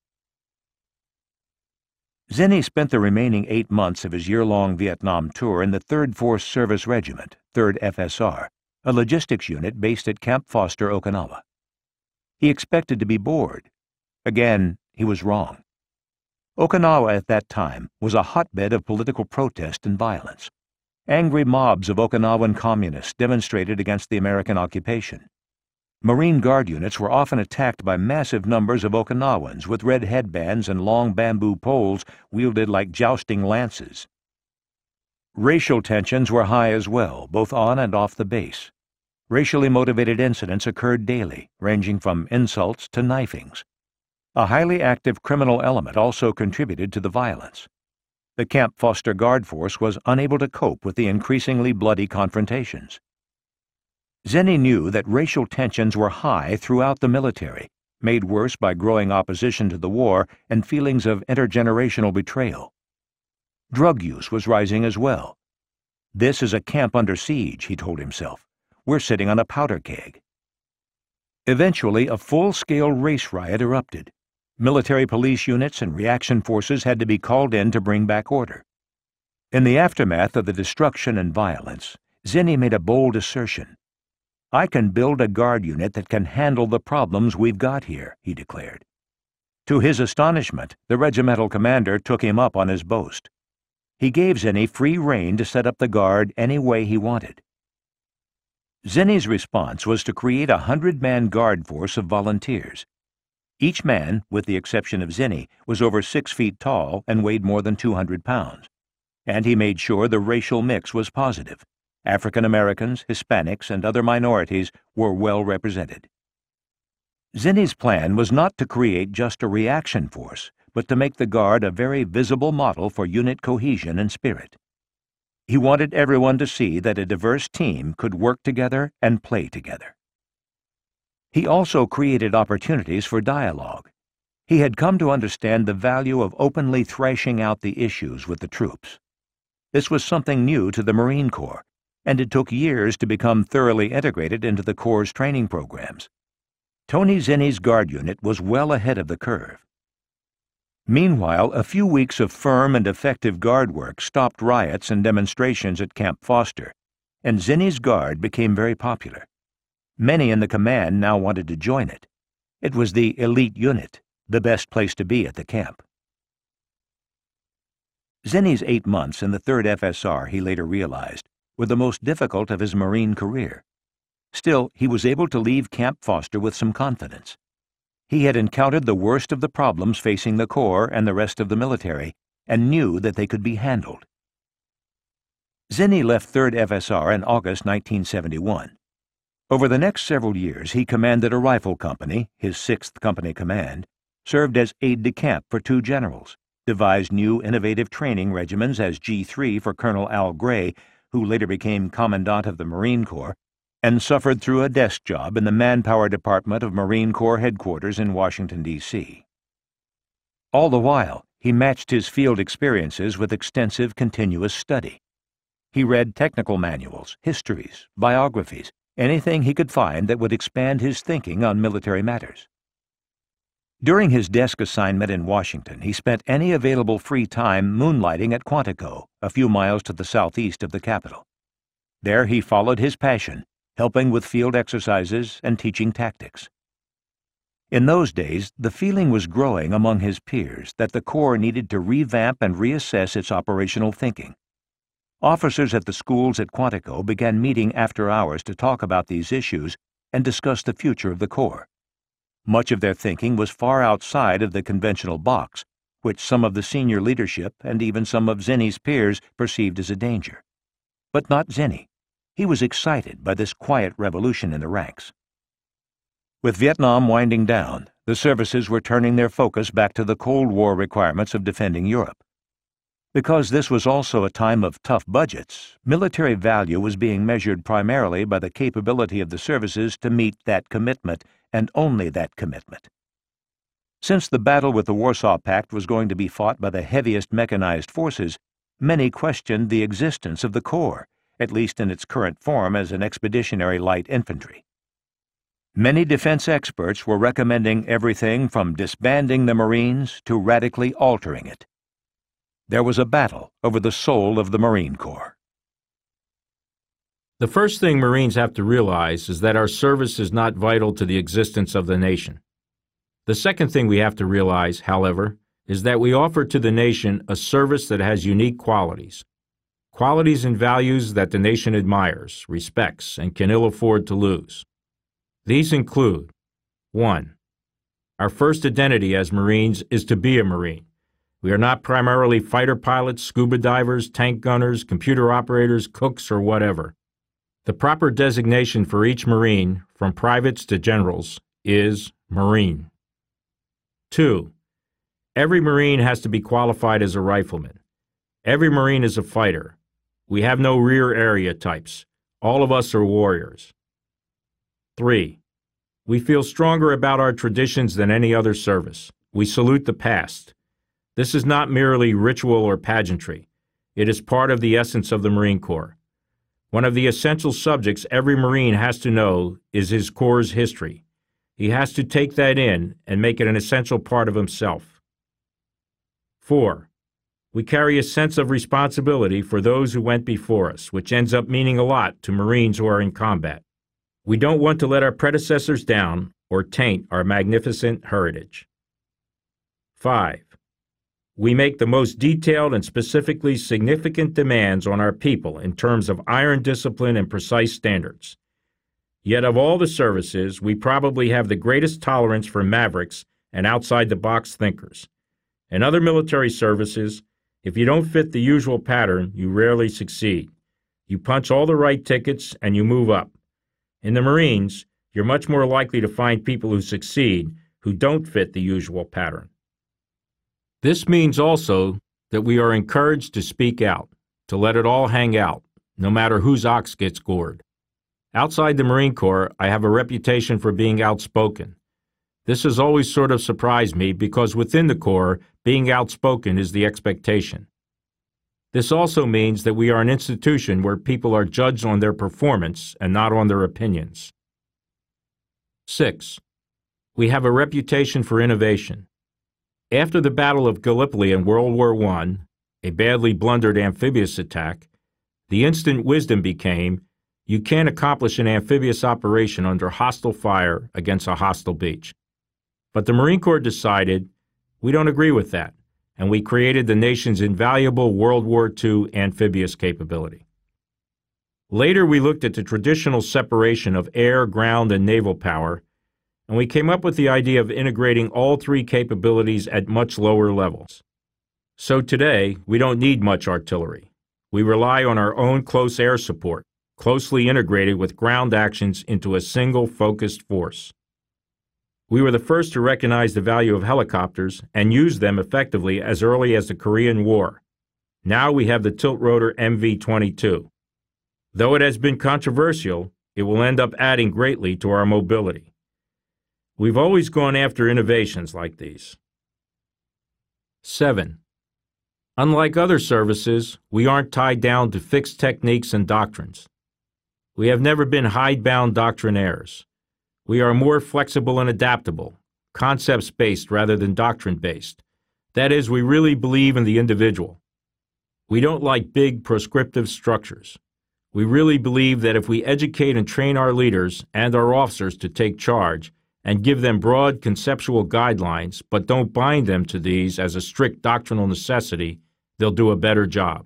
Zinni spent the remaining eight months of his year-long Vietnam tour in the third Force Service Regiment, third F S R, a logistics unit based at Camp Foster, Okinawa. He expected to be bored. Again, he was wrong. Okinawa at that time was a hotbed of political protest and violence. Angry mobs of Okinawan communists demonstrated against the American occupation. Marine Guard units were often attacked by massive numbers of Okinawans with red headbands and long bamboo poles wielded like jousting lances. Racial tensions were high as well, both on and off the base. Racially motivated incidents occurred daily, ranging from insults to knifings. A highly active criminal element also contributed to the violence. The Camp Foster Guard Force was unable to cope with the increasingly bloody confrontations. Zinni knew that racial tensions were high throughout the military, made worse by growing opposition to the war and feelings of intergenerational betrayal. Drug use was rising as well. This is a camp under siege, he told himself. We're sitting on a powder keg. Eventually, a full-scale race riot erupted. Military police units and reaction forces had to be called in to bring back order. In the aftermath of the destruction and violence, Zinni made a bold assertion. I can build a guard unit that can handle the problems we've got here, he declared. To his astonishment, the regimental commander took him up on his boast. He gave Zinni free rein to set up the guard any way he wanted. Zinni's response was to create a hundred-man guard force of volunteers. Each man, with the exception of Zinni, was over six feet tall and weighed more than two hundred pounds. And he made sure the racial mix was positive. African Americans, Hispanics, and other minorities were well represented. Zinni's plan was not to create just a reaction force, but to make the Guard a very visible model for unit cohesion and spirit. He wanted everyone to see that a diverse team could work together and play together. He also created opportunities for dialogue. He had come to understand the value of openly thrashing out the issues with the troops. This was something new to the Marine Corps, and it took years to become thoroughly integrated into the Corps' training programs. Tony Zinni's Guard unit was well ahead of the curve. Meanwhile, a few weeks of firm and effective guard work stopped riots and demonstrations at Camp Foster, and Zinni's Guard became very popular. Many in the command now wanted to join it. It was the elite unit, the best place to be at the camp. Zinni's eight months in the third F S R, he later realized, were the most difficult of his Marine career. Still, he was able to leave Camp Foster with some confidence. He had encountered the worst of the problems facing the Corps and the rest of the military, and knew that they could be handled. Zinni left third F S R in August nineteen seventy-one. Over the next several years, he commanded a rifle company, his sixth Company Command, served as aide-de-camp for two generals, devised new innovative training regimens as G three for Colonel Al Gray, who later became Commandant of the Marine Corps, and suffered through a desk job in the Manpower Department of Marine Corps Headquarters in Washington, D C All the while, he matched his field experiences with extensive continuous study. He read technical manuals, histories, biographies, anything he could find that would expand his thinking on military matters. During his desk assignment in Washington, he spent any available free time moonlighting at Quantico, a few miles to the southeast of the capital. There he followed his passion, helping with field exercises and teaching tactics. In those days, the feeling was growing among his peers that the Corps needed to revamp and reassess its operational thinking. Officers at the schools at Quantico began meeting after hours to talk about these issues and discuss the future of the Corps. Much of their thinking was far outside of the conventional box, which some of the senior leadership and even some of Zinni's peers perceived as a danger. But not Zinni. He was excited by this quiet revolution in the ranks. With Vietnam winding down, the services were turning their focus back to the Cold War requirements of defending Europe. Because this was also a time of tough budgets, military value was being measured primarily by the capability of the services to meet that commitment, and only that commitment. Since the battle with the Warsaw Pact was going to be fought by the heaviest mechanized forces, many questioned the existence of the Corps, at least in its current form as an expeditionary light infantry. Many defense experts were recommending everything from disbanding the Marines to radically altering it. There was a battle over the soul of the Marine Corps. The first thing Marines have to realize is that our service is not vital to the existence of the nation. The second thing we have to realize, however, is that we offer to the nation a service that has unique qualities. Qualities and values that the nation admires, respects, and can ill afford to lose. These include: one. Our first identity as Marines is to be a Marine. We are not primarily fighter pilots, scuba divers, tank gunners, computer operators, cooks, or whatever. The proper designation for each Marine, from privates to generals, is Marine. Two. Every Marine has to be qualified as a rifleman. Every Marine is a fighter. We have no rear area types. All of us are warriors. Three. We feel stronger about our traditions than any other service. We salute the past. This is not merely ritual or pageantry. It is part of the essence of the Marine Corps. One of the essential subjects every Marine has to know is his Corps' history. He has to take that in and make it an essential part of himself. Four. We carry a sense of responsibility for those who went before us, which ends up meaning a lot to Marines who are in combat. We don't want to let our predecessors down or taint our magnificent heritage. Five. We make the most detailed and specifically significant demands on our people in terms of iron discipline and precise standards. Yet of all the services, we probably have the greatest tolerance for mavericks and outside-the-box thinkers. In other military services, if you don't fit the usual pattern, you rarely succeed. You punch all the right tickets and you move up. In the Marines, you're much more likely to find people who succeed who don't fit the usual pattern. This means also that we are encouraged to speak out, to let it all hang out, no matter whose ox gets gored. Outside the Marine Corps, I have a reputation for being outspoken. This has always sort of surprised me because within the Corps, being outspoken is the expectation. This also means that we are an institution where people are judged on their performance and not on their opinions. Six. We have a reputation for innovation. After the Battle of Gallipoli in World War One, a badly blundered amphibious attack, the instant wisdom became, you can't accomplish an amphibious operation under hostile fire against a hostile beach. But the Marine Corps decided, we don't agree with that, and we created the nation's invaluable World War Two amphibious capability. Later, we looked at the traditional separation of air, ground, and naval power, and we came up with the idea of integrating all three capabilities at much lower levels. So today, we don't need much artillery. We rely on our own close air support, closely integrated with ground actions into a single focused force. We were the first to recognize the value of helicopters and use them effectively as early as the Korean War. Now we have the tilt-rotor M V twenty-two. Though it has been controversial, it will end up adding greatly to our mobility. We've always gone after innovations like these. Seven. Unlike other services, we aren't tied down to fixed techniques and doctrines. We have never been hidebound doctrinaires. We are more flexible and adaptable, concepts-based rather than doctrine-based. That is, we really believe in the individual. We don't like big prescriptive structures. We really believe that if we educate and train our leaders and our officers to take charge and give them broad conceptual guidelines but don't bind them to these as a strict doctrinal necessity, they'll do a better job.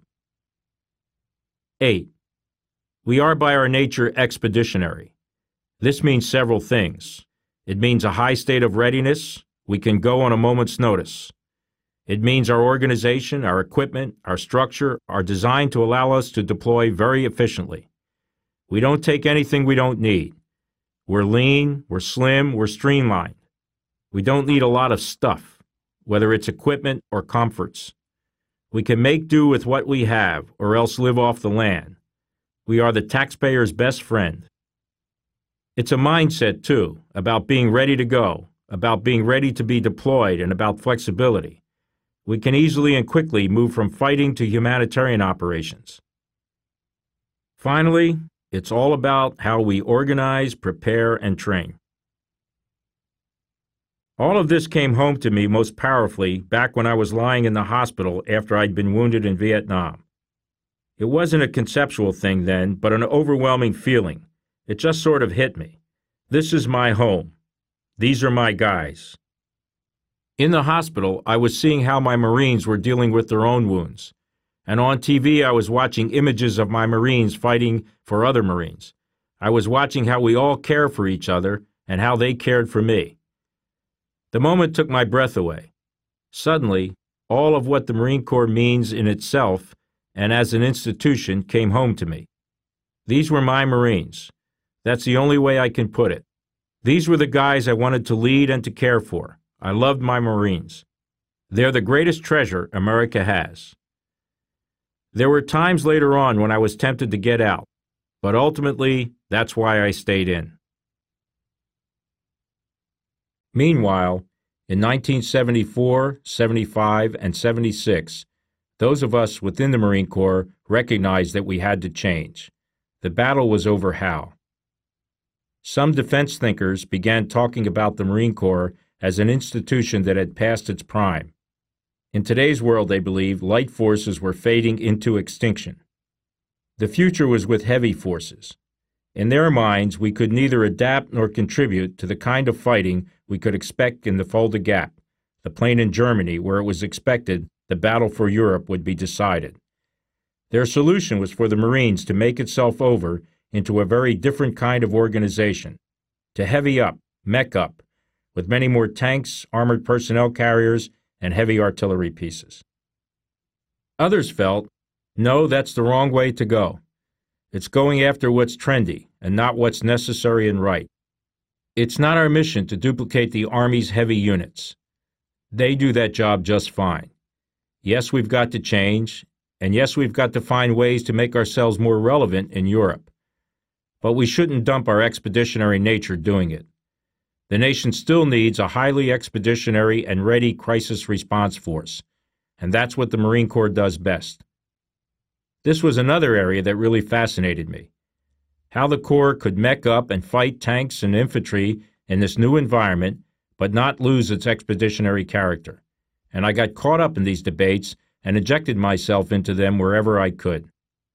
Eight. We are by our nature expeditionary. This means several things. It means a high state of readiness. We can go on a moment's notice. It means our organization, our equipment, our structure are designed to allow us to deploy very efficiently. We don't take anything we don't need. We're lean, we're slim, we're streamlined. We don't need a lot of stuff, whether it's equipment or comforts. We can make do with what we have, or else live off the land. We are the taxpayer's best friend. It's a mindset, too, about being ready to go, about being ready to be deployed, and about flexibility. We can easily and quickly move from fighting to humanitarian operations. Finally, it's all about how we organize, prepare, and train. All of this came home to me most powerfully back when I was lying in the hospital after I'd been wounded in Vietnam. It wasn't a conceptual thing then, but an overwhelming feeling. It just sort of hit me. This is my home. These are my guys. In the hospital, I was seeing how my Marines were dealing with their own wounds. And on T V, I was watching images of my Marines fighting for other Marines. I was watching how we all care for each other and how they cared for me. The moment took my breath away. Suddenly, all of what the Marine Corps means in itself and as an institution came home to me. These were my Marines. That's the only way I can put it. These were the guys I wanted to lead and to care for. I loved my Marines. They're the greatest treasure America has. There were times later on when I was tempted to get out, but ultimately, that's why I stayed in. Meanwhile, in nineteen seventy-four, seventy-five, and seventy-six, those of us within the Marine Corps recognized that we had to change. The battle was over how. Some defense thinkers began talking about the Marine Corps as an institution that had passed its prime. In today's world, they believed light forces were fading into extinction. The future was with heavy forces. In their minds, we could neither adapt nor contribute to the kind of fighting we could expect in the Fulda Gap, the plain in Germany where it was expected the battle for Europe would be decided. Their solution was for the Marines to make itself over into a very different kind of organization, to heavy up, mech up, with many more tanks, armored personnel carriers, and heavy artillery pieces. Others felt, no, that's the wrong way to go. It's going after what's trendy and not what's necessary and right. It's not our mission to duplicate the Army's heavy units. They do that job just fine. Yes, we've got to change, and yes, we've got to find ways to make ourselves more relevant in Europe. But we shouldn't dump our expeditionary nature doing it. The nation still needs a highly expeditionary and ready crisis response force, and that's what the Marine Corps does best. This was another area that really fascinated me. How the Corps could mech up and fight tanks and infantry in this new environment, but not lose its expeditionary character. And I got caught up in these debates and injected myself into them wherever I could.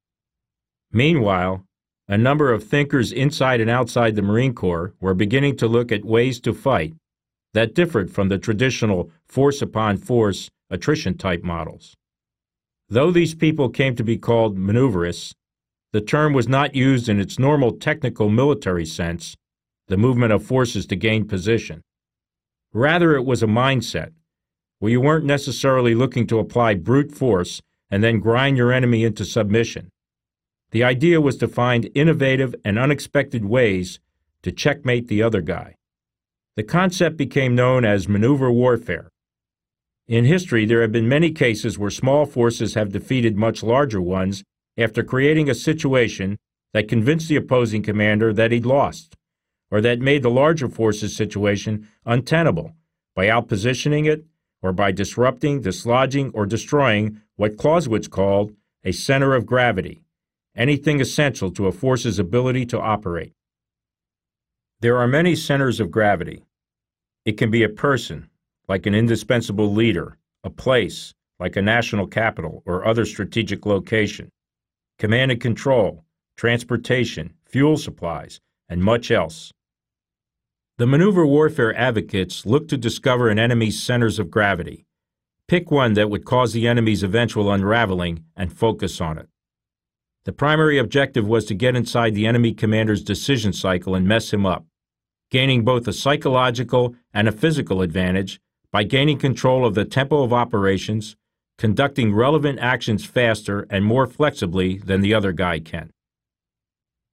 Meanwhile, a number of thinkers inside and outside the Marine Corps were beginning to look at ways to fight that differed from the traditional force-upon-force attrition-type models. Though these people came to be called maneuverists, the term was not used in its normal technical military sense, the movement of forces to gain position. Rather, it was a mindset, where you weren't necessarily looking to apply brute force and then grind your enemy into submission. The idea was to find innovative and unexpected ways to checkmate the other guy. The concept became known as maneuver warfare. In history, there have been many cases where small forces have defeated much larger ones after creating a situation that convinced the opposing commander that he'd lost, or that made the larger force's situation untenable by outpositioning it or by disrupting, dislodging, or destroying what Clausewitz called a center of gravity, anything essential to a force's ability to operate. There are many centers of gravity. It can be a person, like an indispensable leader, a place, like a national capital or other strategic location, command and control, transportation, fuel supplies, and much else. The maneuver warfare advocates look to discover an enemy's centers of gravity, pick one that would cause the enemy's eventual unraveling, and focus on it. The primary objective was to get inside the enemy commander's decision cycle and mess him up, gaining both a psychological and a physical advantage by gaining control of the tempo of operations, conducting relevant actions faster and more flexibly than the other guy can.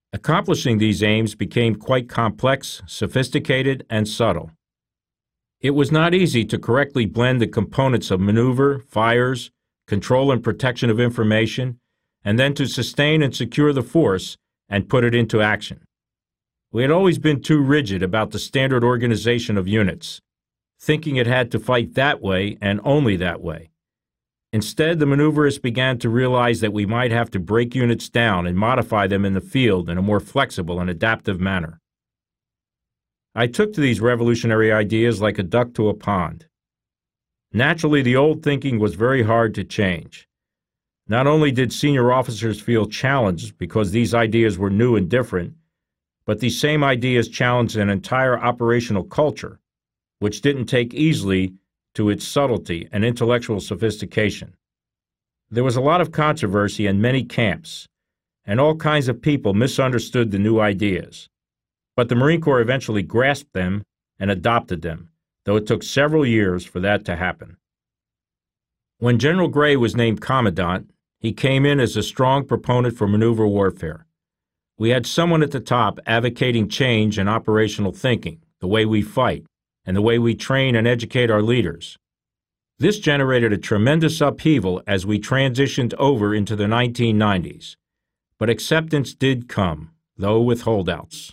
Accomplishing these aims became quite complex, sophisticated, and subtle. It was not easy to correctly blend the components of maneuver, fires, control and protection of information, and then to sustain and secure the force and put it into action. We had always been too rigid about the standard organization of units, thinking it had to fight that way and only that way. Instead, the maneuverists began to realize that we might have to break units down and modify them in the field in a more flexible and adaptive manner. I took to these revolutionary ideas like a duck to a pond. Naturally, the old thinking was very hard to change. Not only did senior officers feel challenged because these ideas were new and different, but these same ideas challenged an entire operational culture, which didn't take easily to its subtlety and intellectual sophistication. There was a lot of controversy in many camps, and all kinds of people misunderstood the new ideas. But the Marine Corps eventually grasped them and adopted them, though it took several years for that to happen. When General Gray was named Commandant, he came in as a strong proponent for maneuver warfare. We had someone at the top advocating change in operational thinking, the way we fight, and the way we train and educate our leaders. This generated a tremendous upheaval as we transitioned over into the nineteen nineties, but acceptance did come, though with holdouts.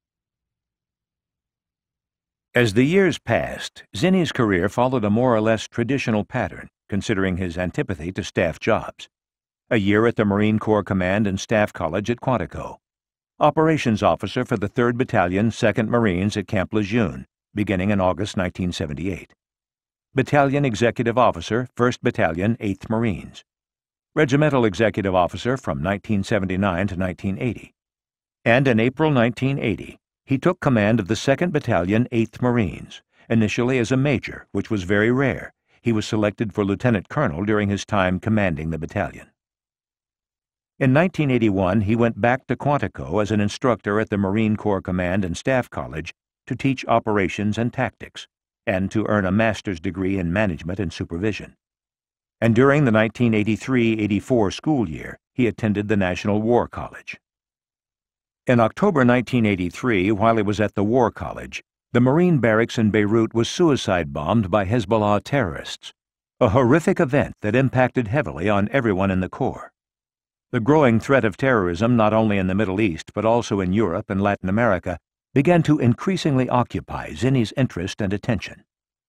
As the years passed, Zinni's career followed a more or less traditional pattern, considering his antipathy to staff jobs. A year at the Marine Corps Command and Staff College at Quantico. Operations Officer for the third Battalion, second Marines at Camp Lejeune, beginning in August nineteen seventy-eight. Battalion Executive Officer, first Battalion, eighth Marines. Regimental Executive Officer from nineteen seventy-nine to nineteen eighty. And in April nineteen eighty, he took command of the second Battalion, eighth Marines, initially as a major, which was very rare. He was selected for lieutenant colonel during his time commanding the battalion. In nineteen eighty-one, he went back to Quantico as an instructor at the Marine Corps Command and Staff College to teach operations and tactics, and to earn a master's degree in management and supervision. And during the nineteen eighty-three eighty-four school year, he attended the National War College. In October nineteen eighty-three, while he was at the War College, the Marine barracks in Beirut was suicide-bombed by Hezbollah terrorists, a horrific event that impacted heavily on everyone in the Corps. The growing threat of terrorism, not only in the Middle East but also in Europe and Latin America, began to increasingly occupy Zinni's interest and attention.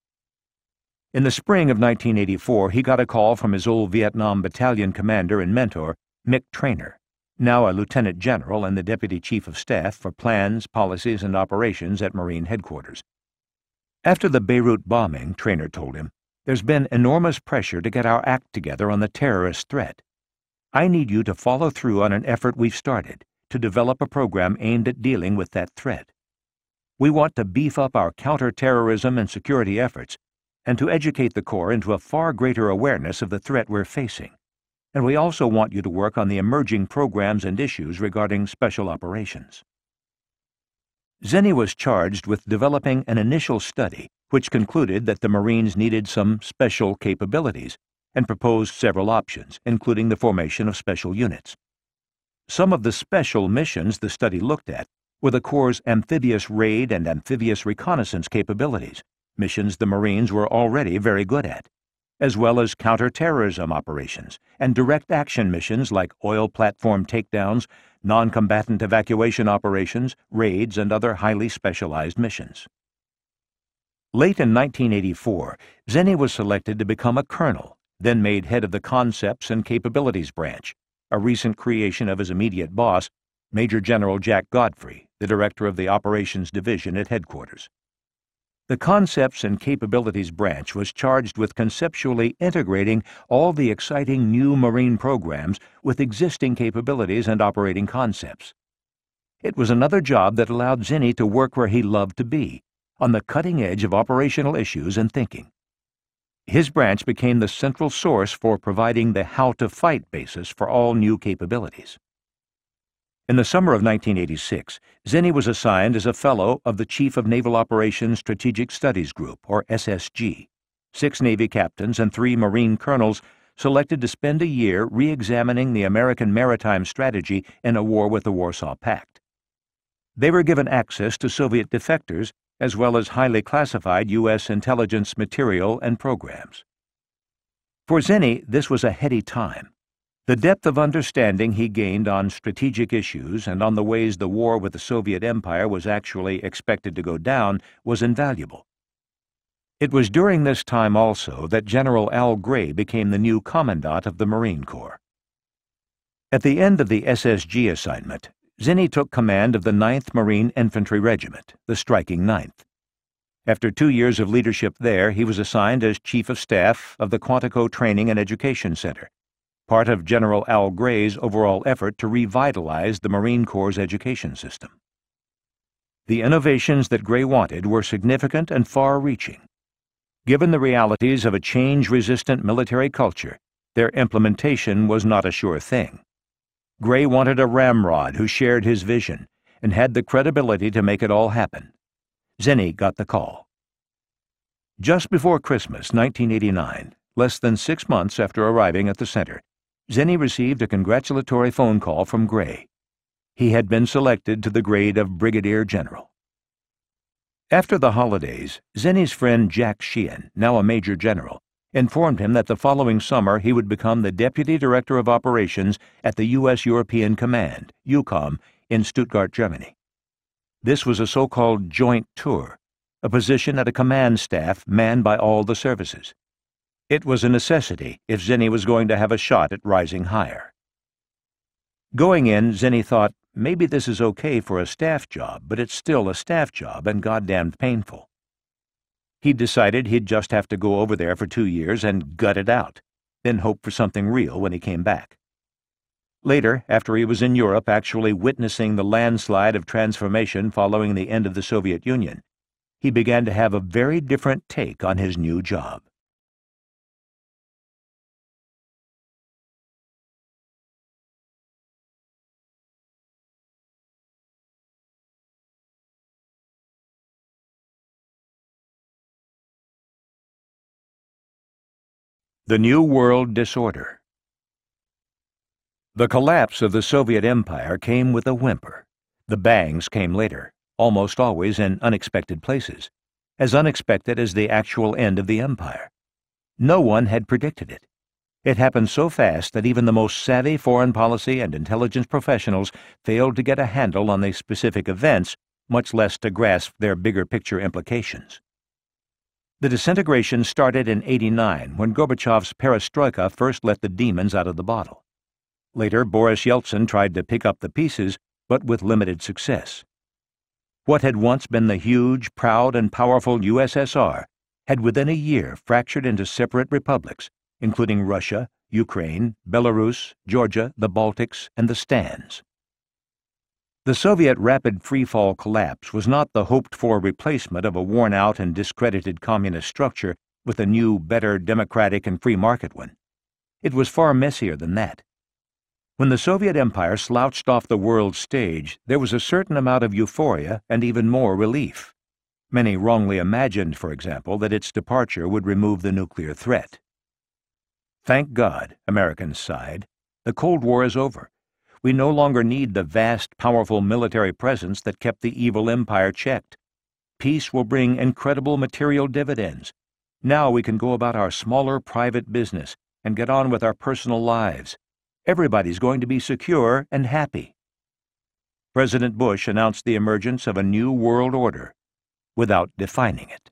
In the spring of nineteen eighty-four, he got a call from his old Vietnam battalion commander and mentor, Mick Traynor, now a lieutenant general and the deputy chief of staff for plans, policies, and operations at Marine headquarters. After the Beirut bombing, Traynor told him, "There's been enormous pressure to get our act together on the terrorist threat. I need you to follow through on an effort we've started to develop a program aimed at dealing with that threat. We want to beef up our counter-terrorism and security efforts and to educate the Corps into a far greater awareness of the threat we're facing. And we also want you to work on the emerging programs and issues regarding special operations." Zinni was charged with developing an initial study which concluded that the Marines needed some special capabilities and proposed several options, including the formation of special units. Some of the special missions the study looked at were the Corps' amphibious raid and amphibious reconnaissance capabilities, missions the Marines were already very good at, as well as counter-terrorism operations and direct action missions like oil platform takedowns, non-combatant evacuation operations, raids, and other highly specialized missions. Late in nineteen eighty-four, Zinni was selected to become a colonel, then made head of the Concepts and Capabilities Branch, a recent creation of his immediate boss, Major General Jack Godfrey, the director of the Operations Division at headquarters. The Concepts and Capabilities Branch was charged with conceptually integrating all the exciting new Marine programs with existing capabilities and operating concepts. It was another job that allowed Zinni to work where he loved to be, on the cutting edge of operational issues and thinking. His branch became the central source for providing the how-to-fight basis for all new capabilities. In the summer of nineteen eighty-six, Zinni was assigned as a Fellow of the Chief of Naval Operations Strategic Studies Group, or S S G. Six Navy captains and three Marine colonels selected to spend a year re-examining the American maritime strategy in a war with the Warsaw Pact. They were given access to Soviet defectors as well as highly classified U S intelligence material and programs. For Zinni, this was a heady time. The depth of understanding he gained on strategic issues and on the ways the war with the Soviet Empire was actually expected to go down was invaluable. It was during this time also that General Al Gray became the new Commandant of the Marine Corps. At the end of the S S G assignment, Zinni took command of the ninth Marine Infantry Regiment, the Striking ninth. After two years of leadership there, he was assigned as Chief of Staff of the Quantico Training and Education Center, part of General Al Gray's overall effort to revitalize the Marine Corps' education system. The innovations that Gray wanted were significant and far-reaching. Given the realities of a change-resistant military culture, their implementation was not a sure thing. Gray wanted a ramrod who shared his vision and had the credibility to make it all happen. Zinni got the call. Just before Christmas nineteen eighty-nine, less than six months after arriving at the center, Zinni received a congratulatory phone call from Gray. He had been selected to the grade of Brigadier General. After the holidays, Zinni's friend Jack Sheehan, now a Major General, informed him that the following summer he would become the Deputy Director of Operations at the U S European Command, EUCOM, in Stuttgart, Germany. This was a so-called joint tour, a position at a command staff manned by all the services. It was a necessity if Zinni was going to have a shot at rising higher. Going in, Zinni thought, maybe this is okay for a staff job, but it's still a staff job and goddamned painful. He decided he'd just have to go over there for two years and gut it out, then hope for something real when he came back. Later, after he was in Europe actually witnessing the landslide of transformation following the end of the Soviet Union, he began to have a very different take on his new job. The New World Disorder. The collapse of the Soviet Empire came with a whimper. The bangs came later, almost always in unexpected places, as unexpected as the actual end of the empire. No one had predicted it. It happened so fast that even the most savvy foreign policy and intelligence professionals failed to get a handle on the specific events, much less to grasp their bigger picture implications. The disintegration started in eighty-nine when Gorbachev's perestroika first let the demons out of the bottle. Later, Boris Yeltsin tried to pick up the pieces, but with limited success. What had once been the huge, proud, and powerful U S S R had within a year fractured into separate republics, including Russia, Ukraine, Belarus, Georgia, the Baltics, and the Stans. The Soviet rapid freefall collapse was not the hoped-for replacement of a worn-out and discredited communist structure with a new, better democratic and free market one. It was far messier than that. When the Soviet Empire slouched off the world stage, there was a certain amount of euphoria and even more relief. Many wrongly imagined, for example, that its departure would remove the nuclear threat. Thank God, Americans sighed. The Cold War is over. We no longer need the vast, powerful military presence that kept the evil empire checked. Peace will bring incredible material dividends. Now we can go about our smaller private business and get on with our personal lives. Everybody's going to be secure and happy. President Bush announced the emergence of a new world order without defining it.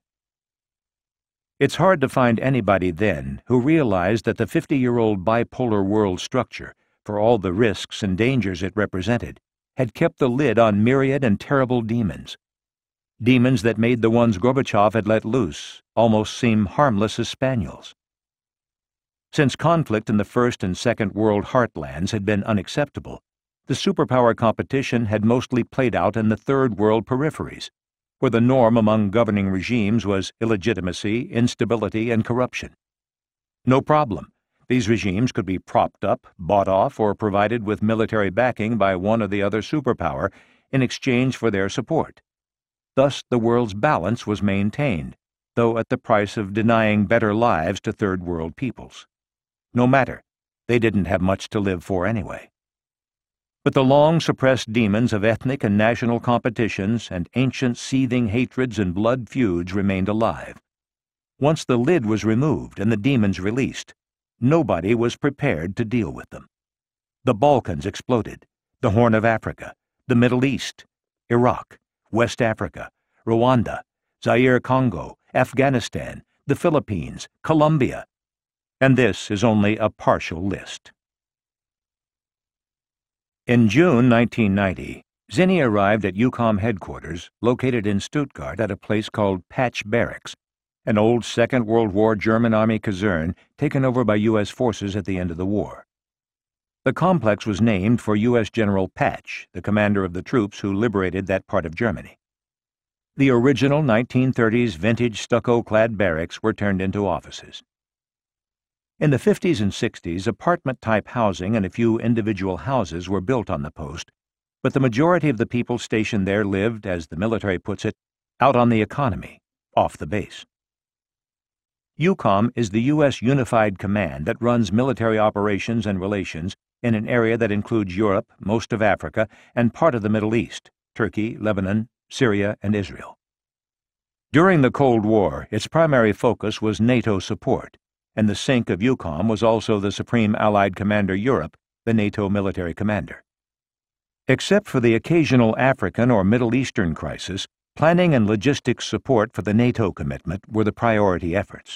It's hard to find anybody then who realized that the fifty-year-old bipolar world structure, for all the risks and dangers it represented, had kept the lid on myriad and terrible demons. Demons that made the ones Gorbachev had let loose almost seem harmless as spaniels. Since conflict in the First and Second World heartlands had been unacceptable, the superpower competition had mostly played out in the Third World peripheries, where the norm among governing regimes was illegitimacy, instability, and corruption. No problem. These regimes could be propped up, bought off, or provided with military backing by one or the other superpower in exchange for their support. Thus, the world's balance was maintained, though at the price of denying better lives to Third World peoples. No matter, they didn't have much to live for anyway. But the long-suppressed demons of ethnic and national competitions and ancient seething hatreds and blood feuds remained alive. Once the lid was removed and the demons released, nobody was prepared to deal with them. The Balkans exploded, the Horn of Africa, the Middle East, Iraq, West Africa, Rwanda, Zaire Congo, Afghanistan, the Philippines, Colombia. And this is only a partial list. In June nineteen ninety, Zinni arrived at EUCOM headquarters, located in Stuttgart at a place called Patch Barracks, an old Second World War German Army caserne taken over by U S forces at the end of the war. The complex was named for U S General Patch, the commander of the troops who liberated that part of Germany. The original nineteen thirties vintage stucco-clad barracks were turned into offices. In the fifties and sixties, apartment-type housing and a few individual houses were built on the post, but the majority of the people stationed there lived, as the military puts it, out on the economy, off the base. EUCOM is the U S unified command that runs military operations and relations in an area that includes Europe, most of Africa, and part of the Middle East, Turkey, Lebanon, Syria, and Israel. During the Cold War, its primary focus was NATO support, and the C I N C of EUCOM was also the Supreme Allied Commander Europe, the NATO military commander. Except for the occasional African or Middle Eastern crisis, planning and logistics support for the NATO commitment were the priority efforts.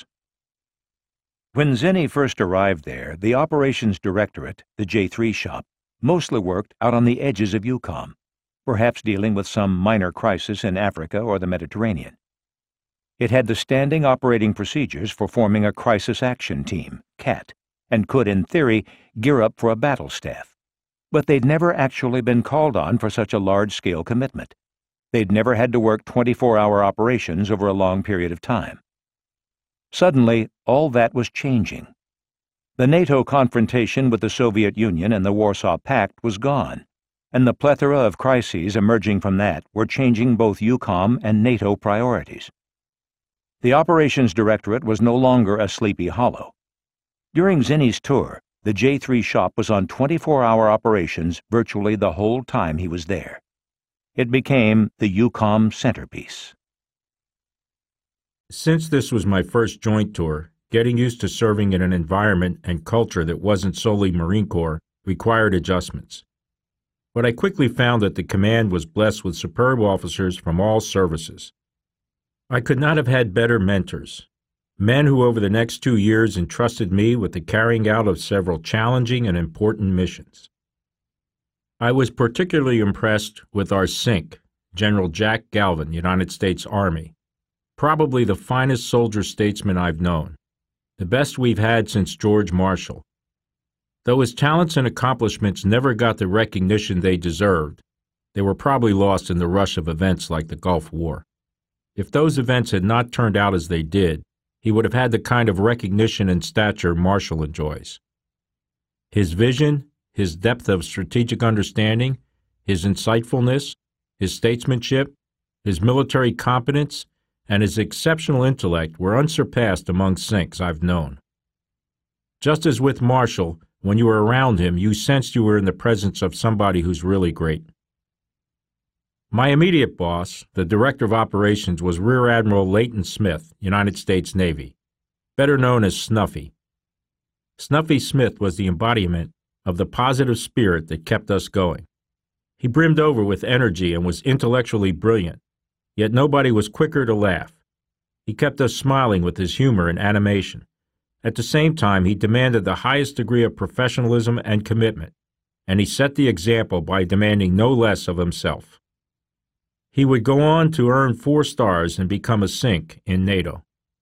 When Zinni first arrived there, the Operations Directorate, the J three shop, mostly worked out on the edges of EUCOM, perhaps dealing with some minor crisis in Africa or the Mediterranean. It had the standing operating procedures for forming a Crisis Action Team, CAT, and could, in theory, gear up for a battle staff. But they'd never actually been called on for such a large-scale commitment. They'd never had to work twenty-four hour operations over a long period of time. Suddenly, all that was changing. The NATO confrontation with the Soviet Union and the Warsaw Pact was gone, and the plethora of crises emerging from that were changing both EUCOM and NATO priorities. The Operations Directorate was no longer a sleepy hollow. During Zinni's tour, the J three shop was on twenty-four hour operations virtually the whole time he was there. It became the EUCOM centerpiece. Since this was my first joint tour, getting used to serving in an environment and culture that wasn't solely Marine Corps required adjustments. But I quickly found that the command was blessed with superb officers from all services. I could not have had better mentors, men who over the next two years entrusted me with the carrying out of several challenging and important missions. I was particularly impressed with our C I N C, General Jack Galvin, United States Army, probably the finest soldier-statesman I've known, the best we've had since George Marshall. Though his talents and accomplishments never got the recognition they deserved, they were probably lost in the rush of events like the Gulf War. If those events had not turned out as they did, he would have had the kind of recognition and stature Marshall enjoys. His vision, his depth of strategic understanding, his insightfulness, his statesmanship, his military competence, and his exceptional intellect were unsurpassed among C I N Cs I've known. Just as with Marshall, when you were around him, you sensed you were in the presence of somebody who's really great. My immediate boss, the Director of Operations, was Rear Admiral Leighton Smith, United States Navy, better known as Snuffy. Snuffy Smith was the embodiment of the positive spirit that kept us going. He brimmed over with energy and was intellectually brilliant, yet nobody was quicker to laugh. He kept us smiling with his humor and animation. At the same time, he demanded the highest degree of professionalism and commitment, and he set the example by demanding no less of himself. He would go on to earn four stars and become a C I N C in NATO.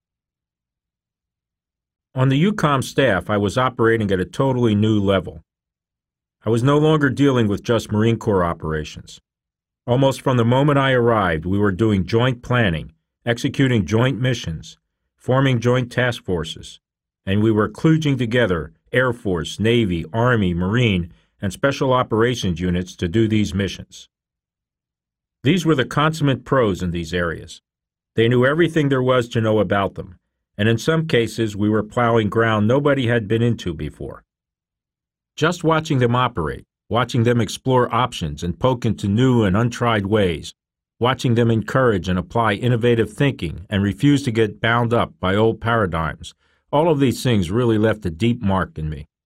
On the EUCOM staff, I was operating at a totally new level. I was no longer dealing with just Marine Corps operations. Almost from the moment I arrived, we were doing joint planning, executing joint missions, forming joint task forces, and we were kludging together Air Force, Navy, Army, Marine, and Special Operations units to do these missions. These were the consummate pros in these areas. They knew everything there was to know about them, and in some cases we were plowing ground nobody had been into before. Just watching them operate, watching them explore options and poke into new and untried ways, watching them encourage and apply innovative thinking and refuse to get bound up by old paradigms, all of these things really left a deep mark in me.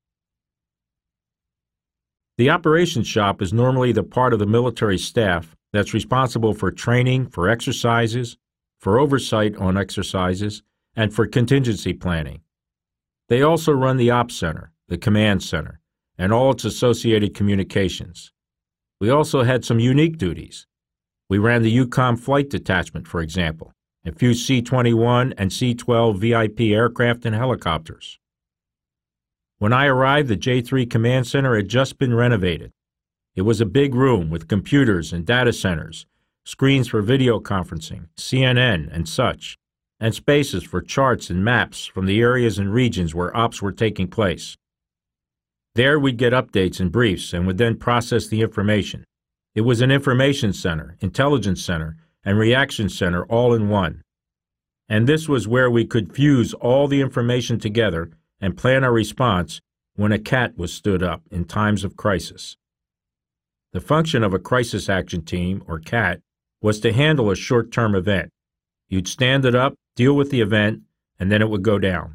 The operations shop is normally the part of the military staff that's responsible for training, for exercises, for oversight on exercises, and for contingency planning. They also run the Ops Center, the Command Center, and all its associated communications. We also had some unique duties. We ran the EUCOM Flight Detachment, for example, a few C twenty-one and C twelve V I P aircraft and helicopters. When I arrived, the J three Command Center had just been renovated. It was a big room with computers and data centers, screens for video conferencing, C N N, and such, and spaces for charts and maps from the areas and regions where ops were taking place. There we'd get updates and briefs and would then process the information. It was an information center, intelligence center, and reaction center all in one. And this was where we could fuse all the information together and plan our response when a CAT was stood up in times of crisis. The function of a Crisis Action Team, or CAT, was to handle a short-term event. You'd stand it up, deal with the event, and then it would go down.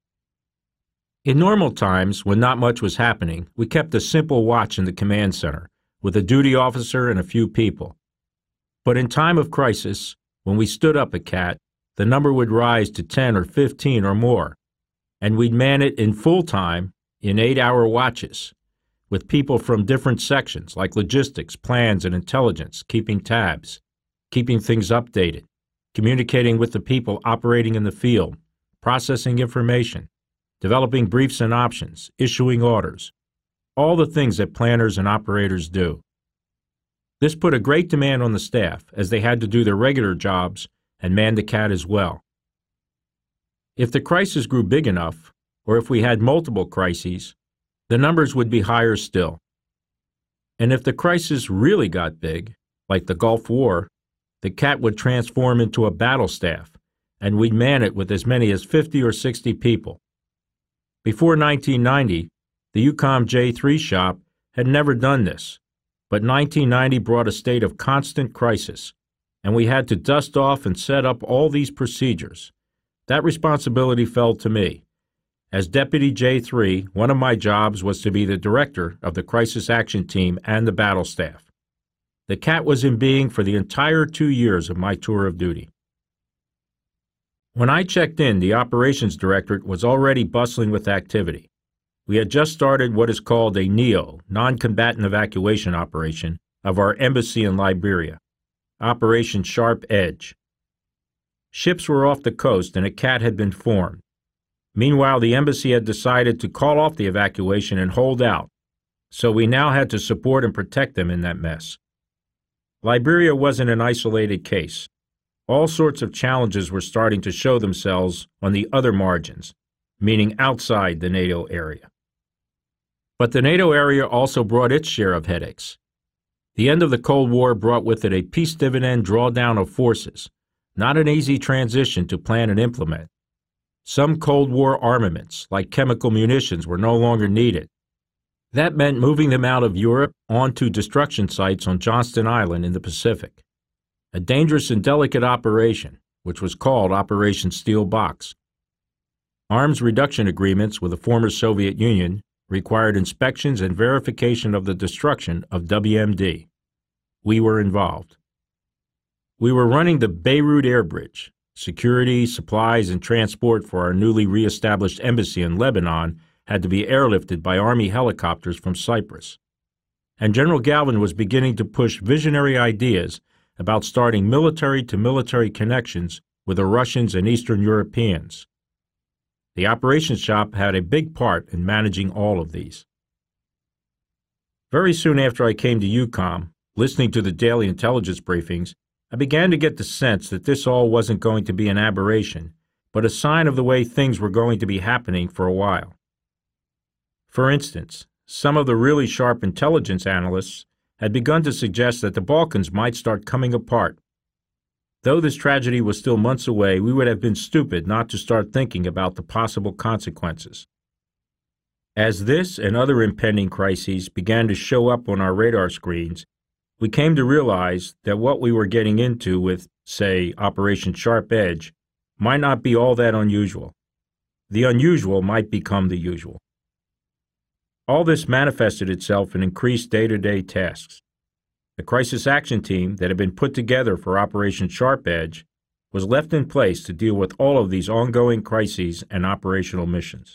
In normal times, when not much was happening, we kept a simple watch in the command center, with a duty officer and a few people. But in time of crisis, when we stood up a CAT, the number would rise to ten or fifteen or more, and we'd man it in full time in eight-hour watches, with people from different sections like logistics, plans, and intelligence keeping tabs, keeping things updated, communicating with the people operating in the field, processing information, developing briefs and options, issuing orders, all the things that planners and operators do. This put a great demand on the staff, as they had to do their regular jobs and man the CAT as well. If the crisis grew big enough, or if we had multiple crises, the numbers would be higher still. And if the crisis really got big, like the Gulf War, the CAT would transform into a battle staff, and we'd man it with as many as fifty or sixty people. Before nineteen ninety, the EUCOM J three shop had never done this, but nineteen ninety brought a state of constant crisis, and we had to dust off and set up all these procedures. That responsibility fell to me. As Deputy J three, one of my jobs was to be the director of the Crisis Action Team and the battle staff. The CAT was in being for the entire two years of my tour of duty. When I checked in, the Operations Directorate was already bustling with activity. We had just started what is called a NEO, non-combatant evacuation operation, of our embassy in Liberia, Operation Sharp Edge. Ships were off the coast and a CAT had been formed. Meanwhile, the embassy had decided to call off the evacuation and hold out, so we now had to support and protect them in that mess. Liberia wasn't an isolated case. All sorts of challenges were starting to show themselves on the other margins, meaning outside the NATO area. But the NATO area also brought its share of headaches. The end of the Cold War brought with it a peace dividend drawdown of forces, not an easy transition to plan and implement. Some Cold War armaments, like chemical munitions, were no longer needed. That meant moving them out of Europe onto destruction sites on Johnston Island in the Pacific. A dangerous and delicate operation, which was called Operation Steel Box. Arms reduction agreements with the former Soviet Union required inspections and verification of the destruction of W M D. We were involved. We were running the Beirut Air Bridge. Security, supplies, and transport for our newly re-established embassy in Lebanon had to be airlifted by Army helicopters from Cyprus. And General Galvin was beginning to push visionary ideas about starting military-to-military connections with the Russians and Eastern Europeans. The operations shop had a big part in managing all of these. Very soon after I came to EUCOM, listening to the daily intelligence briefings, I began to get the sense that this all wasn't going to be an aberration, but a sign of the way things were going to be happening for a while. For instance, some of the really sharp intelligence analysts had begun to suggest that the Balkans might start coming apart. Though this tragedy was still months away, we would have been stupid not to start thinking about the possible consequences. As this and other impending crises began to show up on our radar screens, we came to realize that what we were getting into with, say, Operation Sharp Edge, might not be all that unusual. The unusual might become the usual. All this manifested itself in increased day-to-day tasks. The crisis action team that had been put together for Operation Sharp Edge was left in place to deal with all of these ongoing crises and operational missions.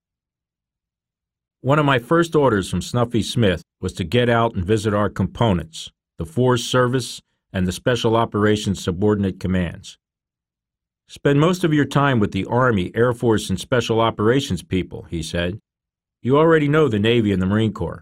One of my first orders from Snuffy Smith was to get out and visit our components, the Force Service, and the Special Operations subordinate commands. Spend most of your time with the Army, Air Force, and Special Operations people, he said. You already know the Navy and the Marine Corps.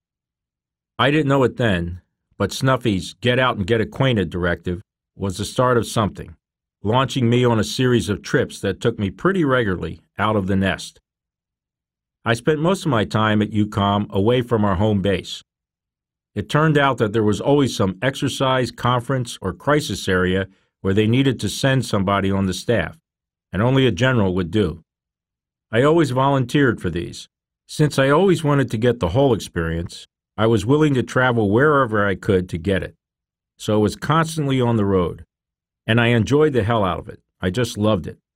I didn't know it then, but Snuffy's Get Out and Get Acquainted directive was the start of something, launching me on a series of trips that took me pretty regularly out of the nest. I spent most of my time at U COM away from our home base. It turned out that there was always some exercise, conference, or crisis area where they needed to send somebody on the staff, and only a general would do. I always volunteered for these. Since I always wanted to get the whole experience, I was willing to travel wherever I could to get it. So I was constantly on the road, and I enjoyed the hell out of it. I just loved it.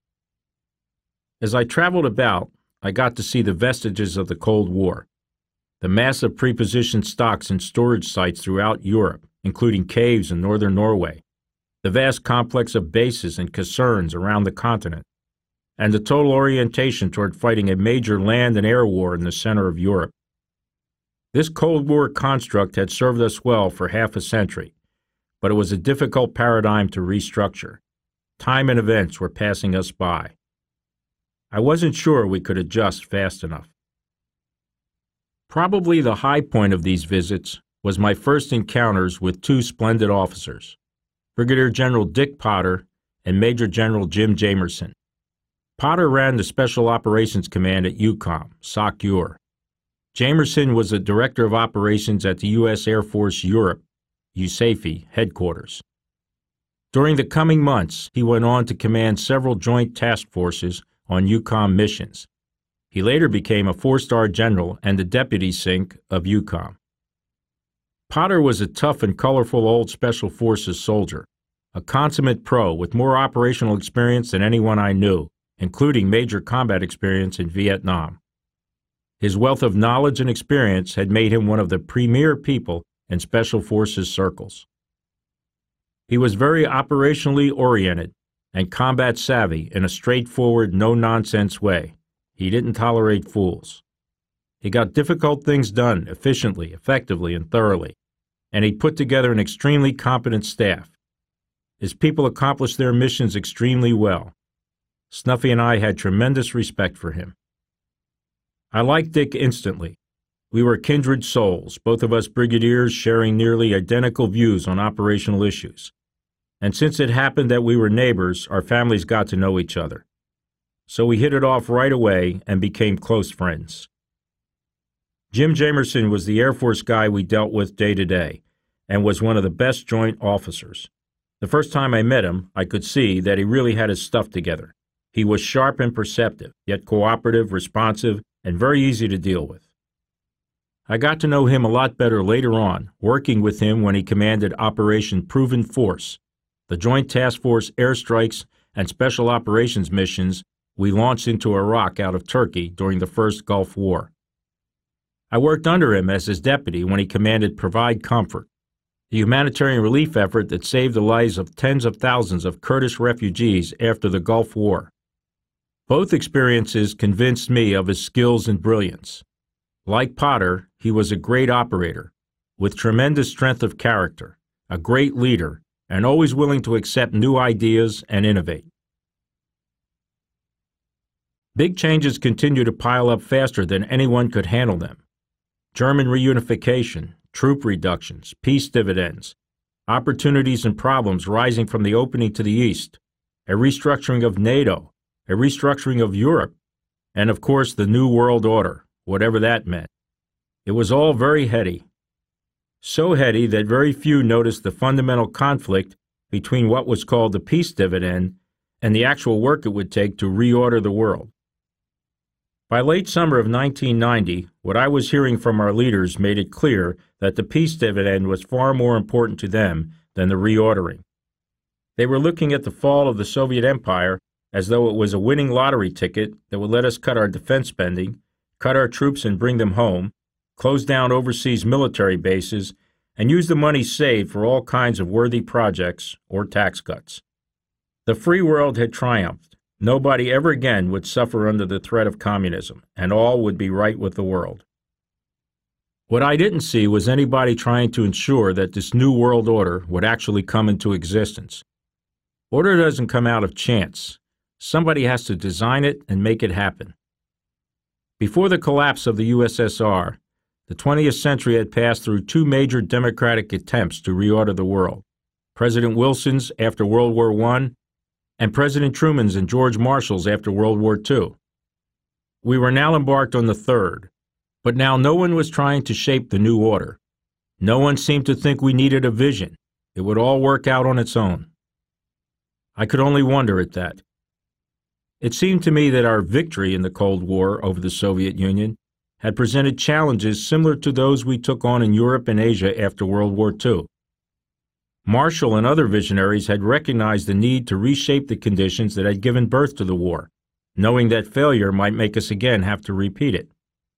As I traveled about, I got to see the vestiges of the Cold War, the massive prepositioned stocks and storage sites throughout Europe, including caves in northern Norway, the vast complex of bases and caserns around the continent, and the total orientation toward fighting a major land and air war in the center of Europe. This Cold War construct had served us well for half a century, but it was a difficult paradigm to restructure. Time and events were passing us by. I wasn't sure we could adjust fast enough. Probably the high point of these visits was my first encounters with two splendid officers, Brigadier General Dick Potter and Major General Jim Jamerson. Potter ran the Special Operations Command at U COM, SOC-U R. Jamerson was the Director of Operations at the U S Air Force Europe, U S A F E, headquarters. During the coming months, he went on to command several joint task forces on U COM missions. He later became a four-star general and the deputy S Y N C of U COM. Potter was a tough and colorful old Special Forces soldier, a consummate pro with more operational experience than anyone I knew, including major combat experience in Vietnam. His wealth of knowledge and experience had made him one of the premier people in Special Forces circles. He was very operationally oriented and combat savvy in a straightforward, no-nonsense way. He didn't tolerate fools. He got difficult things done efficiently, effectively, and thoroughly, and he put together an extremely competent staff. His people accomplished their missions extremely well. Snuffy and I had tremendous respect for him. I liked Dick instantly. We were kindred souls, both of us brigadiers sharing nearly identical views on operational issues. And since it happened that we were neighbors, our families got to know each other. So we hit it off right away and became close friends. Jim Jamerson was the Air Force guy we dealt with day to day, and was one of the best joint officers. The first time I met him, I could see that he really had his stuff together. He was sharp and perceptive, yet cooperative, responsive, and very easy to deal with. I got to know him a lot better later on, working with him when he commanded Operation Proven Force, the Joint Task Force airstrikes and special operations missions we launched into Iraq out of Turkey during the first Gulf War. I worked under him as his deputy when he commanded Provide Comfort, the humanitarian relief effort that saved the lives of tens of thousands of Kurdish refugees after the Gulf War. Both experiences convinced me of his skills and brilliance. Like Potter, he was a great operator, with tremendous strength of character, a great leader, and always willing to accept new ideas and innovate. Big changes continue to pile up faster than anyone could handle them. German reunification, troop reductions, peace dividends, opportunities and problems rising from the opening to the east, a restructuring of NATO, a restructuring of Europe, and of course the New World Order, whatever that meant. It was all very heady. So heady that very few noticed the fundamental conflict between what was called the peace dividend and the actual work it would take to reorder the world. By late summer of nineteen ninety, what I was hearing from our leaders made it clear that the peace dividend was far more important to them than the reordering. They were looking at the fall of the Soviet Empire as though it was a winning lottery ticket that would let us cut our defense spending, cut our troops and bring them home, close down overseas military bases, and use the money saved for all kinds of worthy projects or tax cuts. The free world had triumphed. Nobody ever again would suffer under the threat of communism, and all would be right with the world. What I didn't see was anybody trying to ensure that this new world order would actually come into existence. Order doesn't come out of chance. Somebody has to design it and make it happen. Before the collapse of the U S S R, the twentieth century had passed through two major democratic attempts to reorder the world: President Wilson's after World War One and President Truman's and George Marshall's after World War Two. We were now embarked on the third, but now no one was trying to shape the new order. No one seemed to think we needed a vision. It would all work out on its own. I could only wonder at that. It seemed to me that our victory in the Cold War over the Soviet Union had presented challenges similar to those we took on in Europe and Asia after World War Two. Marshall and other visionaries had recognized the need to reshape the conditions that had given birth to the war, knowing that failure might make us again have to repeat it.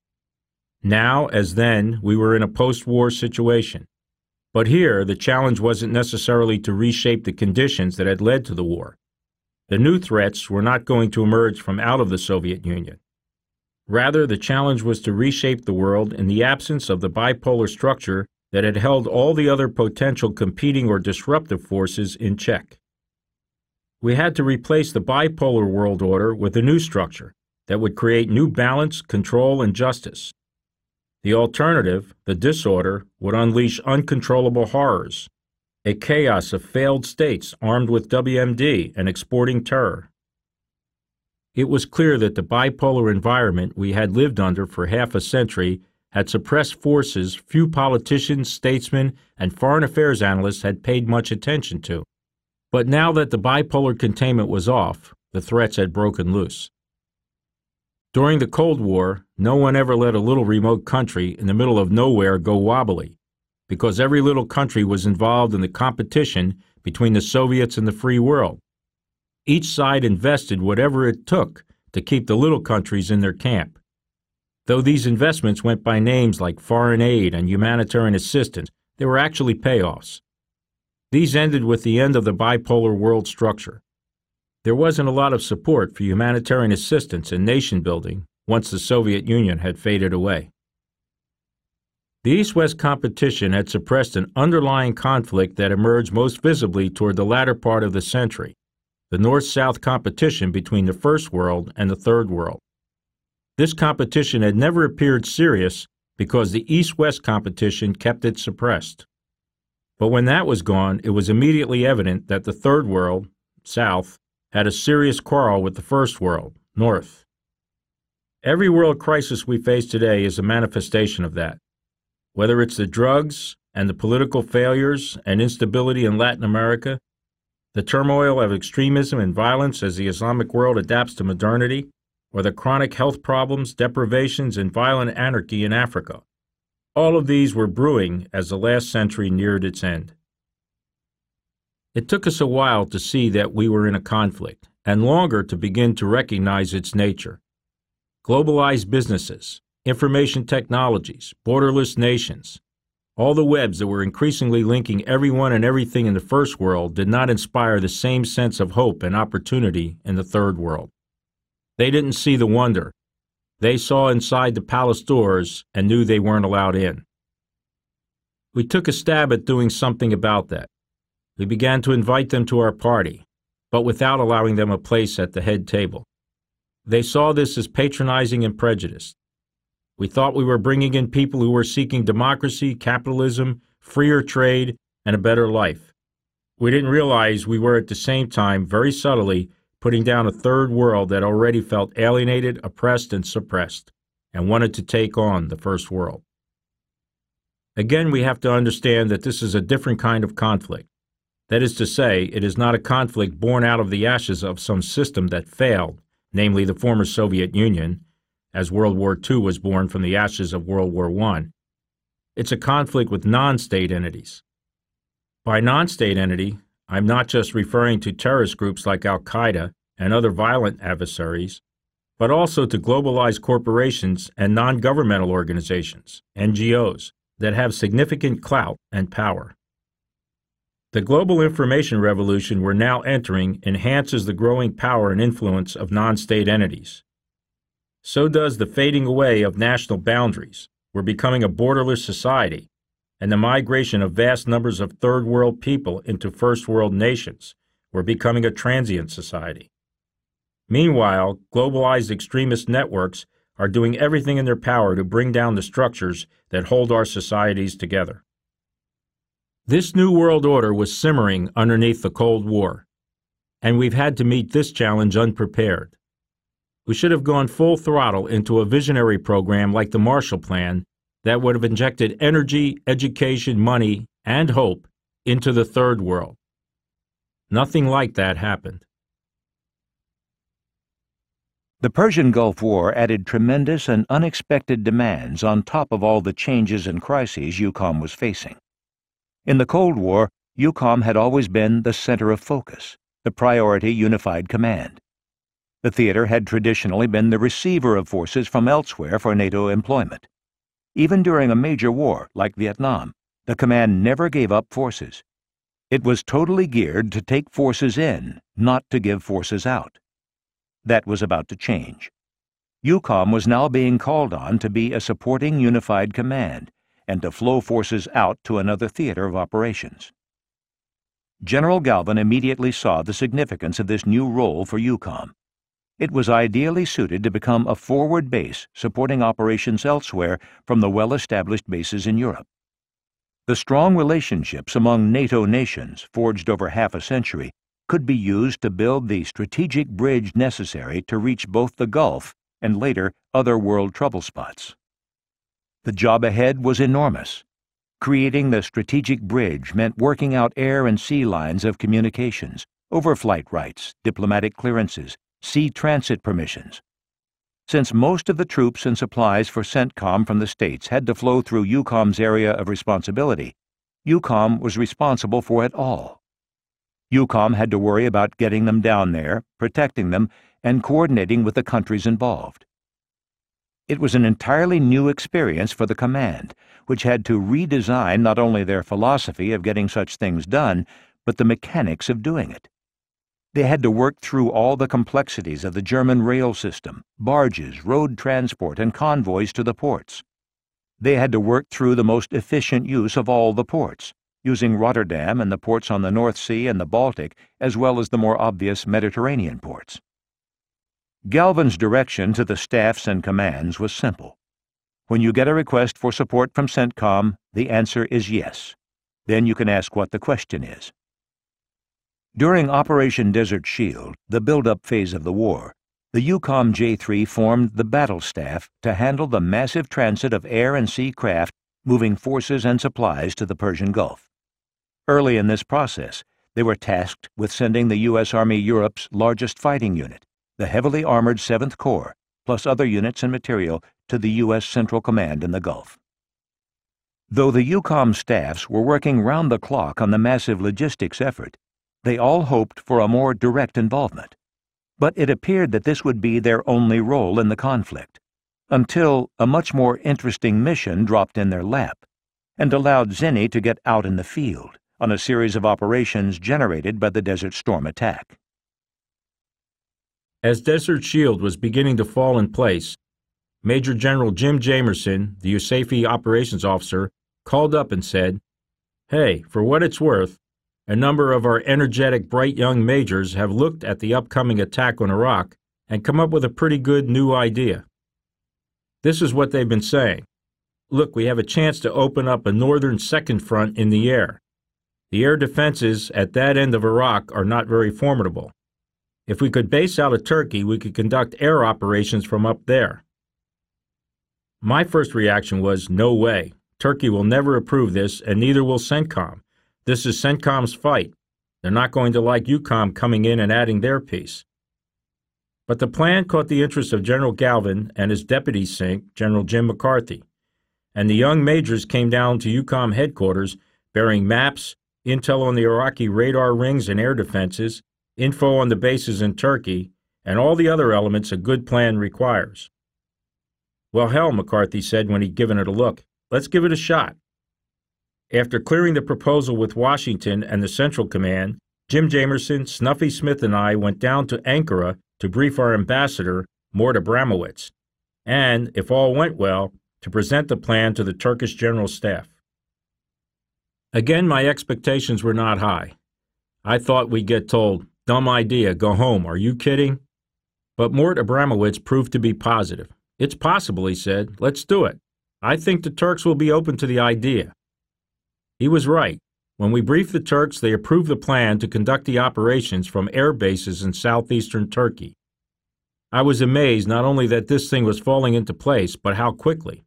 Now, as then, we were in a post-war situation. But here, the challenge wasn't necessarily to reshape the conditions that had led to the war. The new threats were not going to emerge from out of the Soviet Union. Rather, the challenge was to reshape the world in the absence of the bipolar structure that had held all the other potential competing or disruptive forces in check. We had to replace the bipolar world order with a new structure that would create new balance, control, and justice. The alternative, the disorder, would unleash uncontrollable horrors, a chaos of failed states armed with W M D and exporting terror. It was clear that the bipolar environment we had lived under for half a century had suppressed forces few politicians, statesmen, and foreign affairs analysts had paid much attention to. But now that the bipolar containment was off, the threats had broken loose. During the Cold War, no one ever let a little remote country in the middle of nowhere go wobbly, because every little country was involved in the competition between the Soviets and the free world. Each side invested whatever it took to keep the little countries in their camp. Though these investments went by names like foreign aid and humanitarian assistance, they were actually payoffs. These ended with the end of the bipolar world structure. There wasn't a lot of support for humanitarian assistance and nation-building once the Soviet Union had faded away. The East-West competition had suppressed an underlying conflict that emerged most visibly toward the latter part of the century, the North-South competition between the First World and the Third World. This competition had never appeared serious because the East-West competition kept it suppressed. But when that was gone, it was immediately evident that the Third World, South, had a serious quarrel with the First World, North. Every world crisis we face today is a manifestation of that. Whether it's the drugs and the political failures and instability in Latin America, the turmoil of extremism and violence as the Islamic world adapts to modernity, or the chronic health problems, deprivations, and violent anarchy in Africa. All of these were brewing as the last century neared its end. It took us a while to see that we were in a conflict, and longer to begin to recognize its nature. Globalized businesses, information technologies, borderless nations, all the webs that were increasingly linking everyone and everything in the First World did not inspire the same sense of hope and opportunity in the Third World. They didn't see the wonder. They saw inside the palace doors and knew they weren't allowed in. We took a stab at doing something about that. We began to invite them to our party, but without allowing them a place at the head table. They saw this as patronizing and prejudiced. We thought we were bringing in people who were seeking democracy, capitalism, freer trade, and a better life. We didn't realize we were at the same time, very subtly, putting down a third world that already felt alienated, oppressed, and suppressed, and wanted to take on the First World. Again, we have to understand that this is a different kind of conflict. That is to say, it is not a conflict born out of the ashes of some system that failed, namely the former Soviet Union, as World War Two was born from the ashes of World War One. It's a conflict with non-state entities. By non-state entity, I'm not just referring to terrorist groups like Al-Qaeda and other violent adversaries, but also to globalized corporations and non-governmental organizations, N G Os, that have significant clout and power. The global information revolution we're now entering enhances the growing power and influence of non-state entities. So does the fading away of national boundaries. We're becoming a borderless society, and the migration of vast numbers of third world people into first world nations. We're becoming a transient society. Meanwhile, globalized extremist networks are doing everything in their power to bring down the structures that hold our societies together. This new world order was simmering underneath the Cold War, and we've had to meet this challenge unprepared. We should have gone full throttle into a visionary program like the Marshall Plan that would have injected energy, education, money, and hope into the Third World. Nothing like that happened. The Persian Gulf War added tremendous and unexpected demands on top of all the changes and crises EUCOM was facing. In the Cold War, EUCOM had always been the center of focus, the priority unified command. The theater had traditionally been the receiver of forces from elsewhere for NATO employment. Even during a major war like Vietnam, the command never gave up forces. It was totally geared to take forces in, not to give forces out. That was about to change. EUCOM was now being called on to be a supporting unified command and to flow forces out to another theater of operations. General Galvin immediately saw the significance of this new role for EUCOM. It was ideally suited to become a forward base supporting operations elsewhere from the well-established bases in Europe. The strong relationships among NATO nations, forged over half a century, could be used to build the strategic bridge necessary to reach both the Gulf and later other world trouble spots. The job ahead was enormous. Creating the strategic bridge meant working out air and sea lines of communications, overflight rights, diplomatic clearances, sea transit permissions. Since most of the troops and supplies for CENTCOM from the States had to flow through EUCOM's area of responsibility, EUCOM was responsible for it all. EUCOM had to worry about getting them down there, protecting them, and coordinating with the countries involved. It was an entirely new experience for the command, which had to redesign not only their philosophy of getting such things done, but the mechanics of doing it. They had to work through all the complexities of the German rail system, barges, road transport, and convoys to the ports. They had to work through the most efficient use of all the ports, using Rotterdam and the ports on the North Sea and the Baltic, as well as the more obvious Mediterranean ports. Galvin's direction to the staffs and commands was simple. When you get a request for support from CENTCOM, the answer is yes. Then you can ask what the question is. During Operation Desert Shield, the build-up phase of the war, the EUCOM J three formed the battle staff to handle the massive transit of air and sea craft moving forces and supplies to the Persian Gulf. Early in this process, they were tasked with sending the U S Army Europe's largest fighting unit, the heavily armored seventh Corps, plus other units and material to the U S Central Command in the Gulf. Though the EUCOM staffs were working round the clock on the massive logistics effort, they all hoped for a more direct involvement. But it appeared that this would be their only role in the conflict, until a much more interesting mission dropped in their lap and allowed Zinni to get out in the field on a series of operations generated by the Desert Storm attack. As Desert Shield was beginning to fall in place, Major General Jim Jamerson, the U S A F E operations officer, called up and said, "Hey, for what it's worth, a number of our energetic, bright young majors have looked at the upcoming attack on Iraq and come up with a pretty good new idea. This is what they've been saying. Look, we have a chance to open up a northern second front in the air. The air defenses at that end of Iraq are not very formidable. If we could base out of Turkey, we could conduct air operations from up there." My first reaction was, no way. Turkey will never approve this, and neither will CENTCOM. This is CENTCOM's fight. They're not going to like EUCOM coming in and adding their piece. But the plan caught the interest of General Galvin and his deputy sync, General Jim McCarthy, and the young majors came down to EUCOM headquarters bearing maps, intel on the Iraqi radar rings and air defenses, info on the bases in Turkey, and all the other elements a good plan requires. Well, hell, McCarthy said when he'd given it a look, let's give it a shot. After clearing the proposal with Washington and the Central Command, Jim Jamerson, Snuffy Smith, and I went down to Ankara to brief our ambassador, Mort Abramowitz, and, if all went well, to present the plan to the Turkish General Staff. Again, my expectations were not high. I thought we'd get told, dumb idea, go home, are you kidding? But Mort Abramowitz proved to be positive. It's possible, he said, let's do it. I think the Turks will be open to the idea. He was right. When we briefed the Turks, they approved the plan to conduct the operations from air bases in southeastern Turkey. I was amazed not only that this thing was falling into place, but how quickly.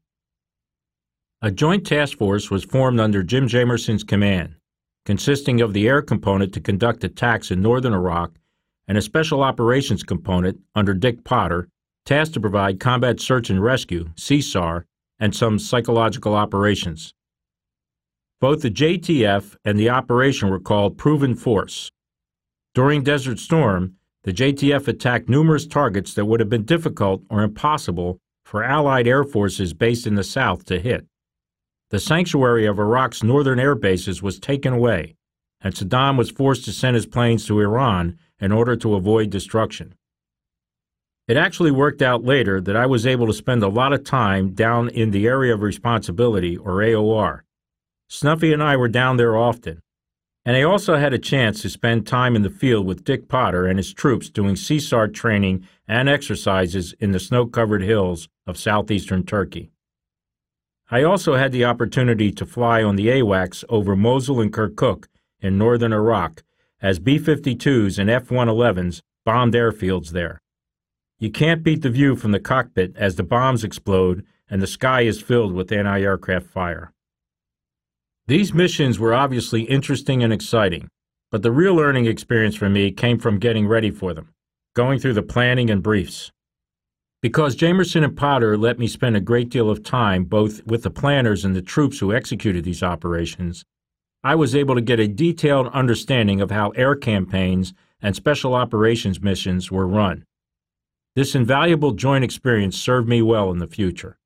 A joint task force was formed under Jim Jamerson's command, consisting of the air component to conduct attacks in northern Iraq and a special operations component under Dick Potter, tasked to provide combat search and rescue, C S A R, and some psychological operations. Both the J T F and the operation were called Proven Force. During Desert Storm, the J T F attacked numerous targets that would have been difficult or impossible for Allied air forces based in the south to hit. The sanctuary of Iraq's northern air bases was taken away, and Saddam was forced to send his planes to Iran in order to avoid destruction. It actually worked out later that I was able to spend a lot of time down in the Area of Responsibility, or A O R. Snuffy and I were down there often, and I also had a chance to spend time in the field with Dick Potter and his troops doing C S A R training and exercises in the snow-covered hills of southeastern Turkey. I also had the opportunity to fly on the AWACS over Mosul and Kirkuk in northern Iraq as B fifty-twos and F one elevens bombed airfields there. You can't beat the view from the cockpit as the bombs explode and the sky is filled with anti-aircraft fire. These missions were obviously interesting and exciting, but the real learning experience for me came from getting ready for them, going through the planning and briefs. Because Jamerson and Potter let me spend a great deal of time both with the planners and the troops who executed these operations, I was able to get a detailed understanding of how air campaigns and special operations missions were run. This invaluable joint experience served me well in the future.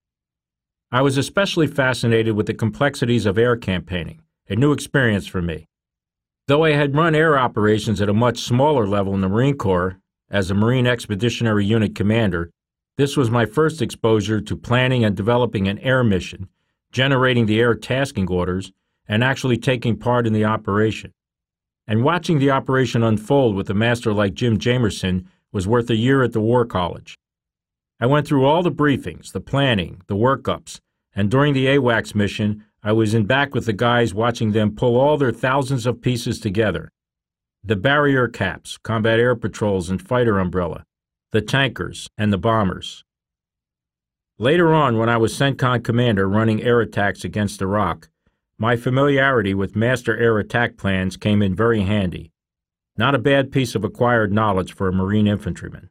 I was especially fascinated with the complexities of air campaigning, a new experience for me. Though I had run air operations at a much smaller level in the Marine Corps, as a Marine Expeditionary Unit commander, this was my first exposure to planning and developing an air mission, generating the air tasking orders, and actually taking part in the operation. And watching the operation unfold with a master like Jim Jamerson was worth a year at the War College. I went through all the briefings, the planning, the workups, and during the AWACS mission, I was in back with the guys watching them pull all their thousands of pieces together. The barrier caps, combat air patrols and fighter umbrella, the tankers, and the bombers. Later on, when I was CENTCON commander running air attacks against Iraq, my familiarity with master air attack plans came in very handy. Not a bad piece of acquired knowledge for a Marine infantryman.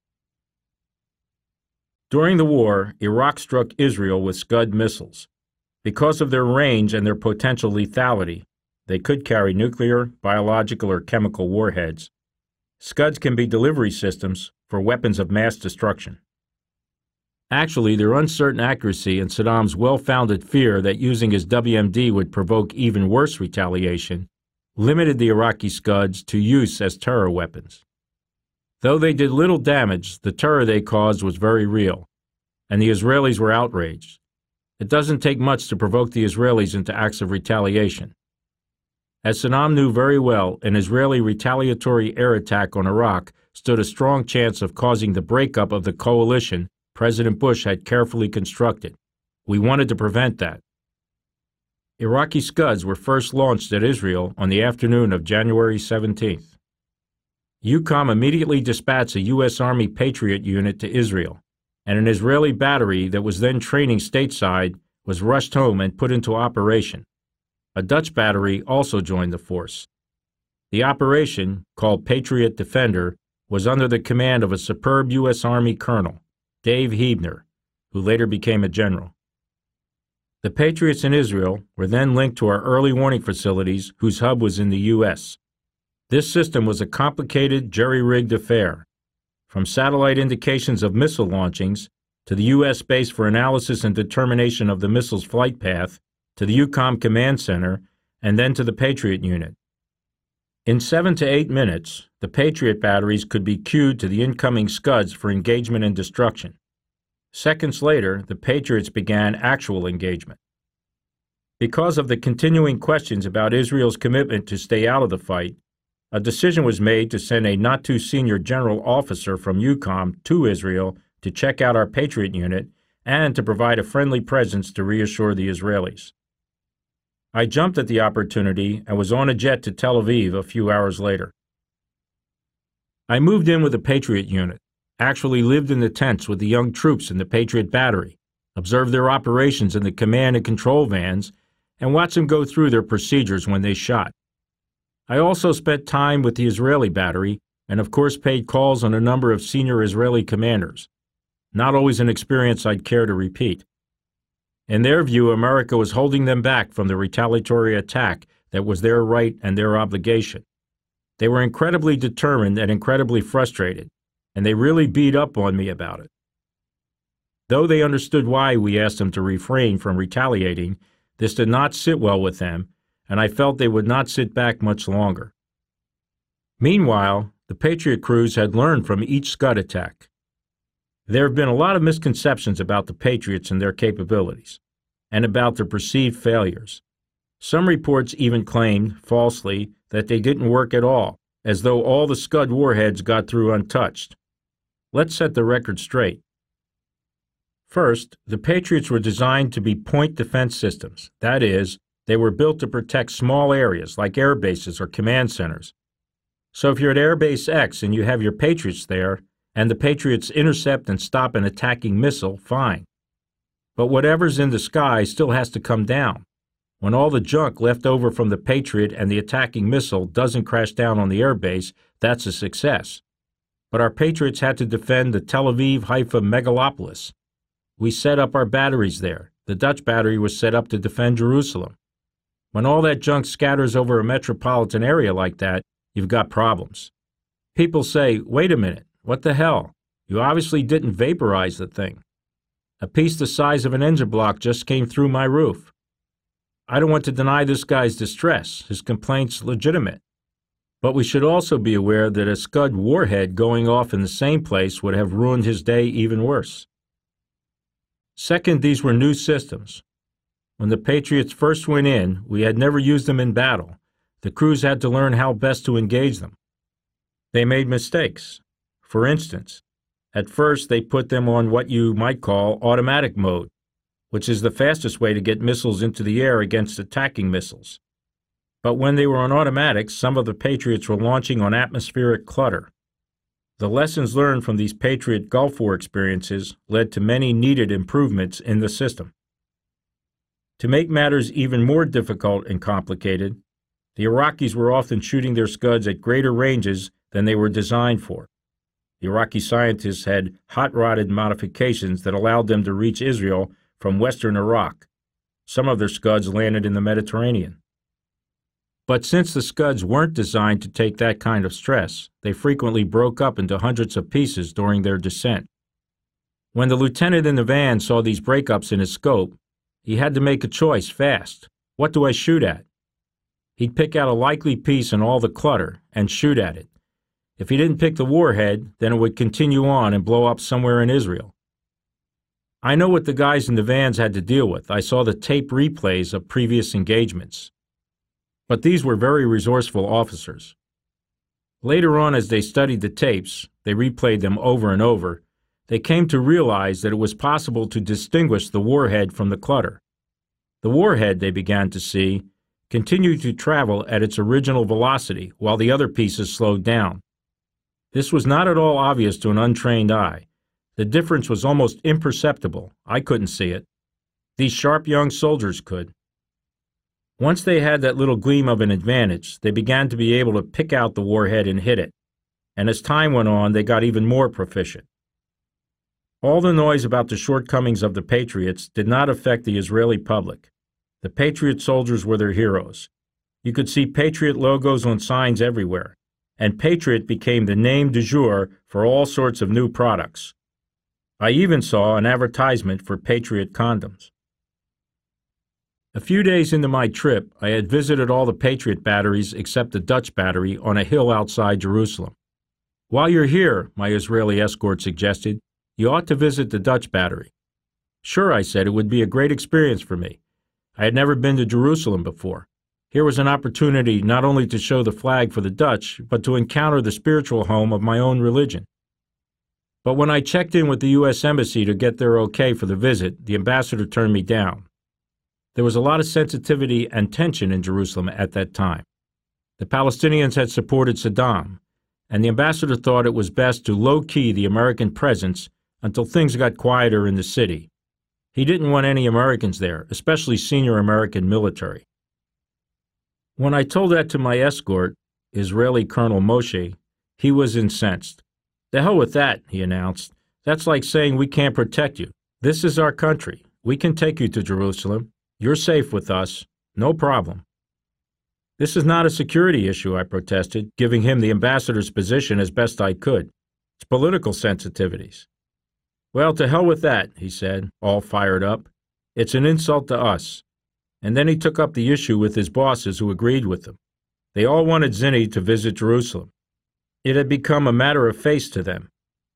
During the war, Iraq struck Israel with Scud missiles. Because of their range and their potential lethality, they could carry nuclear, biological, or chemical warheads. Scuds can be delivery systems for weapons of mass destruction. Actually, their uncertain accuracy and Saddam's well-founded fear that using his W M D would provoke even worse retaliation limited the Iraqi Scuds to use as terror weapons. Though they did little damage, the terror they caused was very real, and the Israelis were outraged. It doesn't take much to provoke the Israelis into acts of retaliation. As Saddam knew very well, an Israeli retaliatory air attack on Iraq stood a strong chance of causing the breakup of the coalition President Bush had carefully constructed. We wanted to prevent that. Iraqi Scuds were first launched at Israel on the afternoon of January seventeenth. EUCOM immediately dispatched a U S Army Patriot unit to Israel, and an Israeli battery that was then training stateside was rushed home and put into operation. A Dutch battery also joined the force. The operation, called Patriot Defender, was under the command of a superb U S Army colonel, Dave Heebner, who later became a general. The Patriots in Israel were then linked to our early warning facilities whose hub was in the U S. This system was a complicated, jerry-rigged affair. From satellite indications of missile launchings, to the U S base for analysis and determination of the missile's flight path, to the EUCOM Command Center, and then to the Patriot unit. In seven to eight minutes, the Patriot batteries could be cued to the incoming Scuds for engagement and destruction. Seconds later, the Patriots began actual engagement. Because of the continuing questions about Israel's commitment to stay out of the fight, a decision was made to send a not-too-senior general officer from EUCOM to Israel to check out our Patriot unit and to provide a friendly presence to reassure the Israelis. I jumped at the opportunity and was on a jet to Tel Aviv a few hours later. I moved in with the Patriot unit, actually lived in the tents with the young troops in the Patriot battery, observed their operations in the command and control vans, and watched them go through their procedures when they shot. I also spent time with the Israeli battery and of course paid calls on a number of senior Israeli commanders, not always an experience I'd care to repeat. In their view, America was holding them back from the retaliatory attack that was their right and their obligation. They were incredibly determined and incredibly frustrated, and they really beat up on me about it. Though they understood why we asked them to refrain from retaliating, this did not sit well with them, and I felt they would not sit back much longer. Meanwhile, the Patriot crews had learned from each Scud attack. There have been a lot of misconceptions about the Patriots and their capabilities, and about their perceived failures. Some reports even claimed, falsely, that they didn't work at all, as though all the Scud warheads got through untouched. Let's set the record straight. First, the Patriots were designed to be point defense systems. That is, they were built to protect small areas like air bases or command centers. So if you're at Air Base X and you have your Patriots there, and the Patriots intercept and stop an attacking missile, fine. But whatever's in the sky still has to come down. When all the junk left over from the Patriot and the attacking missile doesn't crash down on the airbase, that's a success. But our Patriots had to defend the Tel Aviv-Haifa megalopolis. We set up our batteries there. The Dutch battery was set up to defend Jerusalem. When all that junk scatters over a metropolitan area like that, you've got problems. People say, wait a minute. What the hell? You obviously didn't vaporize the thing. A piece the size of an engine block just came through my roof. I don't want to deny this guy's distress. His complaint's legitimate. But we should also be aware that a Scud warhead going off in the same place would have ruined his day even worse. Second, these were new systems. When the Patriots first went in, we had never used them in battle. The crews had to learn how best to engage them. They made mistakes. For instance, at first they put them on what you might call automatic mode, which is the fastest way to get missiles into the air against attacking missiles. But when they were on automatic, some of the Patriots were launching on atmospheric clutter. The lessons learned from these Patriot Gulf War experiences led to many needed improvements in the system. To make matters even more difficult and complicated, the Iraqis were often shooting their Scuds at greater ranges than they were designed for. The Iraqi scientists had hot-rodded modifications that allowed them to reach Israel from western Iraq. Some of their Scuds landed in the Mediterranean. But since the Scuds weren't designed to take that kind of stress, they frequently broke up into hundreds of pieces during their descent. When the lieutenant in the van saw these breakups in his scope, he had to make a choice fast. What do I shoot at? He'd pick out a likely piece in all the clutter and shoot at it. If he didn't pick the warhead, then it would continue on and blow up somewhere in Israel. I know what the guys in the vans had to deal with. I saw the tape replays of previous engagements. But these were very resourceful officers. Later on, as they studied the tapes, they replayed them over and over, they came to realize that it was possible to distinguish the warhead from the clutter. The warhead, they began to see, continued to travel at its original velocity while the other pieces slowed down. This was not at all obvious to an untrained eye. The difference was almost imperceptible. I couldn't see it. These sharp young soldiers could. Once they had that little gleam of an advantage, they began to be able to pick out the warhead and hit it, and as time went on, they got even more proficient. All the noise about the shortcomings of the Patriots did not affect the Israeli public. The Patriot soldiers were their heroes. You could see Patriot logos on signs everywhere, and Patriot became the name du jour for all sorts of new products. I even saw an advertisement for Patriot condoms. A few days into my trip, I had visited all the Patriot batteries except the Dutch battery on a hill outside Jerusalem. While you're here, my Israeli escort suggested, you ought to visit the Dutch battery. Sure, I said, it would be a great experience for me. I had never been to Jerusalem before. Here was an opportunity not only to show the flag for the Dutch, but to encounter the spiritual home of my own religion. But when I checked in with the U S Embassy to get their okay for the visit, the ambassador turned me down. There was a lot of sensitivity and tension in Jerusalem at that time. The Palestinians had supported Saddam, and the ambassador thought it was best to low-key the American presence until things got quieter in the city. He didn't want any Americans there, especially senior American military. When I told that to my escort, Israeli Colonel Moshe, he was incensed. "The hell with that," he announced. "That's like saying we can't protect you. This is our country. We can take you to Jerusalem. You're safe with us. No problem." "This is not a security issue," I protested, giving him the ambassador's position as best I could. "It's political sensitivities." "Well, to hell with that," he said, all fired up. "It's an insult to us." And then he took up the issue with his bosses who agreed with him. They all wanted Zinni to visit Jerusalem. It had become a matter of face to them.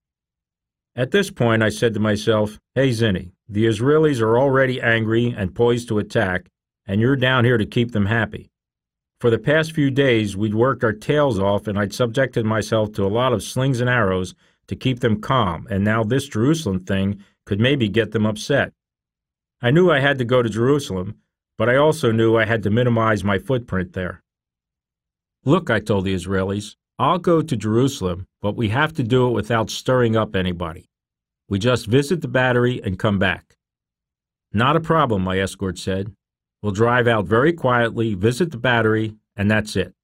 At this point, I said to myself, "Hey, Zinni, the Israelis are already angry and poised to attack, and you're down here to keep them happy. For the past few days, we'd worked our tails off, and I'd subjected myself to a lot of slings and arrows to keep them calm, and now this Jerusalem thing could maybe get them upset. I knew I had to go to Jerusalem, but I also knew I had to minimize my footprint there. Look, I told the Israelis, I'll go to Jerusalem, but we have to do it without stirring up anybody. We just visit the battery and come back. Not a problem, my escort said. We'll drive out very quietly, visit the battery, and that's it.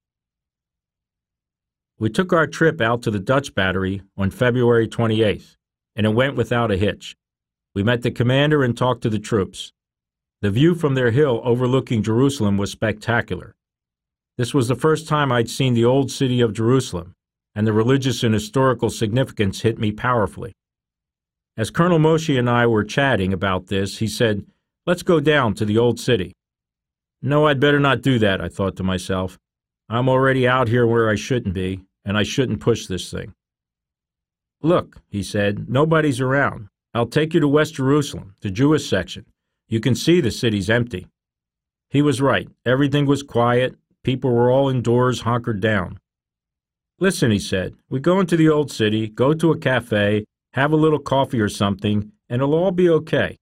We took our trip out to the Dutch battery on February twenty-eighth, and it went without a hitch. We met the commander and talked to the troops. The view from their hill overlooking Jerusalem was spectacular. This was the first time I'd seen the old city of Jerusalem, and the religious and historical significance hit me powerfully. As Colonel Moshe and I were chatting about this, he said, "Let's go down to the old city." No, I'd better not do that, I thought to myself. I'm already out here where I shouldn't be, and I shouldn't push this thing. Look, he said, nobody's around. I'll take you to West Jerusalem, the Jewish section. You can see the city's empty. He was right. Everything was quiet. People were all indoors, hunkered down. Listen, he said, we go into the old city, go to a cafe, have a little coffee or something, and it'll all be okay.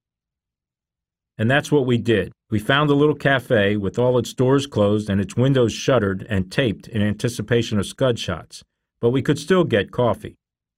And that's what we did. We found a little cafe with all its doors closed and its windows shuttered and taped in anticipation of scud shots, but we could still get coffee.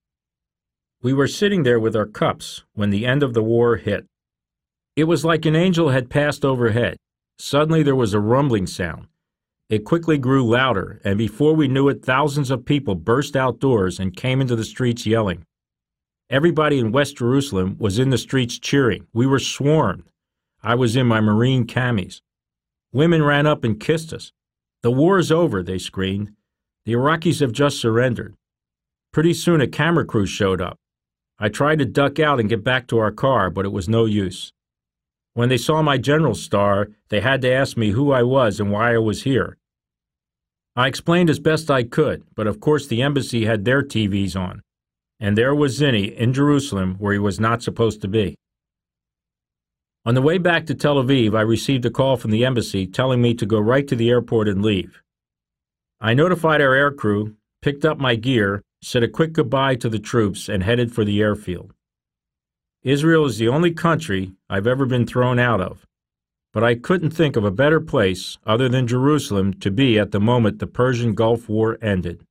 We were sitting there with our cups when the end of the war hit. It was like an angel had passed overhead. Suddenly there was a rumbling sound. It quickly grew louder, and before we knew it, thousands of people burst outdoors and came into the streets yelling. Everybody in West Jerusalem was in the streets cheering. We were swarmed. I was in my Marine camis. Women ran up and kissed us. The war is over, they screamed. The Iraqis have just surrendered. Pretty soon a camera crew showed up. I tried to duck out and get back to our car, but it was no use. When they saw my general's star, they had to ask me who I was and why I was here. I explained as best I could, but of course the embassy had their T Vs on. And there was Zinni in Jerusalem where he was not supposed to be. On the way back to Tel Aviv, I received a call from the embassy telling me to go right to the airport and leave. I notified our aircrew, picked up my gear, said a quick goodbye to the troops, and headed for the airfield. Israel is the only country I've ever been thrown out of, but I couldn't think of a better place other than Jerusalem to be at the moment the Persian Gulf War ended.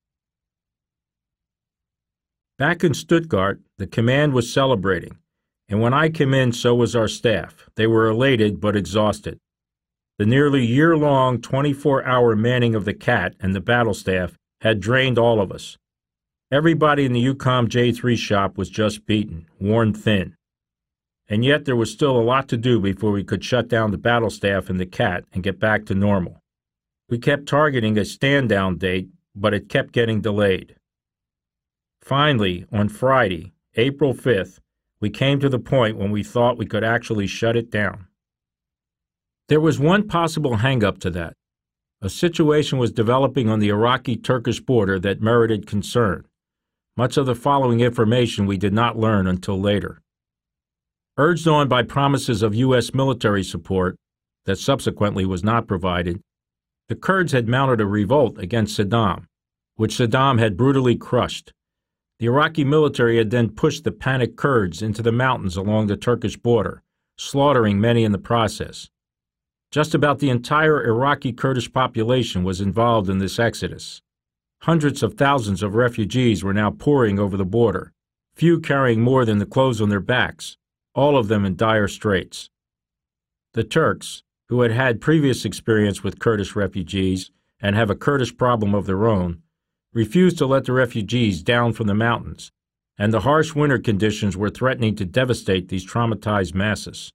Back in Stuttgart, the command was celebrating, and when I came in, so was our staff. They were elated but exhausted. The nearly year-long, twenty-four hour manning of the CAT and the battle staff had drained all of us. Everybody in the U COM J three shop was just beaten, worn thin. And yet there was still a lot to do before we could shut down the battle staff and the CAT and get back to normal. We kept targeting a stand-down date, but it kept getting delayed. Finally, on Friday, April fifth, we came to the point when we thought we could actually shut it down. There was one possible hang-up to that. A situation was developing on the Iraqi-Turkish border that merited concern. Much of the following information we did not learn until later. Urged on by promises of U S military support that subsequently was not provided, the Kurds had mounted a revolt against Saddam, which Saddam had brutally crushed. The Iraqi military had then pushed the panicked Kurds into the mountains along the Turkish border, slaughtering many in the process. Just about the entire Iraqi Kurdish population was involved in this exodus. Hundreds of thousands of refugees were now pouring over the border, few carrying more than the clothes on their backs, all of them in dire straits. The Turks, who had had previous experience with Kurdish refugees and have a Kurdish problem of their own, refused to let the refugees down from the mountains, and the harsh winter conditions were threatening to devastate these traumatized masses.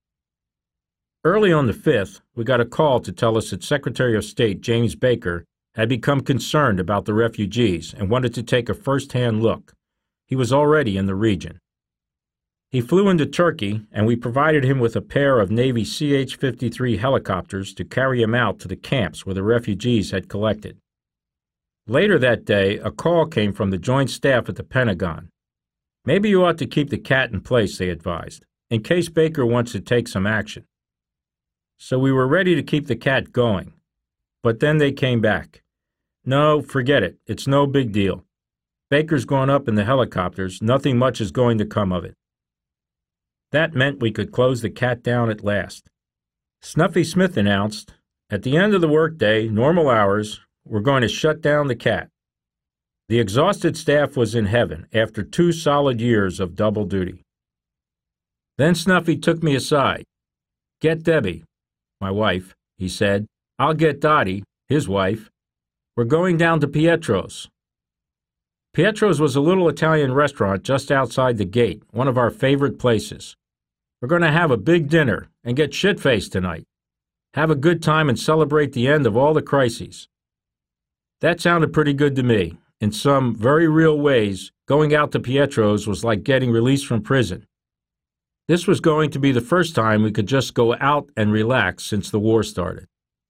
Early on the fifth, we got a call to tell us that Secretary of State James Baker had become concerned about the refugees and wanted to take a first-hand look. He was already in the region. He flew into Turkey, and we provided him with a pair of Navy C H fifty-three helicopters to carry him out to the camps where the refugees had collected. Later that day, a call came from the Joint Staff at the Pentagon. Maybe you ought to keep the CAT in place, they advised, in case Baker wants to take some action. So we were ready to keep the CAT going. But then they came back. No, forget it. It's no big deal. Baker's gone up in the helicopters. Nothing much is going to come of it. That meant we could close the CAT down at last. Snuffy Smith announced, at the end of the workday, normal hours, we're going to shut down the CAT. The exhausted staff was in heaven after two solid years of double duty. Then Snuffy took me aside. Get Debbie, my wife, he said. I'll get Dottie, his wife. We're going down to Pietro's. Pietro's was a little Italian restaurant just outside the gate, one of our favorite places. We're going to have a big dinner and get shit-faced tonight. Have a good time and celebrate the end of all the crises. That sounded pretty good to me. In some very real ways, going out to Pietro's was like getting released from prison. This was going to be the first time we could just go out and relax since the war started.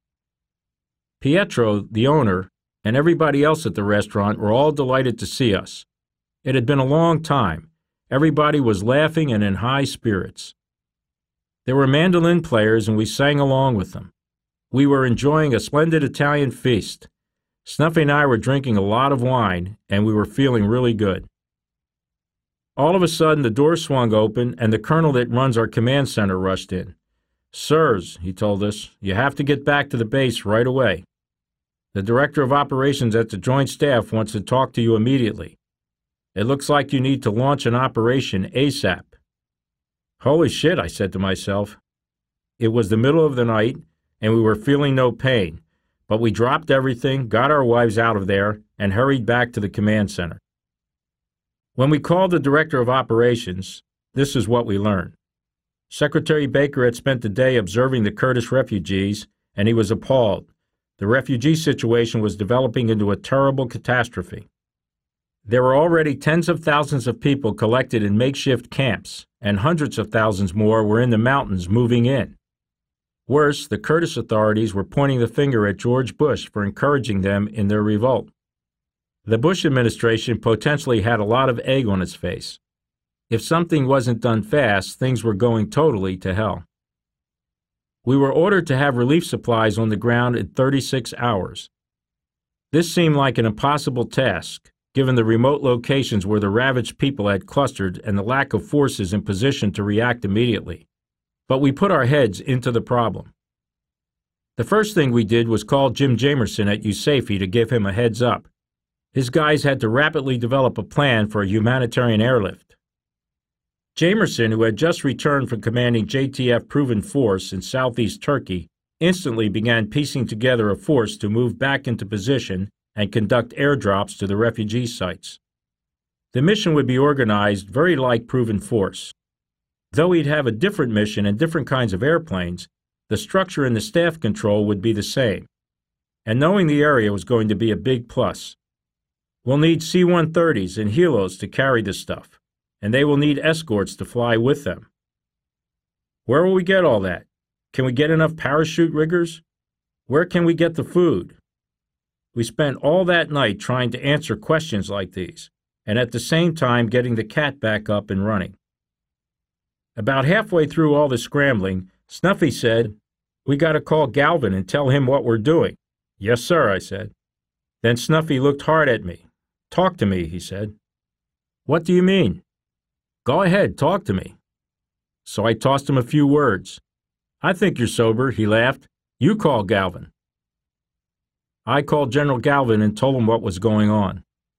Pietro, the owner, and everybody else at the restaurant were all delighted to see us. It had been a long time. Everybody was laughing and in high spirits. There were mandolin players, and we sang along with them. We were enjoying a splendid Italian feast. Snuffy and I were drinking a lot of wine, and we were feeling really good. All of a sudden, the door swung open, and the colonel that runs our command center rushed in. Sirs, he told us, you have to get back to the base right away. The director of operations at the Joint Staff wants to talk to you immediately. It looks like you need to launch an operation ASAP. Holy shit, I said to myself. It was the middle of the night, and we were feeling no pain, but we dropped everything, got our wives out of there, and hurried back to the command center. When we called the director of operations, this is what we learned. Secretary Baker had spent the day observing the Kurdish refugees, and he was appalled. The refugee situation was developing into a terrible catastrophe. There were already tens of thousands of people collected in makeshift camps, and hundreds of thousands more were in the mountains moving in. Worse, the Kurdish authorities were pointing the finger at George Bush for encouraging them in their revolt. The Bush administration potentially had a lot of egg on its face. If something wasn't done fast, things were going totally to hell. We were ordered to have relief supplies on the ground in thirty-six hours. This seemed like an impossible task, given the remote locations where the ravaged people had clustered and the lack of forces in position to react immediately. But we put our heads into the problem. The first thing we did was call Jim Jamerson at U S A F E to give him a heads up. His guys had to rapidly develop a plan for a humanitarian airlift. Jamerson, who had just returned from commanding J T F Proven Force in southeast Turkey, instantly began piecing together a force to move back into position and conduct airdrops to the refugee sites. The mission would be organized very like Proven Force. Though we'd have a different mission and different kinds of airplanes, the structure and the staff control would be the same. And knowing the area was going to be a big plus. We'll need C one thirties and helos to carry the stuff, and they will need escorts to fly with them. Where will we get all that? Can we get enough parachute riggers? Where can we get the food? We spent all that night trying to answer questions like these, and at the same time getting the cat back up and running. About halfway through all the scrambling, Snuffy said, "We got to call Galvin and tell him what we're doing." "Yes, sir," I said. Then Snuffy looked hard at me. "Talk to me," he said. "What do you mean?" "Go ahead, talk to me." So I tossed him a few words. "I think you're sober," he laughed. "You call Galvin." I called General Galvin and told him what was going on.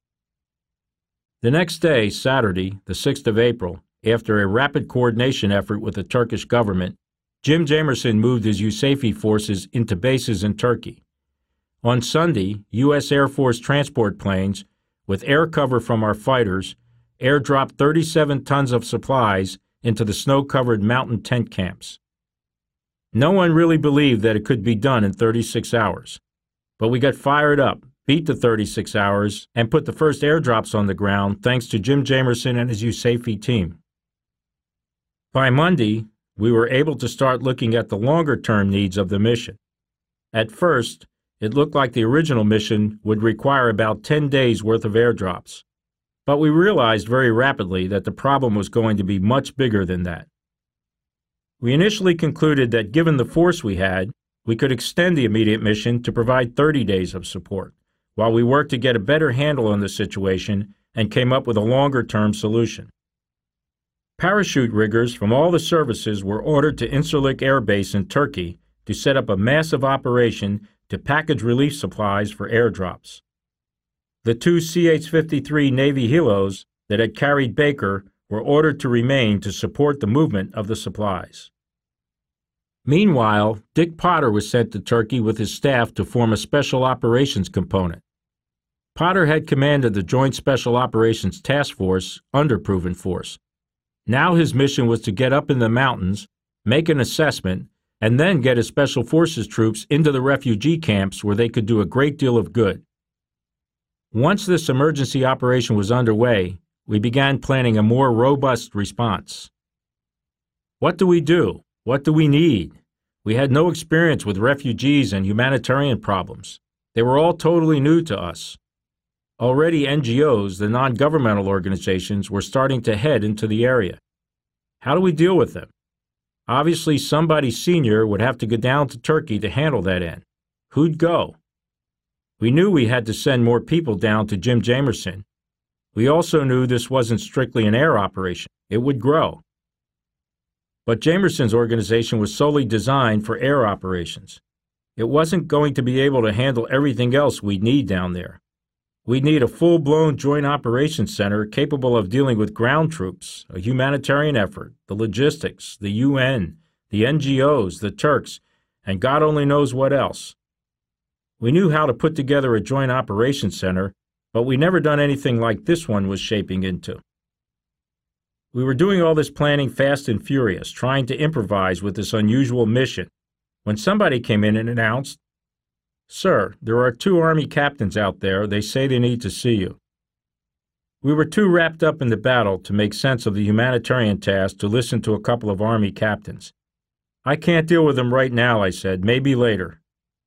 The next day, Saturday, the sixth of April, after a rapid coordination effort with the Turkish government, Jim Jamerson moved his U S A F E forces into bases in Turkey. On Sunday, U S Air Force transport planes, with air cover from our fighters, airdropped thirty-seven tons of supplies into the snow-covered mountain tent camps. No one really believed that it could be done in thirty-six hours. But we got fired up, beat the thirty-six hours, and put the first airdrops on the ground thanks to Jim Jamerson and his U S A F E team. By Monday, we were able to start looking at the longer-term needs of the mission. At first, it looked like the original mission would require about ten days' worth of airdrops. But we realized very rapidly that the problem was going to be much bigger than that. We initially concluded that given the force we had, we could extend the immediate mission to provide thirty days of support, while we worked to get a better handle on the situation and came up with a longer-term solution. Parachute riggers from all the services were ordered to Incirlik Air Base in Turkey to set up a massive operation to package relief supplies for airdrops. The two C H fifty-three Navy helos that had carried Baker were ordered to remain to support the movement of the supplies. Meanwhile, Dick Potter was sent to Turkey with his staff to form a Special Operations component. Potter had commanded the Joint Special Operations Task Force under Proven Force. Now his mission was to get up in the mountains, make an assessment, and then get his Special Forces troops into the refugee camps where they could do a great deal of good. Once this emergency operation was underway, we began planning a more robust response. What do we do? What do we need? We had no experience with refugees and humanitarian problems. They were all totally new to us. Already N G Os, the non-governmental organizations, were starting to head into the area. How do we deal with them? Obviously, somebody senior would have to go down to Turkey to handle that end. Who'd go? We knew we had to send more people down to Jim Jamerson. We also knew this wasn't strictly an air operation. It would grow. But Jamerson's organization was solely designed for air operations. It wasn't going to be able to handle everything else we'd need down there. We'd need a full-blown joint operations center capable of dealing with ground troops, a humanitarian effort, the logistics, the U N, the N G Os, the Turks, and God only knows what else. We knew how to put together a joint operations center, but we never done anything like this one was shaping into. We were doing all this planning fast and furious, trying to improvise with this unusual mission, when somebody came in and announced, "Sir, there are two Army captains out there. They say they need to see you." We were too wrapped up in the battle to make sense of the humanitarian task to listen to a couple of Army captains. "I can't deal with them right now," I said. "Maybe later."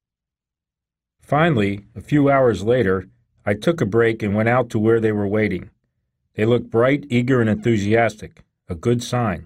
Finally, a few hours later, I took a break and went out to where they were waiting. They looked bright, eager, and enthusiastic, a good sign.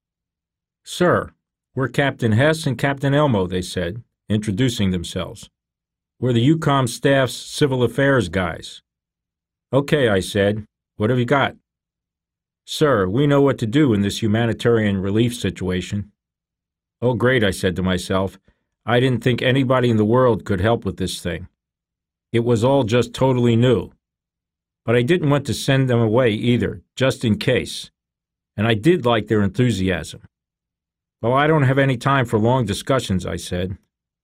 "Sir, we're Captain Hess and Captain Elmo," they said, introducing themselves. "We're the U COM staff's civil affairs guys." "Okay," I said. "What have you got?" "Sir, we know what to do in this humanitarian relief situation." "Oh, great," I said to myself. I didn't think anybody in the world could help with this thing. It was all just totally new. But I didn't want to send them away either, just in case. And I did like their enthusiasm. "Well, I don't have any time for long discussions," I said.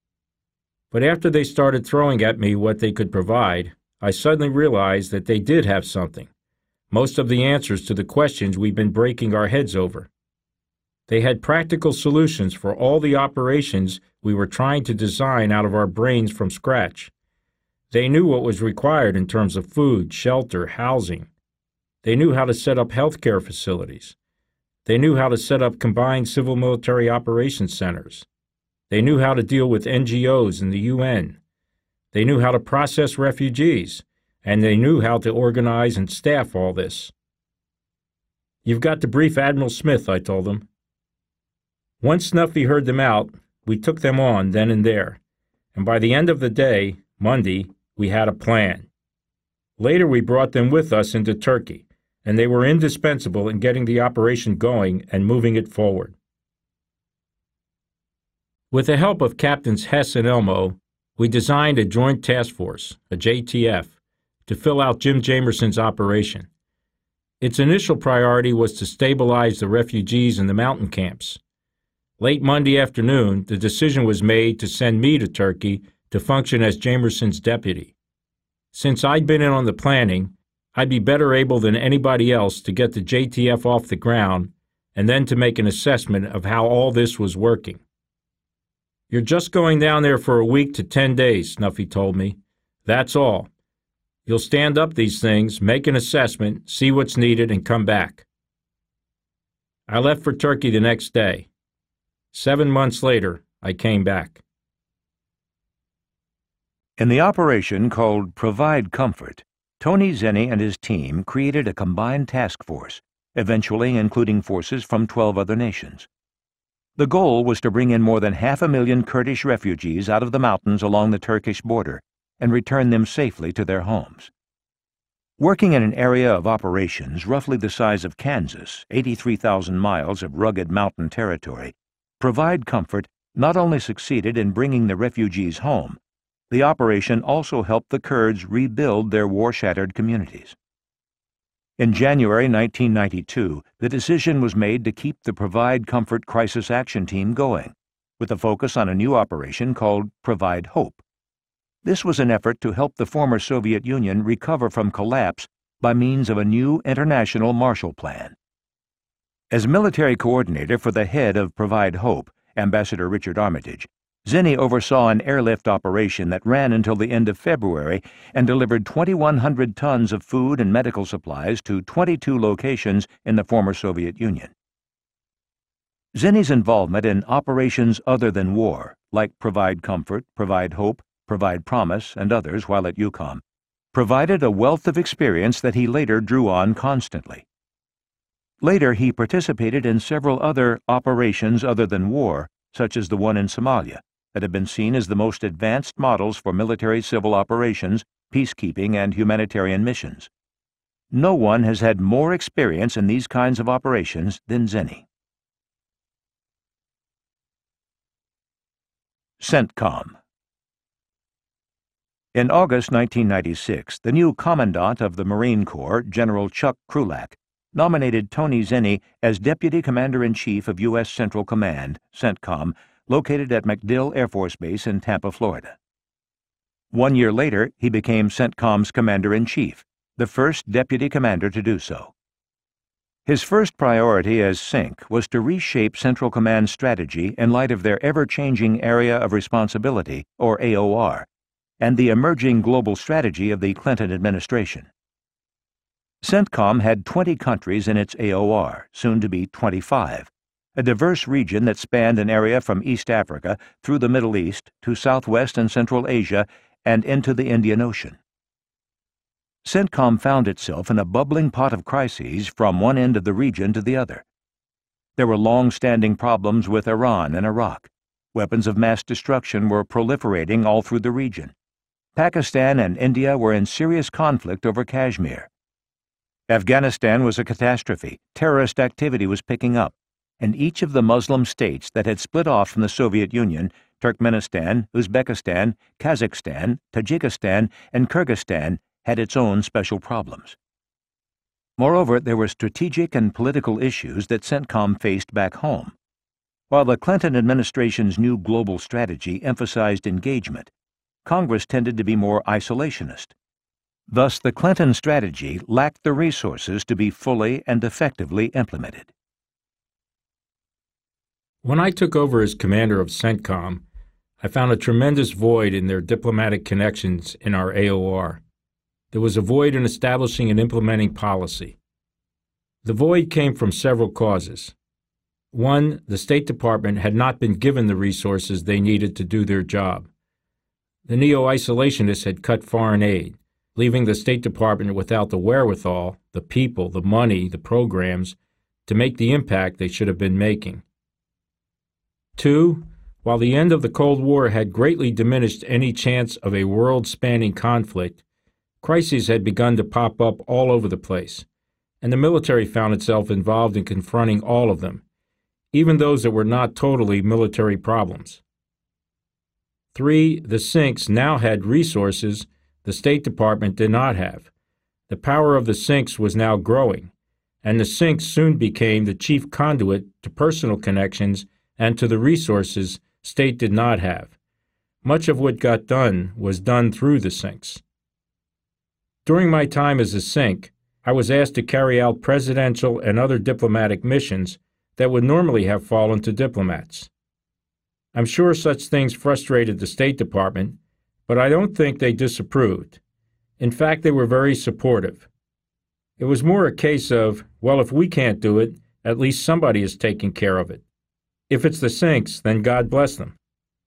But after they started throwing at me what they could provide, I suddenly realized that they did have something, most of the answers to the questions we've been breaking our heads over. They had practical solutions for all the operations we were trying to design out of our brains from scratch. They knew what was required in terms of food, shelter, housing. They knew how to set up healthcare facilities. They knew how to set up combined civil-military operations centers. They knew how to deal with N G Os and the U N. They knew how to process refugees, and they knew how to organize and staff all this. "You've got to brief Admiral Smith," I told them. Once Snuffy heard them out, we took them on then and there, and by the end of the day, Monday, we had a plan. Later we brought them with us into Turkey, and they were indispensable in getting the operation going and moving it forward. With the help of Captains Hess and Elmo, we designed a joint task force, a J T F, to fill out Jim Jamerson's operation. Its initial priority was to stabilize the refugees in the mountain camps. Late Monday afternoon, the decision was made to send me to Turkey to function as Jamerson's deputy. Since I'd been in on the planning, I'd be better able than anybody else to get the J T F off the ground and then to make an assessment of how all this was working. "You're just going down there for a week to ten days, Snuffy told me. That's all. You'll stand up these things, make an assessment, see what's needed, and come back." I left for Turkey the next day. Seven months later, I came back. In the operation called Provide Comfort, Tony Zenny and his team created a combined task force, eventually including forces from twelve other nations. The goal was to bring in more than half a million Kurdish refugees out of the mountains along the Turkish border and return them safely to their homes. Working in an area of operations roughly the size of Kansas, eighty-three thousand miles of rugged mountain territory, Provide Comfort not only succeeded in bringing the refugees home, the operation also helped the Kurds rebuild their war-shattered communities. In January nineteen ninety-two, the decision was made to keep the Provide Comfort Crisis Action Team going, with a focus on a new operation called Provide Hope. This was an effort to help the former Soviet Union recover from collapse by means of a new international Marshall Plan. As military coordinator for the head of Provide Hope, Ambassador Richard Armitage, Zenny oversaw an airlift operation that ran until the end of February and delivered twenty-one hundred tons of food and medical supplies to twenty-two locations in the former Soviet Union. Zenny's involvement in operations other than war, like Provide Comfort, Provide Hope, Provide Promise, and others while at EUCOM, provided a wealth of experience that he later drew on constantly. Later, he participated in several other operations other than war, such as the one in Somalia, that have been seen as the most advanced models for military-civil operations, peacekeeping, and humanitarian missions. No one has had more experience in these kinds of operations than Zenny. CENTCOM. In August nineteen ninety-six, the new Commandant of the Marine Corps, General Chuck Krulak, nominated Tony Zenny as Deputy Commander-in-Chief of U S Central Command, CENTCOM, located at MacDill Air Force Base in Tampa, Florida. One year later, he became CENTCOM's Commander-in-Chief, the first Deputy Commander to do so. His first priority as C I N C was to reshape Central Command's strategy in light of their ever-changing Area of Responsibility, or A O R, and the emerging global strategy of the Clinton administration. CENTCOM had twenty countries in its A O R, soon to be twenty-five, a diverse region that spanned an area from East Africa through the Middle East to Southwest and Central Asia and into the Indian Ocean. CENTCOM found itself in a bubbling pot of crises from one end of the region to the other. There were long-standing problems with Iran and Iraq. Weapons of mass destruction were proliferating all through the region. Pakistan and India were in serious conflict over Kashmir. Afghanistan was a catastrophe, terrorist activity was picking up, and each of the Muslim states that had split off from the Soviet Union, Turkmenistan, Uzbekistan, Kazakhstan, Tajikistan, and Kyrgyzstan, had its own special problems. Moreover, there were strategic and political issues that CENTCOM faced back home. While the Clinton administration's new global strategy emphasized engagement, Congress tended to be more isolationist. Thus, the Clinton strategy lacked the resources to be fully and effectively implemented. When I took over as commander of CENTCOM, I found a tremendous void in their diplomatic connections in our A O R. There was a void in establishing and implementing policy. The void came from several causes. One, the State Department had not been given the resources they needed to do their job. The neo-isolationists had cut foreign aid, leaving the State Department without the wherewithal, the people, the money, the programs, to make the impact they should have been making. Two, while the end of the Cold War had greatly diminished any chance of a world-spanning conflict, crises had begun to pop up all over the place, and the military found itself involved in confronting all of them, even those that were not totally military problems. Three, the C I N Cs now had resources the State Department did not have. The power of the C I N Cs was now growing, and the C I N Cs soon became the chief conduit to personal connections and to the resources State did not have. Much of what got done was done through the C I N Cs. During my time as a C I N C, I was asked to carry out presidential and other diplomatic missions that would normally have fallen to diplomats. I'm sure such things frustrated the State Department, but I don't think they disapproved. In fact, they were very supportive. It was more a case of, well, if we can't do it, at least somebody is taking care of it. If it's the C I N Cs, then God bless them.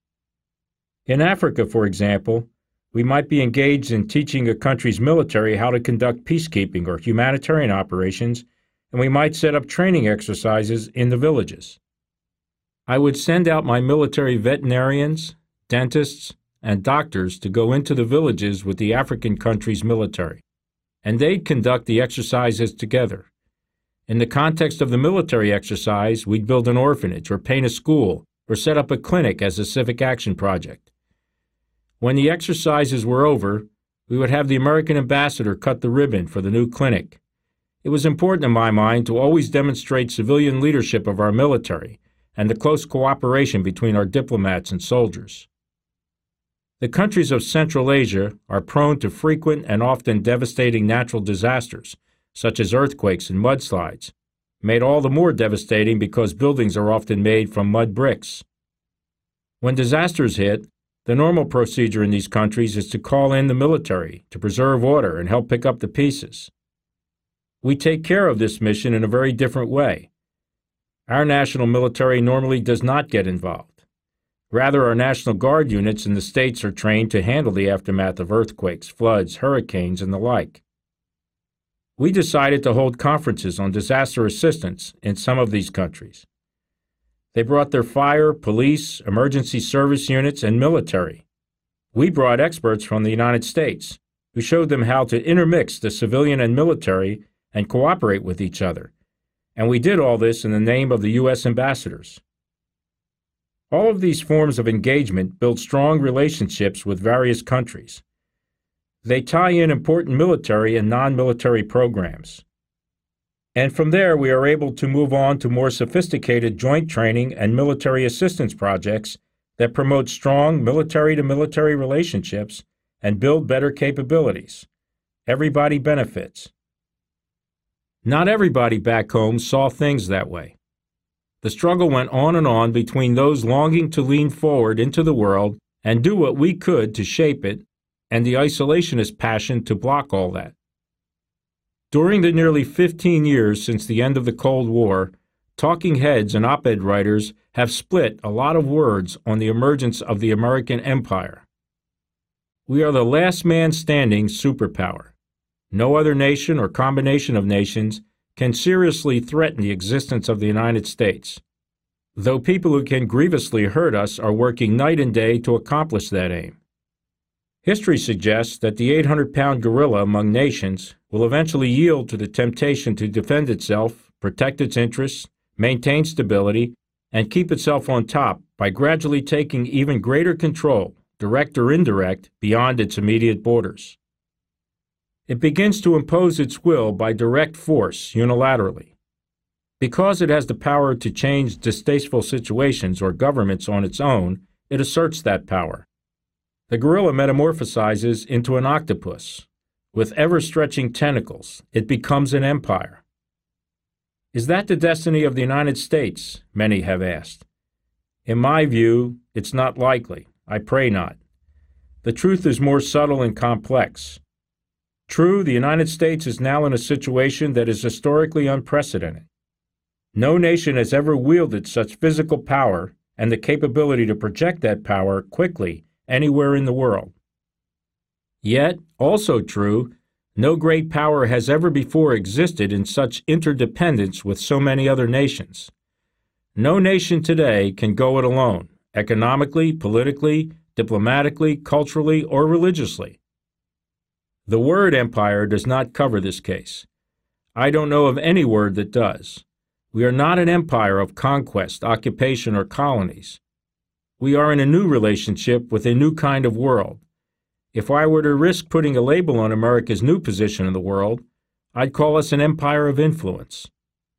In Africa, for example, we might be engaged in teaching a country's military how to conduct peacekeeping or humanitarian operations, and we might set up training exercises in the villages. I would send out my military veterinarians, dentists, and doctors to go into the villages with the African country's military, and they'd conduct the exercises together. In the context of the military exercise, we'd build an orphanage or paint a school or set up a clinic as a civic action project. When the exercises were over, we would have the American ambassador cut the ribbon for the new clinic. It was important in my mind to always demonstrate civilian leadership of our military and the close cooperation between our diplomats and soldiers. The countries of Central Asia are prone to frequent and often devastating natural disasters, such as earthquakes and mudslides, made all the more devastating because buildings are often made from mud bricks. When disasters hit, the normal procedure in these countries is to call in the military to preserve order and help pick up the pieces. We take care of this mission in a very different way. Our national military normally does not get involved. Rather, our National Guard units in the states are trained to handle the aftermath of earthquakes, floods, hurricanes, and the like. We decided to hold conferences on disaster assistance in some of these countries. They brought their fire, police, emergency service units, and military. We brought experts from the United States who showed them how to intermix the civilian and military and cooperate with each other. And we did all this in the name of the U S ambassadors. All of these forms of engagement build strong relationships with various countries. They tie in important military and non-military programs. And from there, we are able to move on to more sophisticated joint training and military assistance projects that promote strong military-to-military relationships and build better capabilities. Everybody benefits. Not everybody back home saw things that way. The struggle went on and on between those longing to lean forward into the world and do what we could to shape it, and the isolationist passion to block all that. During the nearly fifteen years since the end of the Cold War, talking heads and op-ed writers have split a lot of words on the emergence of the American empire. We are the last man standing superpower. No other nation or combination of nations can seriously threaten the existence of the United States, though people who can grievously hurt us are working night and day to accomplish that aim. History suggests that the eight hundred pound gorilla among nations will eventually yield to the temptation to defend itself, protect its interests, maintain stability, and keep itself on top by gradually taking even greater control, direct or indirect, beyond its immediate borders. It begins to impose its will by direct force unilaterally. Because it has the power to change distasteful situations or governments on its own, it asserts that power. The gorilla metamorphosizes into an octopus. With ever-stretching tentacles, it becomes an empire. Is that the destiny of the United States? Many have asked. In my view, it's not likely. I pray not. The truth is more subtle and complex. True, the United States is now in a situation that is historically unprecedented. No nation has ever wielded such physical power and the capability to project that power quickly anywhere in the world. Yet, also true, no great power has ever before existed in such interdependence with so many other nations. No nation today can go it alone, economically, politically, diplomatically, culturally, or religiously. The word empire does not cover this case. I don't know of any word that does. We are not an empire of conquest, occupation, or colonies. We are in a new relationship with a new kind of world. If I were to risk putting a label on America's new position in the world, I'd call us an empire of influence.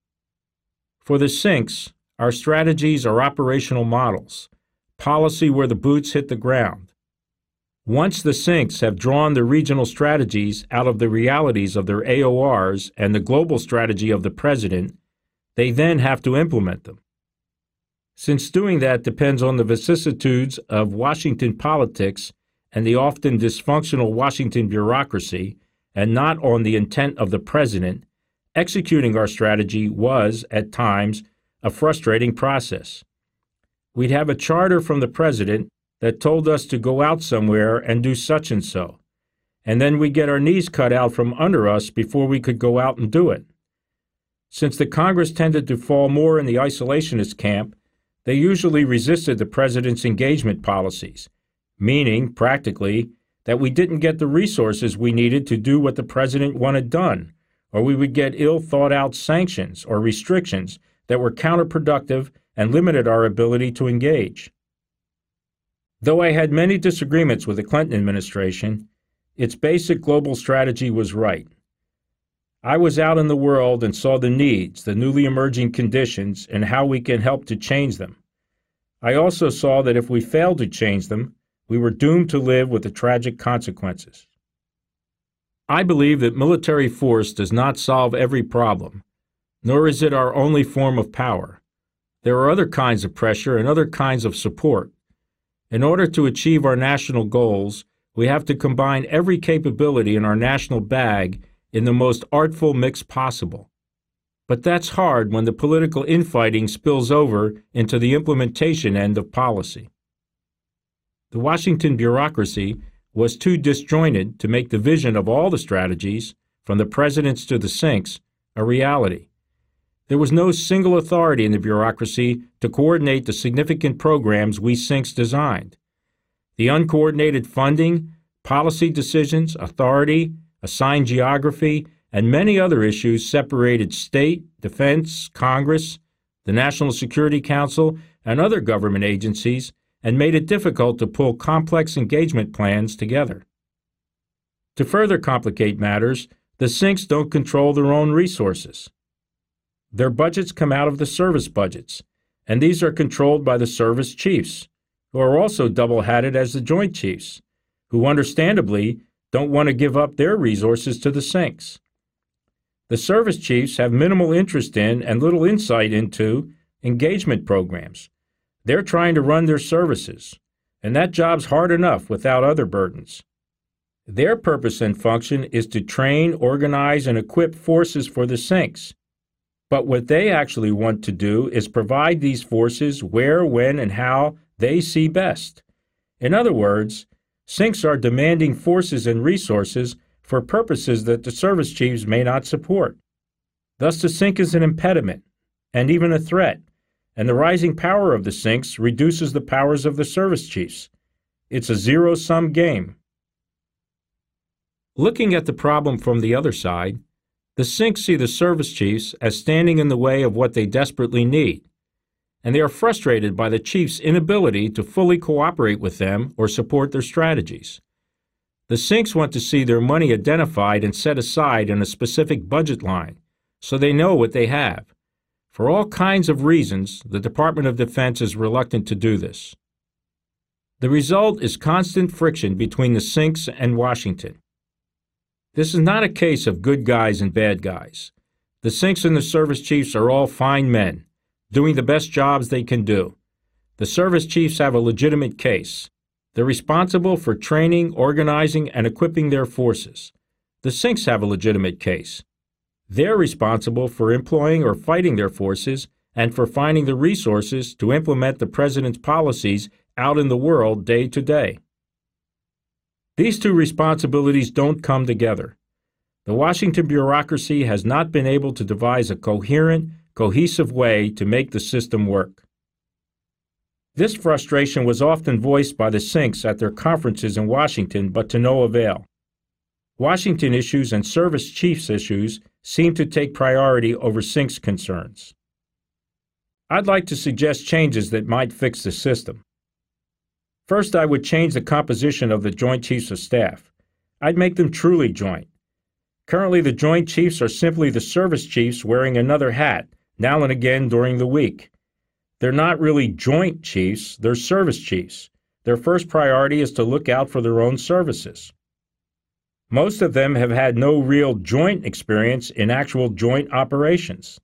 For the Sinks, our strategies are operational models, policy where the boots hit the ground. Once the Sinks have drawn the regional strategies out of the realities of their A O Rs and the global strategy of the president, they then have to implement them. Since doing that depends on the vicissitudes of Washington politics and the often dysfunctional Washington bureaucracy, and not on the intent of the president, executing our strategy was, at times, a frustrating process. We'd have a charter from the president that told us to go out somewhere and do such and so, and then we'd get our knees cut out from under us before we could go out and do it. Since the Congress tended to fall more in the isolationist camp, they usually resisted the president's engagement policies, meaning, practically, that we didn't get the resources we needed to do what the president wanted done, or we would get ill-thought-out sanctions or restrictions that were counterproductive and limited our ability to engage. Though I had many disagreements with the Clinton administration, its basic global strategy was right. I was out in the world and saw the needs, the newly emerging conditions, and how we can help to change them. I also saw that if we failed to change them, we were doomed to live with the tragic consequences. I believe that military force does not solve every problem, nor is it our only form of power. There are other kinds of pressure and other kinds of support. In order to achieve our national goals, we have to combine every capability in our national bag in the most artful mix possible. But that's hard when the political infighting spills over into the implementation end of policy. The Washington bureaucracy was too disjointed to make the vision of all the strategies, from the presidents to the Sinks, a reality. There was no single authority in the bureaucracy to coordinate the significant programs we Sinks designed. The uncoordinated funding, policy decisions, authority, assigned geography, and many other issues separated state, defense, Congress, the National Security Council, and other government agencies, and made it difficult to pull complex engagement plans together. To further complicate matters, the Sinks don't control their own resources. Their budgets come out of the service budgets, and these are controlled by the service chiefs, who are also double-hatted as the Joint Chiefs, who understandably don't want to give up their resources to the Sinks. The service chiefs have minimal interest in and little insight into engagement programs. They're trying to run their services, and that job's hard enough without other burdens. Their purpose and function is to train, organize, and equip forces for the Sinks. But what they actually want to do is provide these forces where, when, and how they see best. In other words, Sinks are demanding forces and resources for purposes that the service chiefs may not support. Thus, the Sink is an impediment, and even a threat, and the rising power of the Sinks reduces the powers of the service chiefs. It's a zero-sum game. Looking at the problem from the other side, the Sinks see the service chiefs as standing in the way of what they desperately need, and they are frustrated by the chiefs' inability to fully cooperate with them or support their strategies. The Sinks want to see their money identified and set aside in a specific budget line, so they know what they have. For all kinds of reasons, the Department of Defense is reluctant to do this. The result is constant friction between the Sinks and Washington. This is not a case of good guys and bad guys. The Sinks and the service chiefs are all fine men, doing the best jobs they can do. The service chiefs have a legitimate case. They're responsible for training, organizing, and equipping their forces. The Sinks have a legitimate case. They're responsible for employing or fighting their forces and for finding the resources to implement the president's policies out in the world day to day. These two responsibilities don't come together. The Washington bureaucracy has not been able to devise a coherent, cohesive way to make the system work. This frustration was often voiced by the Sinks at their conferences in Washington, but to no avail. Washington issues and service chiefs issues seem to take priority over Sinks concerns. I'd like to suggest changes that might fix the system. First, I would change the composition of the Joint Chiefs of Staff. I'd make them truly joint. Currently, the Joint Chiefs are simply the service chiefs wearing another hat, now and again during the week. They're not really joint chiefs, they're service chiefs. Their first priority is to look out for their own services. Most of them have had no real joint experience in actual joint operations.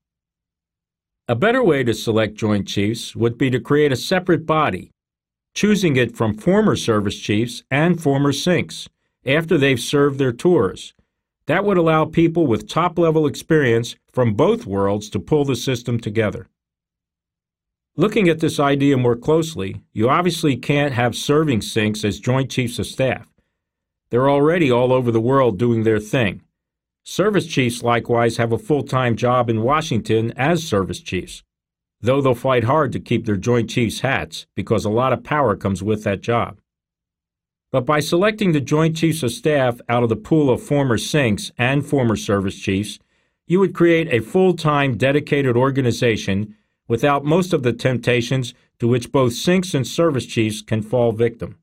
A better way to select Joint Chiefs would be to create a separate body, choosing it from former service chiefs and former Sinks after they've served their tours. That would allow people with top-level experience from both worlds to pull the system together. Looking at this idea more closely, you obviously can't have serving Sinks as Joint Chiefs of Staff. They're already all over the world doing their thing. Service chiefs likewise have a full-time job in Washington as service chiefs, though they'll fight hard to keep their Joint Chiefs hats because a lot of power comes with that job. But by selecting the Joint Chiefs of Staff out of the pool of former Sinks and former service chiefs, you would create a full-time dedicated organization without most of the temptations to which both Sinks and service chiefs can fall victim.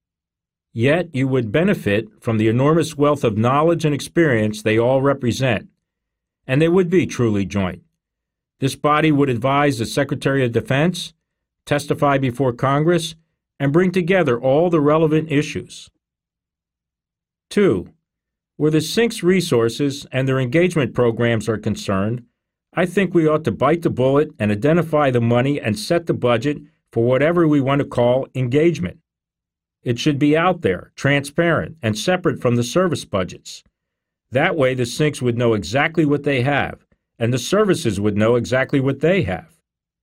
Yet you would benefit from the enormous wealth of knowledge and experience they all represent, and they would be truly joint. This body would advise the Secretary of Defense, testify before Congress, and bring together all the relevant issues. Two, where the Sinks' resources and their engagement programs are concerned, I think we ought to bite the bullet and identify the money and set the budget for whatever we want to call engagement. It should be out there, transparent, and separate from the service budgets. That way the Sinks would know exactly what they have, and the services would know exactly what they have.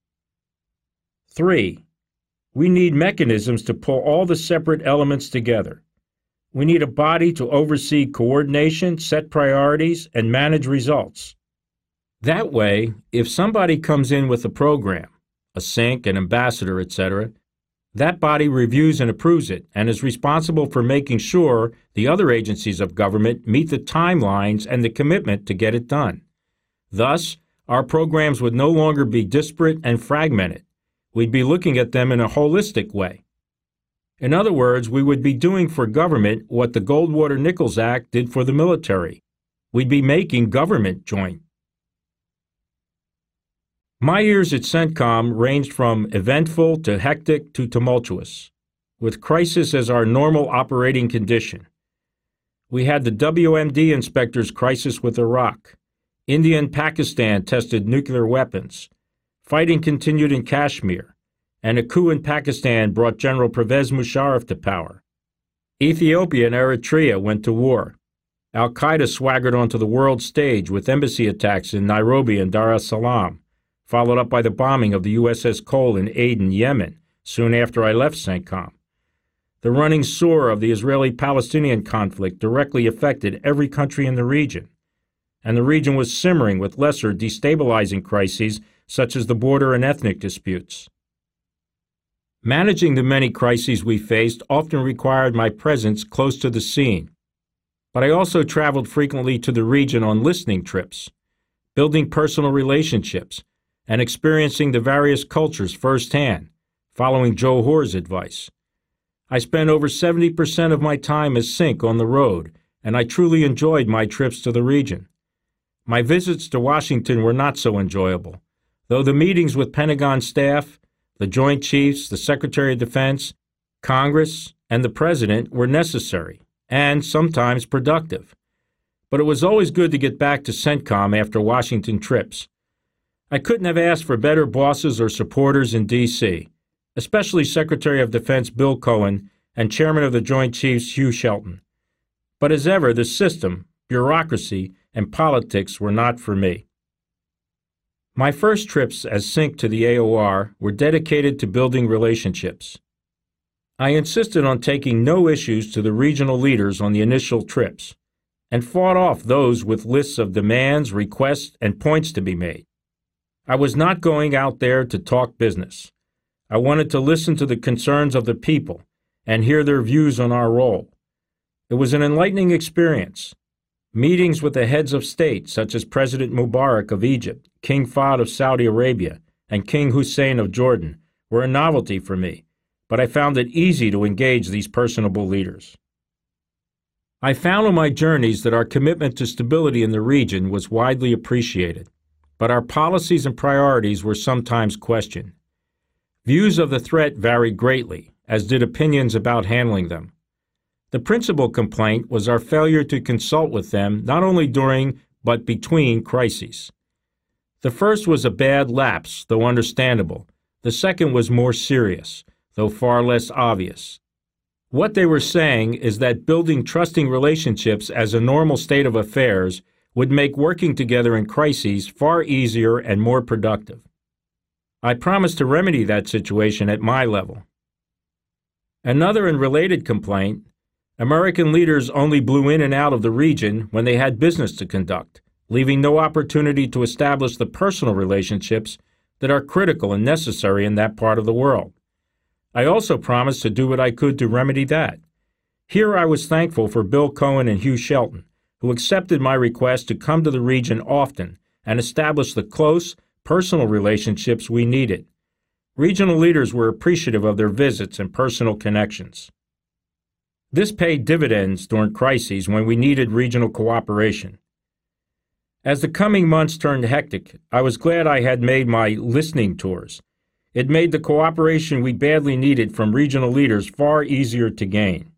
Three, we need mechanisms to pull all the separate elements together. We need a body to oversee coordination, set priorities, and manage results. That way, if somebody comes in with a program, a Sink, an ambassador, et cetera, that body reviews and approves it and is responsible for making sure the other agencies of government meet the timelines and the commitment to get it done. Thus, our programs would no longer be disparate and fragmented. We'd be looking at them in a holistic way. In other words, we would be doing for government what the Goldwater-Nichols Act did for the military. We'd be making government joint. My years at CENTCOM ranged from eventful to hectic to tumultuous, with crisis as our normal operating condition. We had the W M D inspectors' crisis with Iraq. India and Pakistan tested nuclear weapons. Fighting continued in Kashmir, and a coup in Pakistan brought General Pervez Musharraf to power. Ethiopia and Eritrea went to war. Al-Qaeda swaggered onto the world stage with embassy attacks in Nairobi and Dar es Salaam, followed up by the bombing of the U S S Cole in Aden, Yemen, soon after I left CENTCOM. The running sore of the Israeli-Palestinian conflict directly affected every country in the region, and the region was simmering with lesser destabilizing crises such as the border and ethnic disputes. Managing the many crises we faced often required my presence close to the scene, but I also traveled frequently to the region on listening trips, building personal relationships, and experiencing the various cultures firsthand, following Joe Hoare's advice. I spent over seventy percent of my time as Sink on the road, and I truly enjoyed my trips to the region. My visits to Washington were not so enjoyable, though the meetings with Pentagon staff, the Joint Chiefs, the Secretary of Defense, Congress, and the President were necessary and sometimes productive. But it was always good to get back to CENTCOM after Washington trips. I couldn't have asked for better bosses or supporters in D C, especially Secretary of Defense Bill Cohen and Chairman of the Joint Chiefs Hugh Shelton. But as ever, the system, bureaucracy, and politics were not for me. My first trips as sync to the A O R were dedicated to building relationships. I insisted on taking no issues to the regional leaders on the initial trips, and fought off those with lists of demands, requests, and points to be made. I was not going out there to talk business. I wanted to listen to the concerns of the people and hear their views on our role. It was an enlightening experience. Meetings with the heads of state, such as President Mubarak of Egypt, King Fahd of Saudi Arabia, and King Hussein of Jordan, were a novelty for me, but I found it easy to engage these personable leaders. I found on my journeys that our commitment to stability in the region was widely appreciated, but our policies and priorities were sometimes questioned. Views of the threat varied greatly, as did opinions about handling them. The principal complaint was our failure to consult with them not only during but between crises. The first was a bad lapse, though understandable. The second was more serious, though far less obvious. What they were saying is that building trusting relationships as a normal state of affairs would make working together in crises far easier and more productive. I promised to remedy that situation at my level. Another and related complaint: American leaders only blew in and out of the region when they had business to conduct, leaving no opportunity to establish the personal relationships that are critical and necessary in that part of the world. I also promised to do what I could to remedy that. Here I was thankful for Bill Cohen and Hugh Shelton, who accepted my request to come to the region often and establish the close, personal relationships we needed. Regional leaders were appreciative of their visits and personal connections. This paid dividends during crises when we needed regional cooperation. As the coming months turned hectic, I was glad I had made my listening tours. It made the cooperation we badly needed from regional leaders far easier to gain.